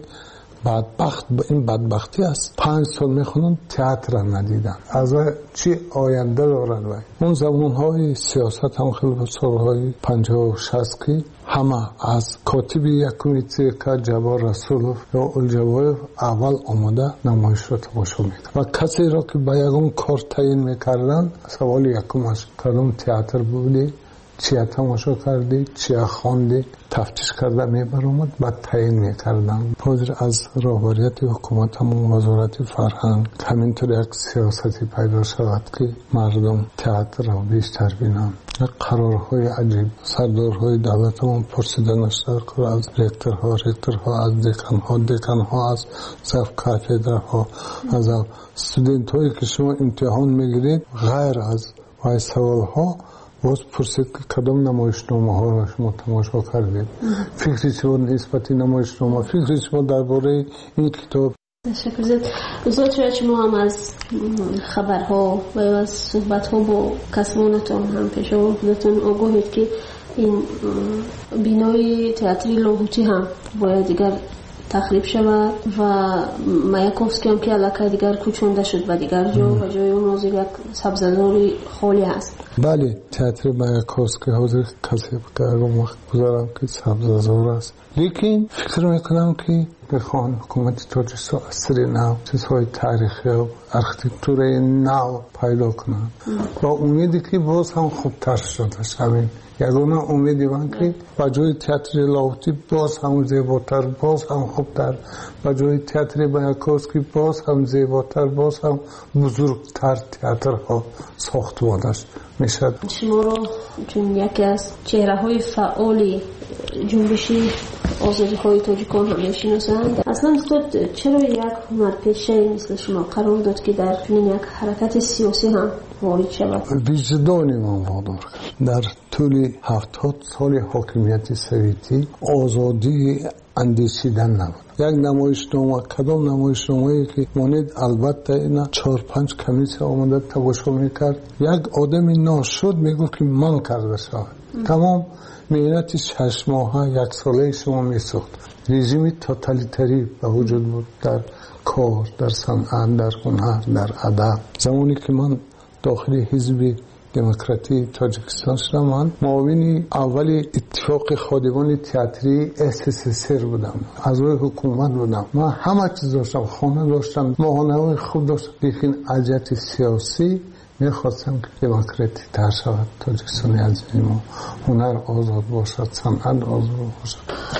بدبخت با این بدبختی است، پنج سال میخونن تئاتر ندیدن، از چی آینده دارن؟ وای اون زمان های سیاست هم خیلی به سالهای پنجاه و شصت که همه از کاتب یکمی که جبار رسولوف یا الجوایف اول آمده نمایش رو تماشا میکرد و کسی را که به یکم کار تعیین میکردن سوال یکمش کدام تئاتر بودی، چیا تماشا کردی، چیا خواندی، تفتیش کرده میبر اومد بعد تعیین میکردن. پس از رهبریت حکومت هم وزارت فرهنگ همینطور یک سیاستی پیدا شود که مردم تئاتر را بیشتر بینن. قرارهای عجیب سردارهای دولت هم پرسیدن اشتر که از رکترها رکترها از دکانها دکانها از صف کاتدرها از استودنت هایی که شما امتحان میگیرید غیر از وای سوال ها باز پرسید که کدام نمایشنامه ها را شما تماشا کردید، فکری شما نسبت نمایشنامه، فکری شما درباره این کتاب. تشکر زد. زود شاید شما هم از خبرها و از صحبتها با کسانتون هم پیش آوردتون آگاهید که این بینای تئاتر لاهوتی هم باید دیگر تخریب شود و مایاکوفسکی هم که علاقه دیگر کوچونده شد و دیگر جا و جای اون روزی یک سبززاری خالی هست. بله تئاتر مایاکوفسکی حاضر کسی بکرم وقت بذارم که سبززار است، لیکن فکر میکنم که بخوان حکومت تاجیکستان اثر نو چیزهای تاریخی و ارکیتکتور نو پیدا کنند با امیدی که باز هم خوبتر شده همین یگانه امیدی من که با جای تئاتر لاهوتی باز هم زیباتر، باز هم خوبتر، با جای تئاتر مایاکوفسکی باز هم زیباتر، باز هم بزرگتر تئاترها ساخته شده میشد. شما رو چون یکی از چهره های فعالی جنبشی آزادی خواهی تاجیکان هم میشناسند، اصلا استاد چرا یک هنرپیشه مثل شما قرار داد که در چنین یک حرکت سیاسی هم وارد شود؟ وجدانی من وادار کرد. در طول هفتاد سال حاکمیت سویتی آزادی اندیشیدن نبود. یک نمایشنامه کدام نمایشنامه‌ای که مانید البته اینا چهار پنج کمیسه آمده تماشا میکرد، یک آدمی ناشد میگفت که من کرده شود. تمام مهنت شش ماه یک ساله شما میسوخت. رژیم توتالیتری به وجود بود در کار، در صنعت، در هنر، در ادب. زمانی که من داخل حزب دموکراتی تاجیکستان شدم، من معاون اول اتفاق خادمان تئاتری اس اس اس ار بودم، اعضای حکومت بودم. من همه چیز داشتم، خانه داشتم، ماهانه خوب داشتم، لیکن از جهت سیاسی میخواستم که دموکراتی تر شود تاجیکستان عزیز ما، هنر آزاد باشد، صنعت آزاد باشد.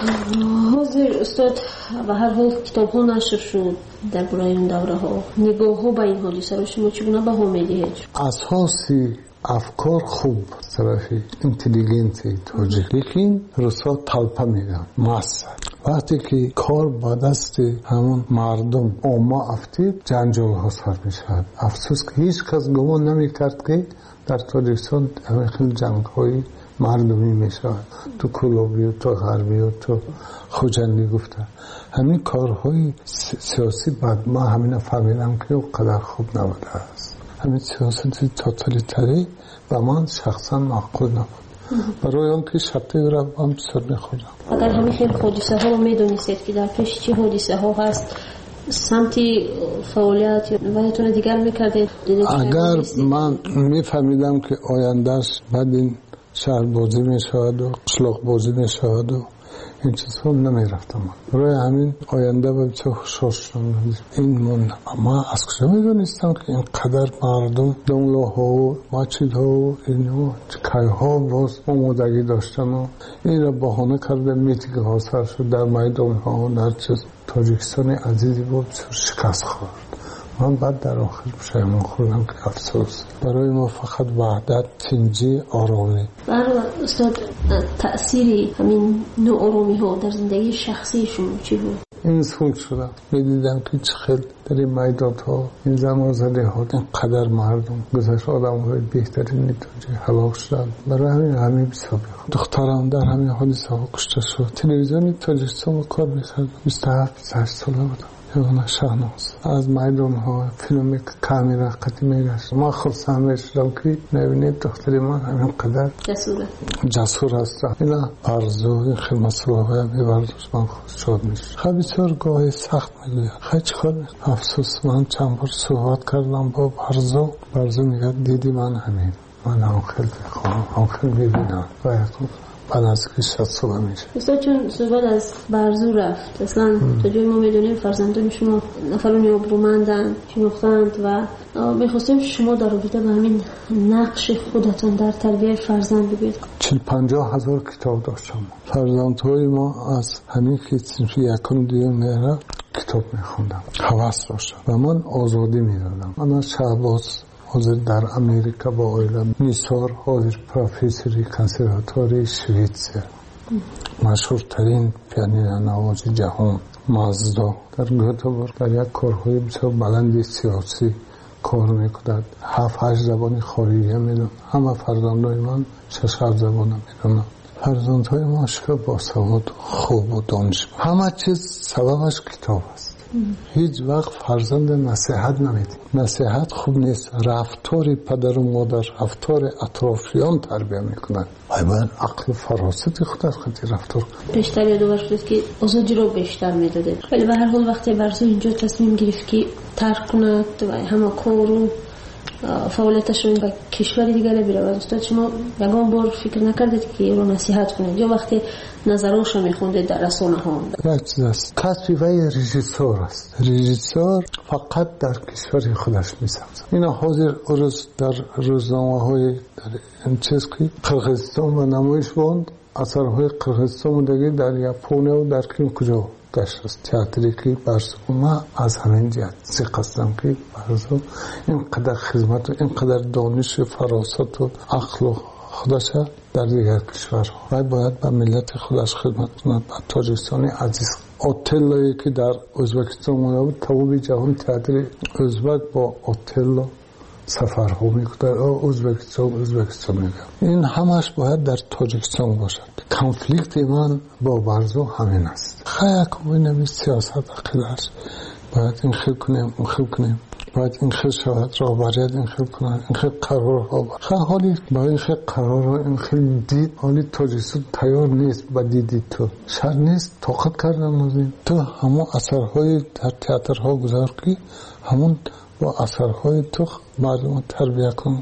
حاضر استاد به هر حال کتاب ها نشر شد در برای اون دوره ها، نگاه ها به این حادثه رو شما چگونه بها میدهید؟ اساسی افکار خوب طرفی اینتلیجنسی تاجیک، لیکن روسا طلپه میگن ماسه. وقتی که کار با دست همون مردم عامه افتید جنجال ها سر میشود. افسوس که هیچ کس گمان نمیکرد که در تاجیکستان همه خیلی جنگ های مردمی میشود، تو کلابی و تو غربی و تو خوجندی گفته. همین کارهای سیاسی بعد ما همین فهمیدم که او قدر خوب نبوده است. همین سیاست توتالیتری و من شخصا معقول نبود. برای آن که شبته را هم بسر میخوردم. اگر همین خیلی حادثه ها رو میدونیستید که در پیش چه حادثه ها هست، سمتی فعالیت یا وقتون دیگر میکردید؟ اگر من میفهمیدم که آیندهش بعد این شهر بازی میشود و قشلاق بازی میشود و این چیزها نمیرفتم. برای همین آینده با چه خوشحال شدم. این موندم. ما از کجا میدونستم که اینقدر مردم دنگلاها و مچیدها و اینو چکایها باز آمادگی داشتن و این را بهانه کرده میتیگه ها سر شد در میدان ها و در چیز. تاجیکستان عزیزی بود شکست خورد. من بعد در آخر پشیمان خوردم که افسوس. برای ما فقط وحدت، تنجی، آرامی. برای استاد تأثیری همین نوع آرامی ها در زندگی شخصی شما چی بود؟ این سوک شدم. میدیدم که چه خیلی در این میدان ها این زمان زده ها اینقدر مردم گذشت آدم های بهترین نیتوجه هلاک شدن. برای همین همین بسیار بخون. دخترم در همین حادثه ها کشته شد. تلویزیونی تاجیکستان کار میکرد. بیست و هفت بیست و هشت ساله بودم. یه شهناز از میدان ها فیلمی که کامیرا قدیمی میگشت. ما خرسنده شدم که نبینید دختری من همین قدر جسوره جسور هست. اینا برزو خیلی مسئله های ببرداشت من خود شد میشه. خیلی بسیار گاهی سخت میگوید. خیلی چکار میگه. افسوس من چند بار صحبت کردم با برزو. برزو میگه دیدی من همین. من هم خیلی بخواهم. هم خیلی میبینم. باید بعد از که شد صبح میشه. استاد چون صحبت از برزو رفت اصلا تا جای ما میدونیم فرزندان شما نفرانی آبرومندن شناختند و میخواستیم شما در رابطه با همین نقش خودتون در تربیت فرزند بگید. چل پنجاه هزار کتاب داشتم. فرزندهای ما از همین که صنف یکم دیگه میره کتاب میخوندم. حواس داشتم و من آزادی میدادم. من از شهباز حاضر در امریکا با آیلا نیسار حاضر پروفیسوری کنسرواتوری شویتزر مشهورترین پیانین نواز جهان مازدا در گوتهبورگ در یک کارهای بسیار بلند سیاسی کار میکند. هفت هشت زبان خارجی میدونم. همه فرزندای من شش هفت زبان میدونم. فرزندهای ما شکر با سواد خوب و دانش همه چیز سببش کتاب است. هیچ وقت فرزند نصیحت نمیدیم. نصیحت خوب نیست. رفتار پدر و مادر، رفتار اطرافیان تربیه میکنن. باید عقل و فراست خود از خودی رفتار بیشتر یادآور شد که آزادی رو بیشتر میداده. ولی به هر حال وقتی برزو اینجا تصمیم گرفت که ترک کند و همه کار و فعالیتش رو به کشور دیگر برود، استاد شما یگان بار فکر نکردید که رو نصیحت کنید یا وقتی نظرش رو میخوندید در رسانه ها؟ یک چیز است. کسبی و رژیسور است. رژیسور فقط در کشور خودش میسازد. اینا حاضر روز در روزنامه های در این چیز که قرقیزستان و نمایش بوند اثرهای قرقیزستان دیگه در یاپن و در کیم کجا گشت است. تئاتری که برزو ما از همین جهت سیقستم که برزو اینقدر خدمت و اینقدر دانش و فراست و عقل و خودش در دیگر کشور باید باید به ملت خودش خدمت کند. به تاجیکستان عزیز اوتلویی که در ازبکستان بود توبی جهان تئاتر ازبک با اوتلو سفرها میکنه. ازبکستان ازبکستان میگه این همش باید در تاجیکستان باشد. کنفلیکت من با برزو همین است. خیلی کمی نمی سیاست عقیدهش باید این خیل کنیم اون خیل کنیم. باید این خیلی شود رهبریت این خیلی کنن این خیلی قرارها باید خیلی حالی با این خیلی قرارها این خیلی دید حالی تاجیکستان تیار نیست با دیدی تو شر نیست طاقت کردن مزید تو همون اثرهای در تئاترها گذار کی همون با اثرهای تو مردم تربیه کن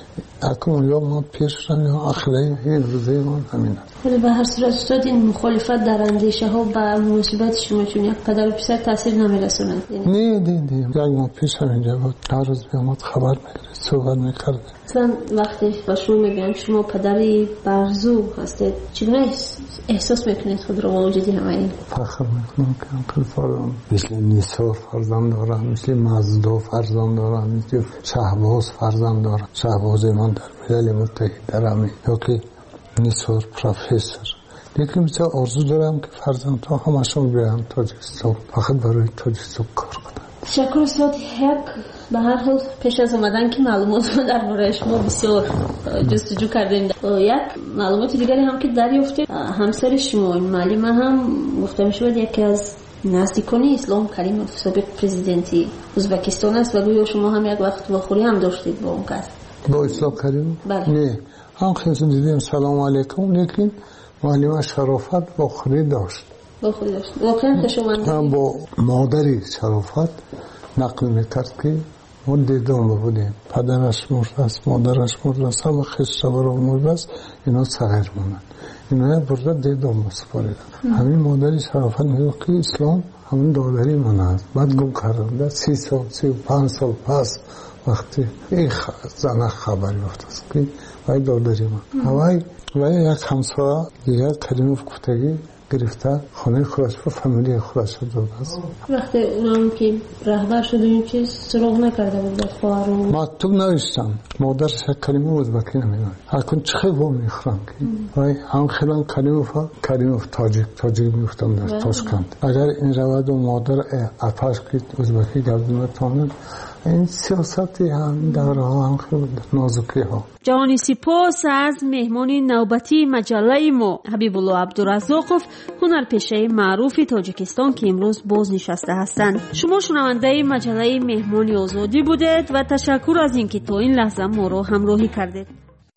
اکنون یا ما پیش رم یا اخلاقی این روزه ما همین است. ولی به هر صورت استاد این مخالفت در اندیشه ها و مناسبت شما چون یک پدر و پسر تاثیر نمیرسونند. نه نه نه یک ما پیش هم اینجا بود هر روز بیامد خبر میگیره صحبت میکرده. مثلا وقتی با شما میگن شما پدری برزو هستید چگونه احساس میکنید خود رو موجودی همه این؟ فخر میکنم که انقل فرزند مثل نیسار فرزند دارم مثل مزدا فرزند دارم مثل شهباز فرزند دارم شهباز من در ملل متحد درمی یا که نیسار پروفسور لیکن مثل آرزو دارم که فرزند تا همشون بیان تاجیکستان فقط برای تاجیکستان کار کنند. تشکر استاد. یک به هر حال پیش از اومدن که معلومات در مورد شما بسیار جستجو کردیم یک معلومات دیگری هم که دریافتیم همسر شما این معلم هم گفته میشود یکی از نزدیکان اسلام کریموف سابق پرزیدنتی ازبکستان است و گویا شما هم یک وقت واخوری هم داشتید با اون کس با اسلام کریموف؟ بله. نه هم خیلی دیدیم سلام علیکم لیکن معلم شرافت واخوری داشت واخوری داشت واقعا که شما هم با مادری شرافت نقل میکرد که ما دیدم بودیم پدرش مرد است مادرش مرد است همه خیشت برای مرد است اینا صغیر مونن اینا برده دیدم مسپاریدم همین مادری شرافت میگه که اسلام همین دادری من است بعد گم کردم در سی سال سی و پنج سال پس وقتی این زنه خبری وقت است که باید دادری من هوای و یک همسایه دیگر کریموف گفتگی گرفته خانه خودش و فامیلی خودش داده است. وقتی اونم که رهبر شده این چیز سراغ نکرده بود در خواهر و مکتوب نوشتم مادرش کلمه ازبکی نمیدونم اکنون چه خیلی با میخورم که وای هم خیلی کریموف کریموف تاجیک تاجیک میفتم در تاشکند اگر این رواد و مادر اپاش که ازبکی گردونه تامن این سیاستی هم دوره ها هم خیلی نازکی ها. جوانی سپاس از مهمان نوبتی مجله ما حبیب الله عبدالرزاقوف هنرپیشه معروف تاجیکستان که امروز باز نشسته هستند. شما شنونده مجله مهمان آزادی بودید و تشکر از اینکه تا این لحظه ما رو همراهی کردید.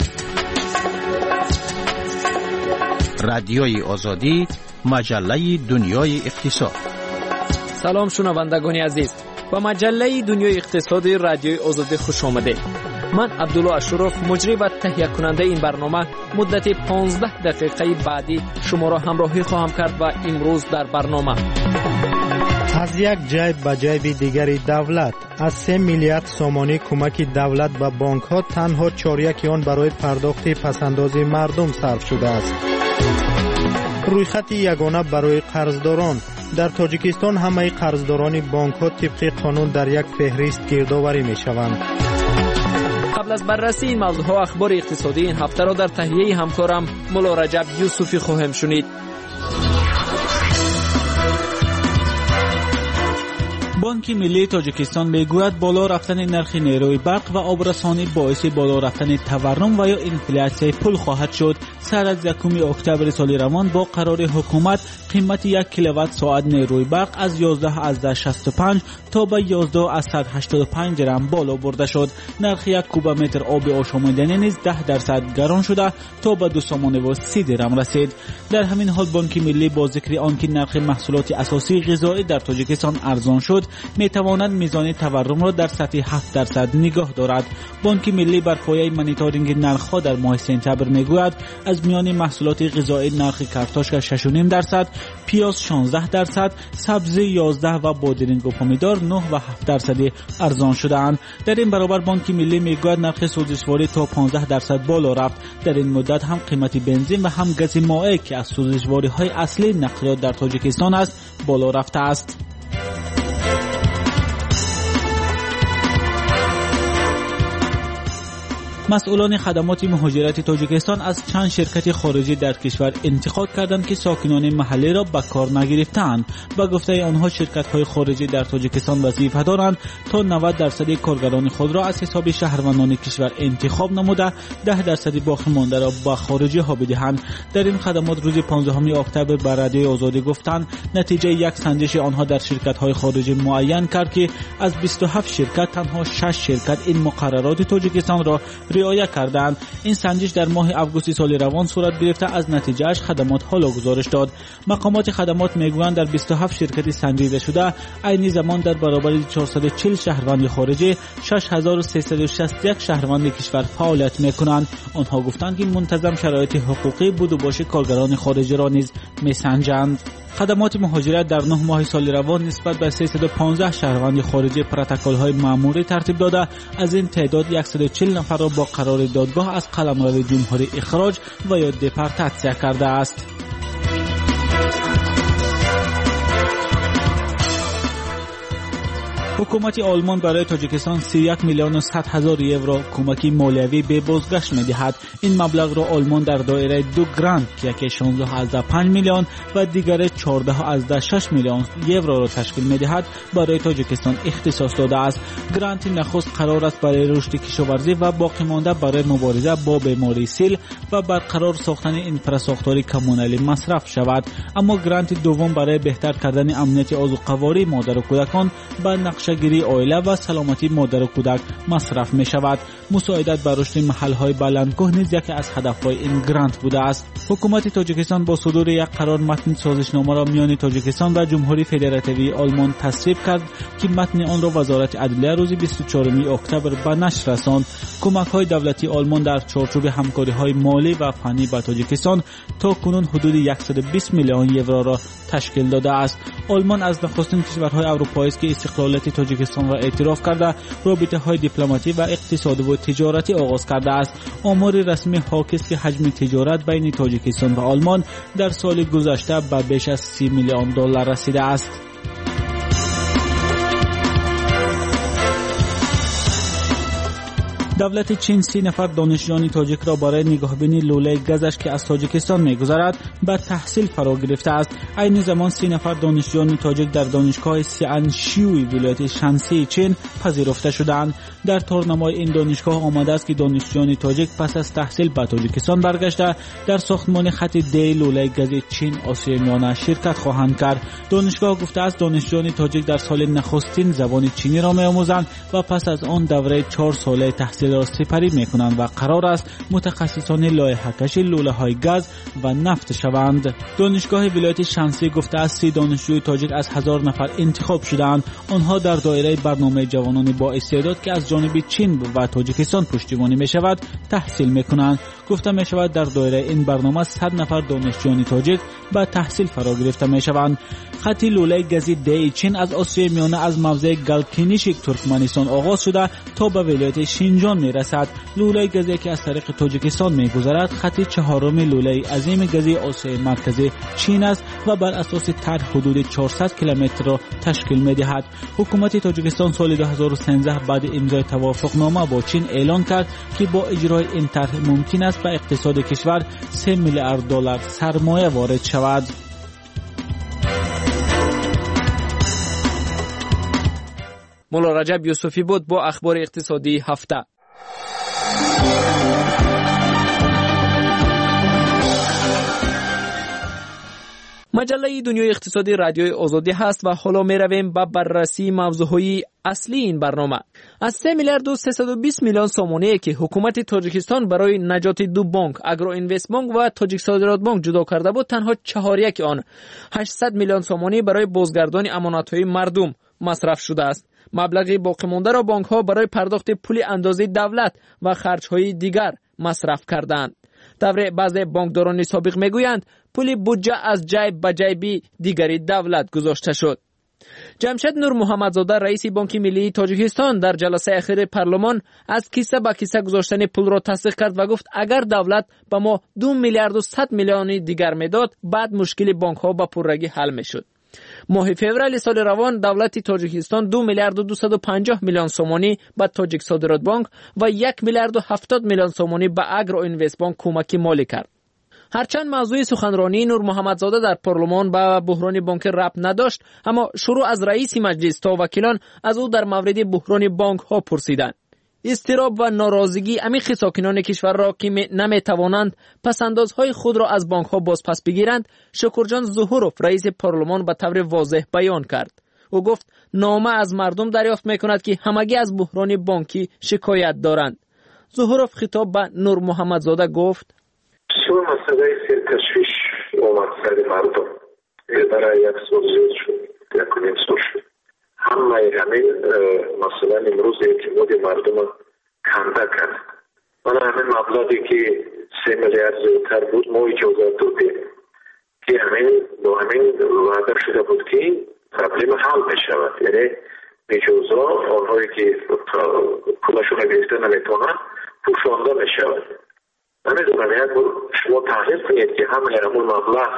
رادیوی آزادی مجله دنیای اقتصاد. سلام شنوندگان عزیز با مجله دنیای اقتصاد رادیوی آزادی خوش آمدید. من عبدالله اشرف مجری و تهیه کننده این برنامه مدت پانزده دقیقه بعدی شما را همراهی خواهم کرد و امروز در برنامه از یک جیب به جیب دیگری دولت از سه میلیارد سومانی کمک دولت به بانک ها تنها چهار یک آن برای پرداخت پسنداز مردم صرف شده است. رویخط یگانه برای قرضداران در تاجیکستان همه قرضداران بانک ها طبق قانون در یک فهرست گردآوری می شوند. قبل از بررسی این موضوع اخبار اقتصادی این هفته را در تهیه همکارم مولا رجب یوسفی خواهم شنید. بانک ملی تاجیکستان میگوید بالا رفتن نرخ نیروی برق و آبرسانی باعث بالا رفتن تورم و یا انفلاسیون پول خواهد شد. سر از یکم اکتبر سال روان با قرار حکومت قیمت یک کیلووات ساعت نیروی برق از یازده از شصت و پنج تا به یازده از صد و هشتاد و پنج درم بالا برده شد. نرخ یک کوبمتر آب آشامیدنی نیز ده درصد گران شده تا به دو سوم و سی درم رسید. در همین حال بانک ملی با ذکر آنکه نرخ محصولات اساسی غذایی در تاجیکستان ارزان شد میتواند میزان تورم را در سطح هفت درصد نگاه دارد. بانک ملی بر پایه مانیتورینگ نرخ‌ها در ماه سپتامبر میگوید از میان محصولات غذایی نرخ کارتوشک شش و نیم درصد، پیاز شانزده درصد، سبزی یازده و بادرنگ و پامیدار نه و هفت درصدی ارزان شده‌اند. در این برابر بانک ملی میگوید نرخ سوزشواری تا پانزده درصد بالا رفت. در این مدت هم قیمت بنزین و هم گاز مائع که از سوزشواری‌های اصلی نقلیات در تاجیکستان است بالا رفته است. مسئولان خدمات مهاجرت تاجیکستان از چند شرکت خارجی در کشور انتقاد کردند که ساکنان محلی را به کار نگرفتند. با گفته آنها شرکت‌های خارجی در تاجیکستان وظیفه دارند تا نود درصد کارگران خود را از حساب شهروندان کشور انتخاب نموده ده درصد باقی مانده را به خارجی ها بدهند. در این خدمات روز پانزدهم اکتبر به رادیوی آزادی گفتند نتیجه یک سنجش آنها در شرکت‌های خارجی معین کرد که از بیست و هفت شرکت تنها شش شرکت این مقررات تاجیکستان را رعایت کردند. این سنجش در ماه آگوست سال روان صورت گرفته از نتیجهش خدمات حالا گزارش داد. مقامات خدمات میگویند در بیست و هفت شرکت سنجیده شده عین زمان در برابر چهارصد و چهل شهروند خارجی شش هزار و سیصد و شصت و یک شهروند کشور فعالیت میکنند. آنها گفتند که منتظم شرایط حقوقی بود و باش کارگران خارجی را نیز میسنجند. خدمات مهاجرت در نه ماه سال روان نسبت به سیصد و پانزده شهروند خارجی پروتکل‌های مأموری ترتیب داده. از این تعداد صد و چهل نفر را با قرار دادگاه از قلمرو جمهوری اخراج و یا دپورتاسیون کرده است. حکومت آلمان برای تاجیکستان سی و یک میلیون و صد هزار یورو کمک مالیوی به بازگشت می‌دهد. این مبلغ را آلمان در دایره دو گرانت که یکی شانزده ازده پنج میلیون و دیگر چهارده ازده شش میلیون یورو را تشکیل می‌دهد برای تاجیکستان اختصاص داده است. گرانت نخست قرار است برای رشد کشاورزی و باقی مانده برای مبارزه با بیماری سیل و برقرار ساختن اینفراساختاری کمونالی مصرف شود. اما گرانت دوم برای بهتر کردن امنیت آذوقه‌واری مادر و کودکان با نقش گیری عائله و سلامتی مادر و کودک مصرف می شود. مساعدت بر رشد محل‌های بلندکوه نیز یکی از هدف‌های این گرانت بوده است. حکومت تاجیکستان با صدور یک قرار متن سازشنامه را میان تاجیکستان و جمهوری فدراتیوی آلمان تصویب کرد که متن آن را وزارت عدلیه روز بیست و چهارم اکتبر به نشر رساند. کمک‌های دولتی آلمان در چارچوب همکاری‌های مالی و فنی با تاجیکستان تا کنون حدود صد و بیست میلیون یورو را تشکیل داده است. آلمان از نخستین کشورهای اروپایی است که استقلالیت تاجیکستان را اعتراف کرده رابطه‌های دیپلماتی و اقتصادی و تجارتی آغاز کرده است. آمار رسمی حاکی است که حجم تجارت بین تاجیکستان و آلمان در سال گذشته به بیش از سی میلیون دلار رسیده است. دولت چین سی نفر دانشجویان تاجیک را برای نگاهبینی لوله گازش که از تاجیکستان می‌گذرد به تحصیل فرا گرفته است. عین زمان سی نفر دانشجویان تاجیک در دانشگاه سیانشیوی ولایت شانسی چین پذیرفته شدند. در تورنمای این دانشگاه آمده است که دانشجویان تاجیک پس از تحصیل به تاجیکستان برگشته در ساختمان خط دی لوله گاز چین آسیای میانه شرکت خواهند کرد. دانشگاه گفته است دانشجویان تاجیک در سال نخستین زبان چینی را می‌آموزند و پس از آن دوره چهار ساله تحصیل را سپری میکنند و قرار است متخصصان لایحه‌کشی لوله‌های گاز و نفت شوند. دانشگاه ولایت شانسی گفته است سی دانشجوی تاجیک از هزار نفر انتخاب شدند. آنها در دایره برنامه جوانان با استعداد که از جانب چین و تاجیکستان پشتیبانی می‌شود تحصیل میکنند. گفته می‌شود در دایره این برنامه صد نفر دانشجویان تاجیک به تحصیل فرا گرفته می‌شوند. خط لوله گازی دی چین از آسیای میانه از موضع گالکینیشک ترکمنستان آغاز شده تا به ولایت شینجان میرسد. لوله گازی که از طریق تاجیکستان میگذرد خط چهارم لوله عظیم گازی آسیای مرکزی چین است و بر اساس طرح حدود چهارصد کیلومتر را تشکیل میدهد. حکومت تاجیکستان سال دو هزار و سیزده بعد امضای توافقنامه با چین اعلان کرد که با اجرای این طرح ممکن است به اقتصاد کشور سه میلیارد دلار سرمایه وارد شود. مولا رجب یوسفی بود با اخبار اقتصادی هفته. مجله دنیای اقتصادی رادیوی آزادی هست و حالا می رویم به بررسی موضوعهای اصلی این برنامه. از سه میلیارد و سیصد و بیست میلیون سومانی که حکومت تاجیکستان برای نجات دو بانک اگرو اینوست بانک و تاجیک صادرات بانک جدا کرده بود تنها چهار یک آن هشتصد میلیون سومانی برای بازگردانی امانت‌های مردم مصرف شده است. مبلغ باقی مانده را بانک ها برای پرداخت پول اندازه دولت و خرج‌های دیگر مصرف کردند. در بعضی بانکداران سابق میگویند پول بودجه از جیب به جیب دیگری دولت گذاشته شد. جمشید نور محمدزاده رئیس بانک ملی تاجیکستان در جلسه اخیر پارلمان از کیسه به کیسه گذاشتن پول را تصدیق کرد و گفت اگر دولت به ما دو میلیارد و صد میلیون دیگر میداد بعد مشکل بانک ها به پررگی حل میشد. ماه فوریه سال روان دولت تاجیکستان دو میلیارد و دویست و پنجاه میلیون سومانی به تاجیک صادرات بانک و یک میلیارد و هفتاد میلیون سومانی به اگرو اینوست بانک کمک مالی کرد. هرچند موضوع سخنرانی نور محمدزاده در پارلمان به بحران بانک ربط نداشت، اما شروع از رئیس مجلس تا وکیلان از او در مورد بحران بانک ها پرسیدند. اضطراب و ناراضگی عمیق ساکنان کشور را که نمیتوانند پسندازهای خود را از بانک ها باز پس بگیرند، شکرجان ظهوروف رئیس پارلمان به طور واضح بیان کرد. او گفت نامه از مردم دریافت میکند که همگی از بحران بانکی شکایت دارند. ظهوروف خطاب به نور محمدزاده گفت شما مسئله سیر تشویش اومد سر مردم برای یک سال زیاد شد، یک کنیم سال شد. همه همین مثلا امروز اعتماد مردم کنده کرد. من همین مبلغی که سه میلیارد زیادتر بود ما اجازت دادیم که همین با همین وعده شده بود که پرابلم حل بشود. یعنی اجازه آنهایی که پولشون گرفته نمیتونن پوشانده بشود. نمیدونم یک شما تحلیل کنید که همه همون مبلغ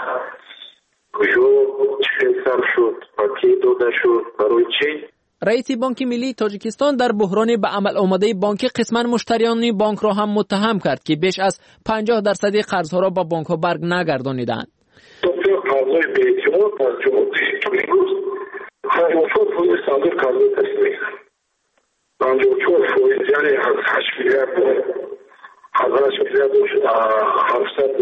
کجا چه سال شد و کی داده شد برای چی؟ رئیس بانک ملی تاجیکستان در بحران به عمل آمده بانک قسماً مشتریان بانک را هم متهم کرد که بیش از پنجاه درصد قرضها را با بانک ها برگ نگردانیدند. توی قرضای به اعتماد پنجاه درصد پنجاه و چهار فایز صادر قرض تسلیمی پنجاه و چهار فایز یعنی از هشت میلیارد هزارش میلیارد هفتصد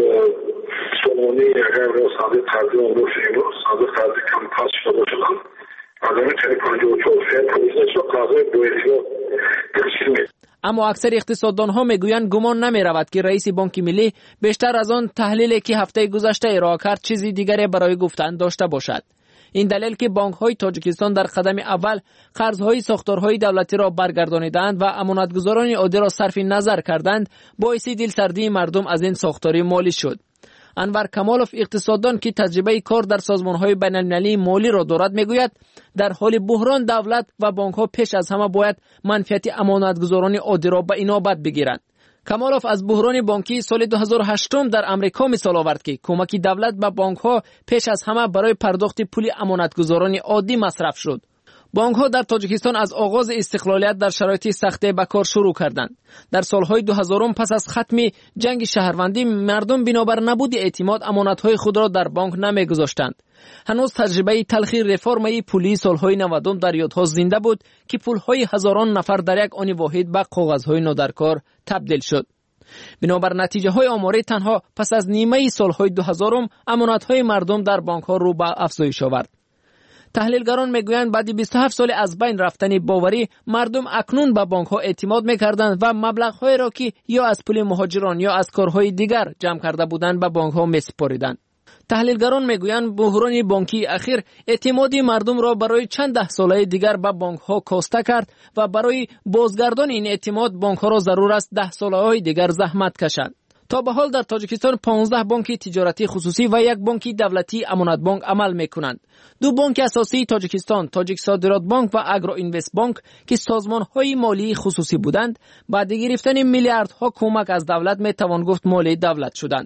سومانی اگر رو صادر قرضی اون باشه امروز صادر قرضی کم پاس شده باشدن از همین چنین پنجاه و چهار فایز را قرضای به اعتماد تسلیمی. اما اکثر اقتصاددان ها میگویند گمان نمی رود که رئیس بانک ملی بیشتر از آن تحلیلی که هفته گذشته ارائه کرد چیزی دیگری برای گفتن داشته باشد. این دلیل که بانک های تاجیکستان در قدم اول قرض های ساختارهای دولتی را برگردانیدند و امانتگزاران عادی را صرف نظر کردند باعث دلسردی مردم از این ساختاری مالی شد. انور کمالوف اقتصاددان که تجربه کار در سازمان‌های بین‌المللی مالی را دارد میگوید در حال بحران دولت و بانک‌ها پیش از همه باید منفعت امانتگزاران عادی را به اینابت بگیرند. کمالوف از بحران بانکی سال دو هزار و هشت در امریکا مثال آورد که کمک دولت به بانک‌ها پیش از همه برای پرداخت پول امانتگزاران عادی مصرف شد. بانک‌ها در تاجیکستان از آغاز استقلالیت در شرایط سختی به کار شروع کردند. در سالهای دو هزار پس از ختم جنگ شهروندی مردم بنابر نبود اعتماد امانت‌های خود را در بانک نمی‌گذاشتند. هنوز تجربه تلخی رفرم پولی سالهای نود در یادها زنده بود که پول‌های هزاران نفر در یک آن واحد به کاغذهای نادرکار تبدیل شد. بنابر نتیجه های آماری تنها پس از نیمه سالهای دو هزار امانت‌های مردم در بانک‌ها رو به افزایش آورد. تحلیلگران میگویند بعد بیست و هفت سال از بین رفتن باوری مردم اکنون به بانک ها اعتماد میکردند و مبلغ های را که یا از پول مهاجران یا از کارهای دیگر جمع کرده بودند به بانک ها میسپاریدند. تحلیلگران میگویند بحران بانکی اخیر اعتمادی مردم را برای چند ده ساله دیگر به بانک ها کاسته کرد و برای بازگردان این اعتماد بانک ها را ضرور است ده ساله های دیگر زحمت کشند. تا به حال در تاجیکستان پانزده بانک تجارتی خصوصی و یک بانک دولتی امانت بانک عمل میکنند. دو بانک اساسی تاجیکستان، تاجیک صادرات بانک و اگرو اینوست بانک که سازمان‌های مالی خصوصی بودند، بعد گرفتن میلیاردها کمک از دولت میتوان گفت مالی دولت شدند.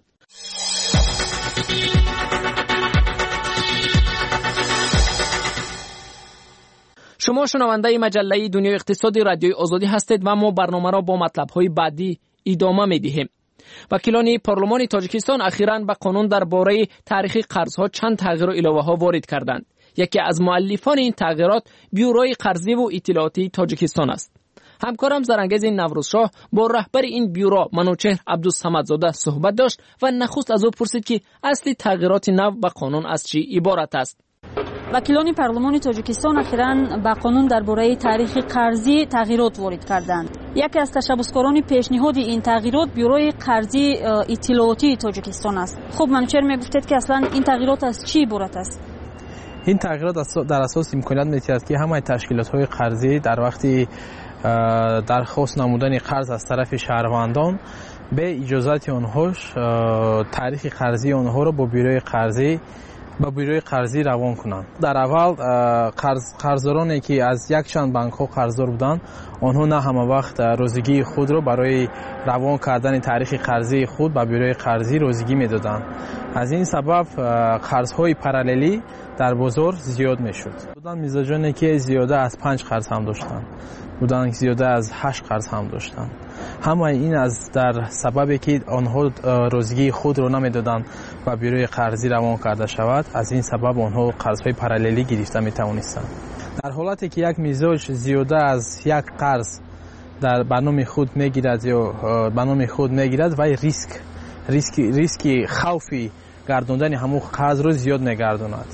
شما شنونده مجله دنیای اقتصادی رادیوی آزادی هستید و ما برنامه را با مطلب‌های بعدی ادامه می‌دهیم. وکیلان پارلمان تاجیکستان اخیراً به قانون درباره تاریخ قرضها چند تغییر و الهه‌ها وارد کردند. یکی از مؤلفان این تغییرات بیوروی قرضی و اطلاعاتی تاجیکستان است. همکارم زرانگیز نوروزشاه با رهبر این بیورو منوچهر عبدالصمدزاده صحبت داشت و نخست از او پرسید که اصل تغییرات نو به قانون از چی عبارت است. وکیلان پارلمان تاجیکستان اخیراً به قانون درباره تاریخ قرضی تغییرات وارد کردند. یکی از تشبثکاران پیشنهاد این تغییرات بیوروی قرضی اطلاعاتی تاجیکستان است. خب منوچهر میگفتید که اصلا این تغییرات از چی عبارت است؟ این تغییرات در اساس امکانیت می‌دهد که همه تشکیلات‌های قرضی در وقتی درخواست نمودن قرض از طرف شهروندان به اجازت آنهاش تاریخ قرضی آنها را با بیروی قرضی ба бюрои қарзӣ равон кунанд. дар аввал қарздороне ки аз якчанд банкҳо қарздор буданд, онҳо на ҳама вақт розигии худро барои равон кардани таърихи қарзии худ ба бюрои қарзӣ розигӣ медоданд. аз ин сабаб қарзҳои параллелӣ дар бозор зиёд мешуд. буданд мизоҷоне ки зиёда аз панҷ қарз ҳам доштанд, буданд зиёда аз ҳашт қарз ҳам доштанд. ҳамаи ин аз дар сабабе ки онҳо розигии худро намедоданд ба бюрои қарзӣ равон карда шавад, аз ин сабаб онҳо қарзҳои параллелӣ гирифта метавонистанд. дар ҳолате ки як мизоҷ зиёда аз як қарз дар ба номи худ мегирад ё ба номи худ мегирад, вай риск риски риски хавфи гардондани ҳамон қарзро зиёд мегардонад.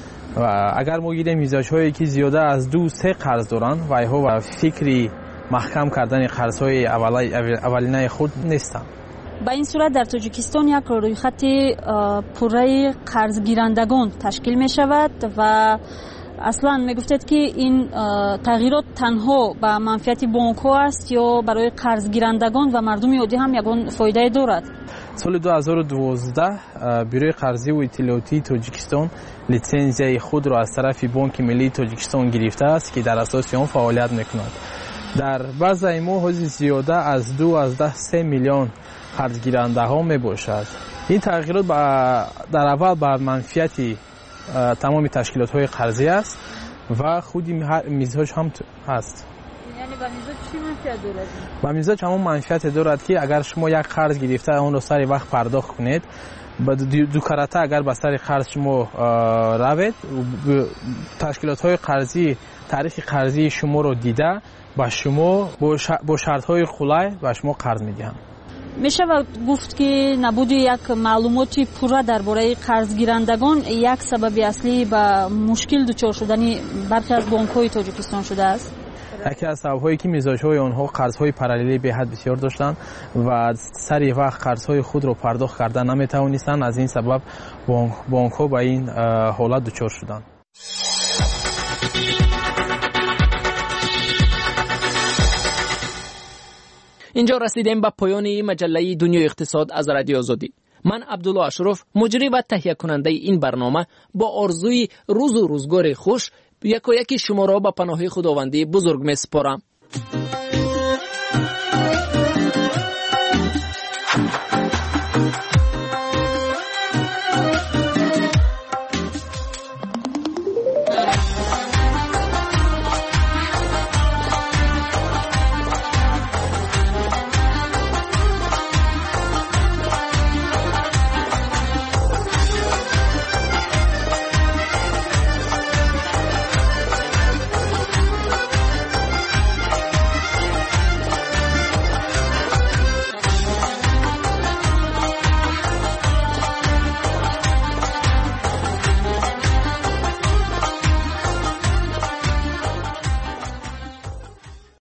агар мо гирем мизоҷҳое ки зиёда аз ду се қарз доранд, вайҳо ва фикри маҳкам кардани қарзҳои аввалинаи худ нестанд. ба ин сурат дар тоҷикистон як рӯйхати пурраи қарзгирандагон ташкил мешавад ва аслан мегуфтед ки ин тағйирот танҳо ба манфиати бонкҳо аст ё барои қарзгирандагон ва мардуми оддӣ ҳам ягон фоидае дорад? соли ду ҳазору дувоздаҳ бюрои қарзиву иттилоотии тоҷикистон литсензияи худро аз тарафи бонки миллии тоҷикистон гирифтааст ки дар асоси он фаъолият мекунад. дар баъзаи мо ҳозир зиёда аз ду азда се миллион қарзгирандаҳо мебошад. ин тағйирот дар аввал ба манфиати тамоми ташкилотҳои қарзӣ аст ва худи мизоҷ ҳам ҳаст. яъне ба мизоҷ чӣ манфиат дорад? ба мизоҷ ҳамон манфиате дорад ки агар шумо як қарз гирифта онро сари вақт пардохт кунед, ба дукарата агар ба сари қарз шумо равед, ташкилотҳои қарзӣ таърихи қарзии шуморо дида ба шумо бо шартҳои хулай ба шумо қарз медиҳанд. мешавад гуфт ки набуди як маълумоти пурра дар бораи қарзгирандагон як сабаби аслӣ ба мушкил дучор шудани бархе аз бонкҳои тоҷикистон шудааст? яке аз сабабҳое ки мизоҷҳои онҳо қарзҳои параллелӣ беҳад бисёр доштанд ва сари вақт қарзҳои худро пардохт карда наметавонистанд, аз ин сабаб бонкҳо ба ин ҳолат дучор шуданд. اینجا رسیدیم به پایان مجله دنیای اقتصاد از رادیو آزادی. من عبدالله اشرف، مجری و تهیه کننده این برنامه، با آرزوی روز و روزگار خوش یکایک شما را به پناه خداوندی بزرگ می‌سپارم.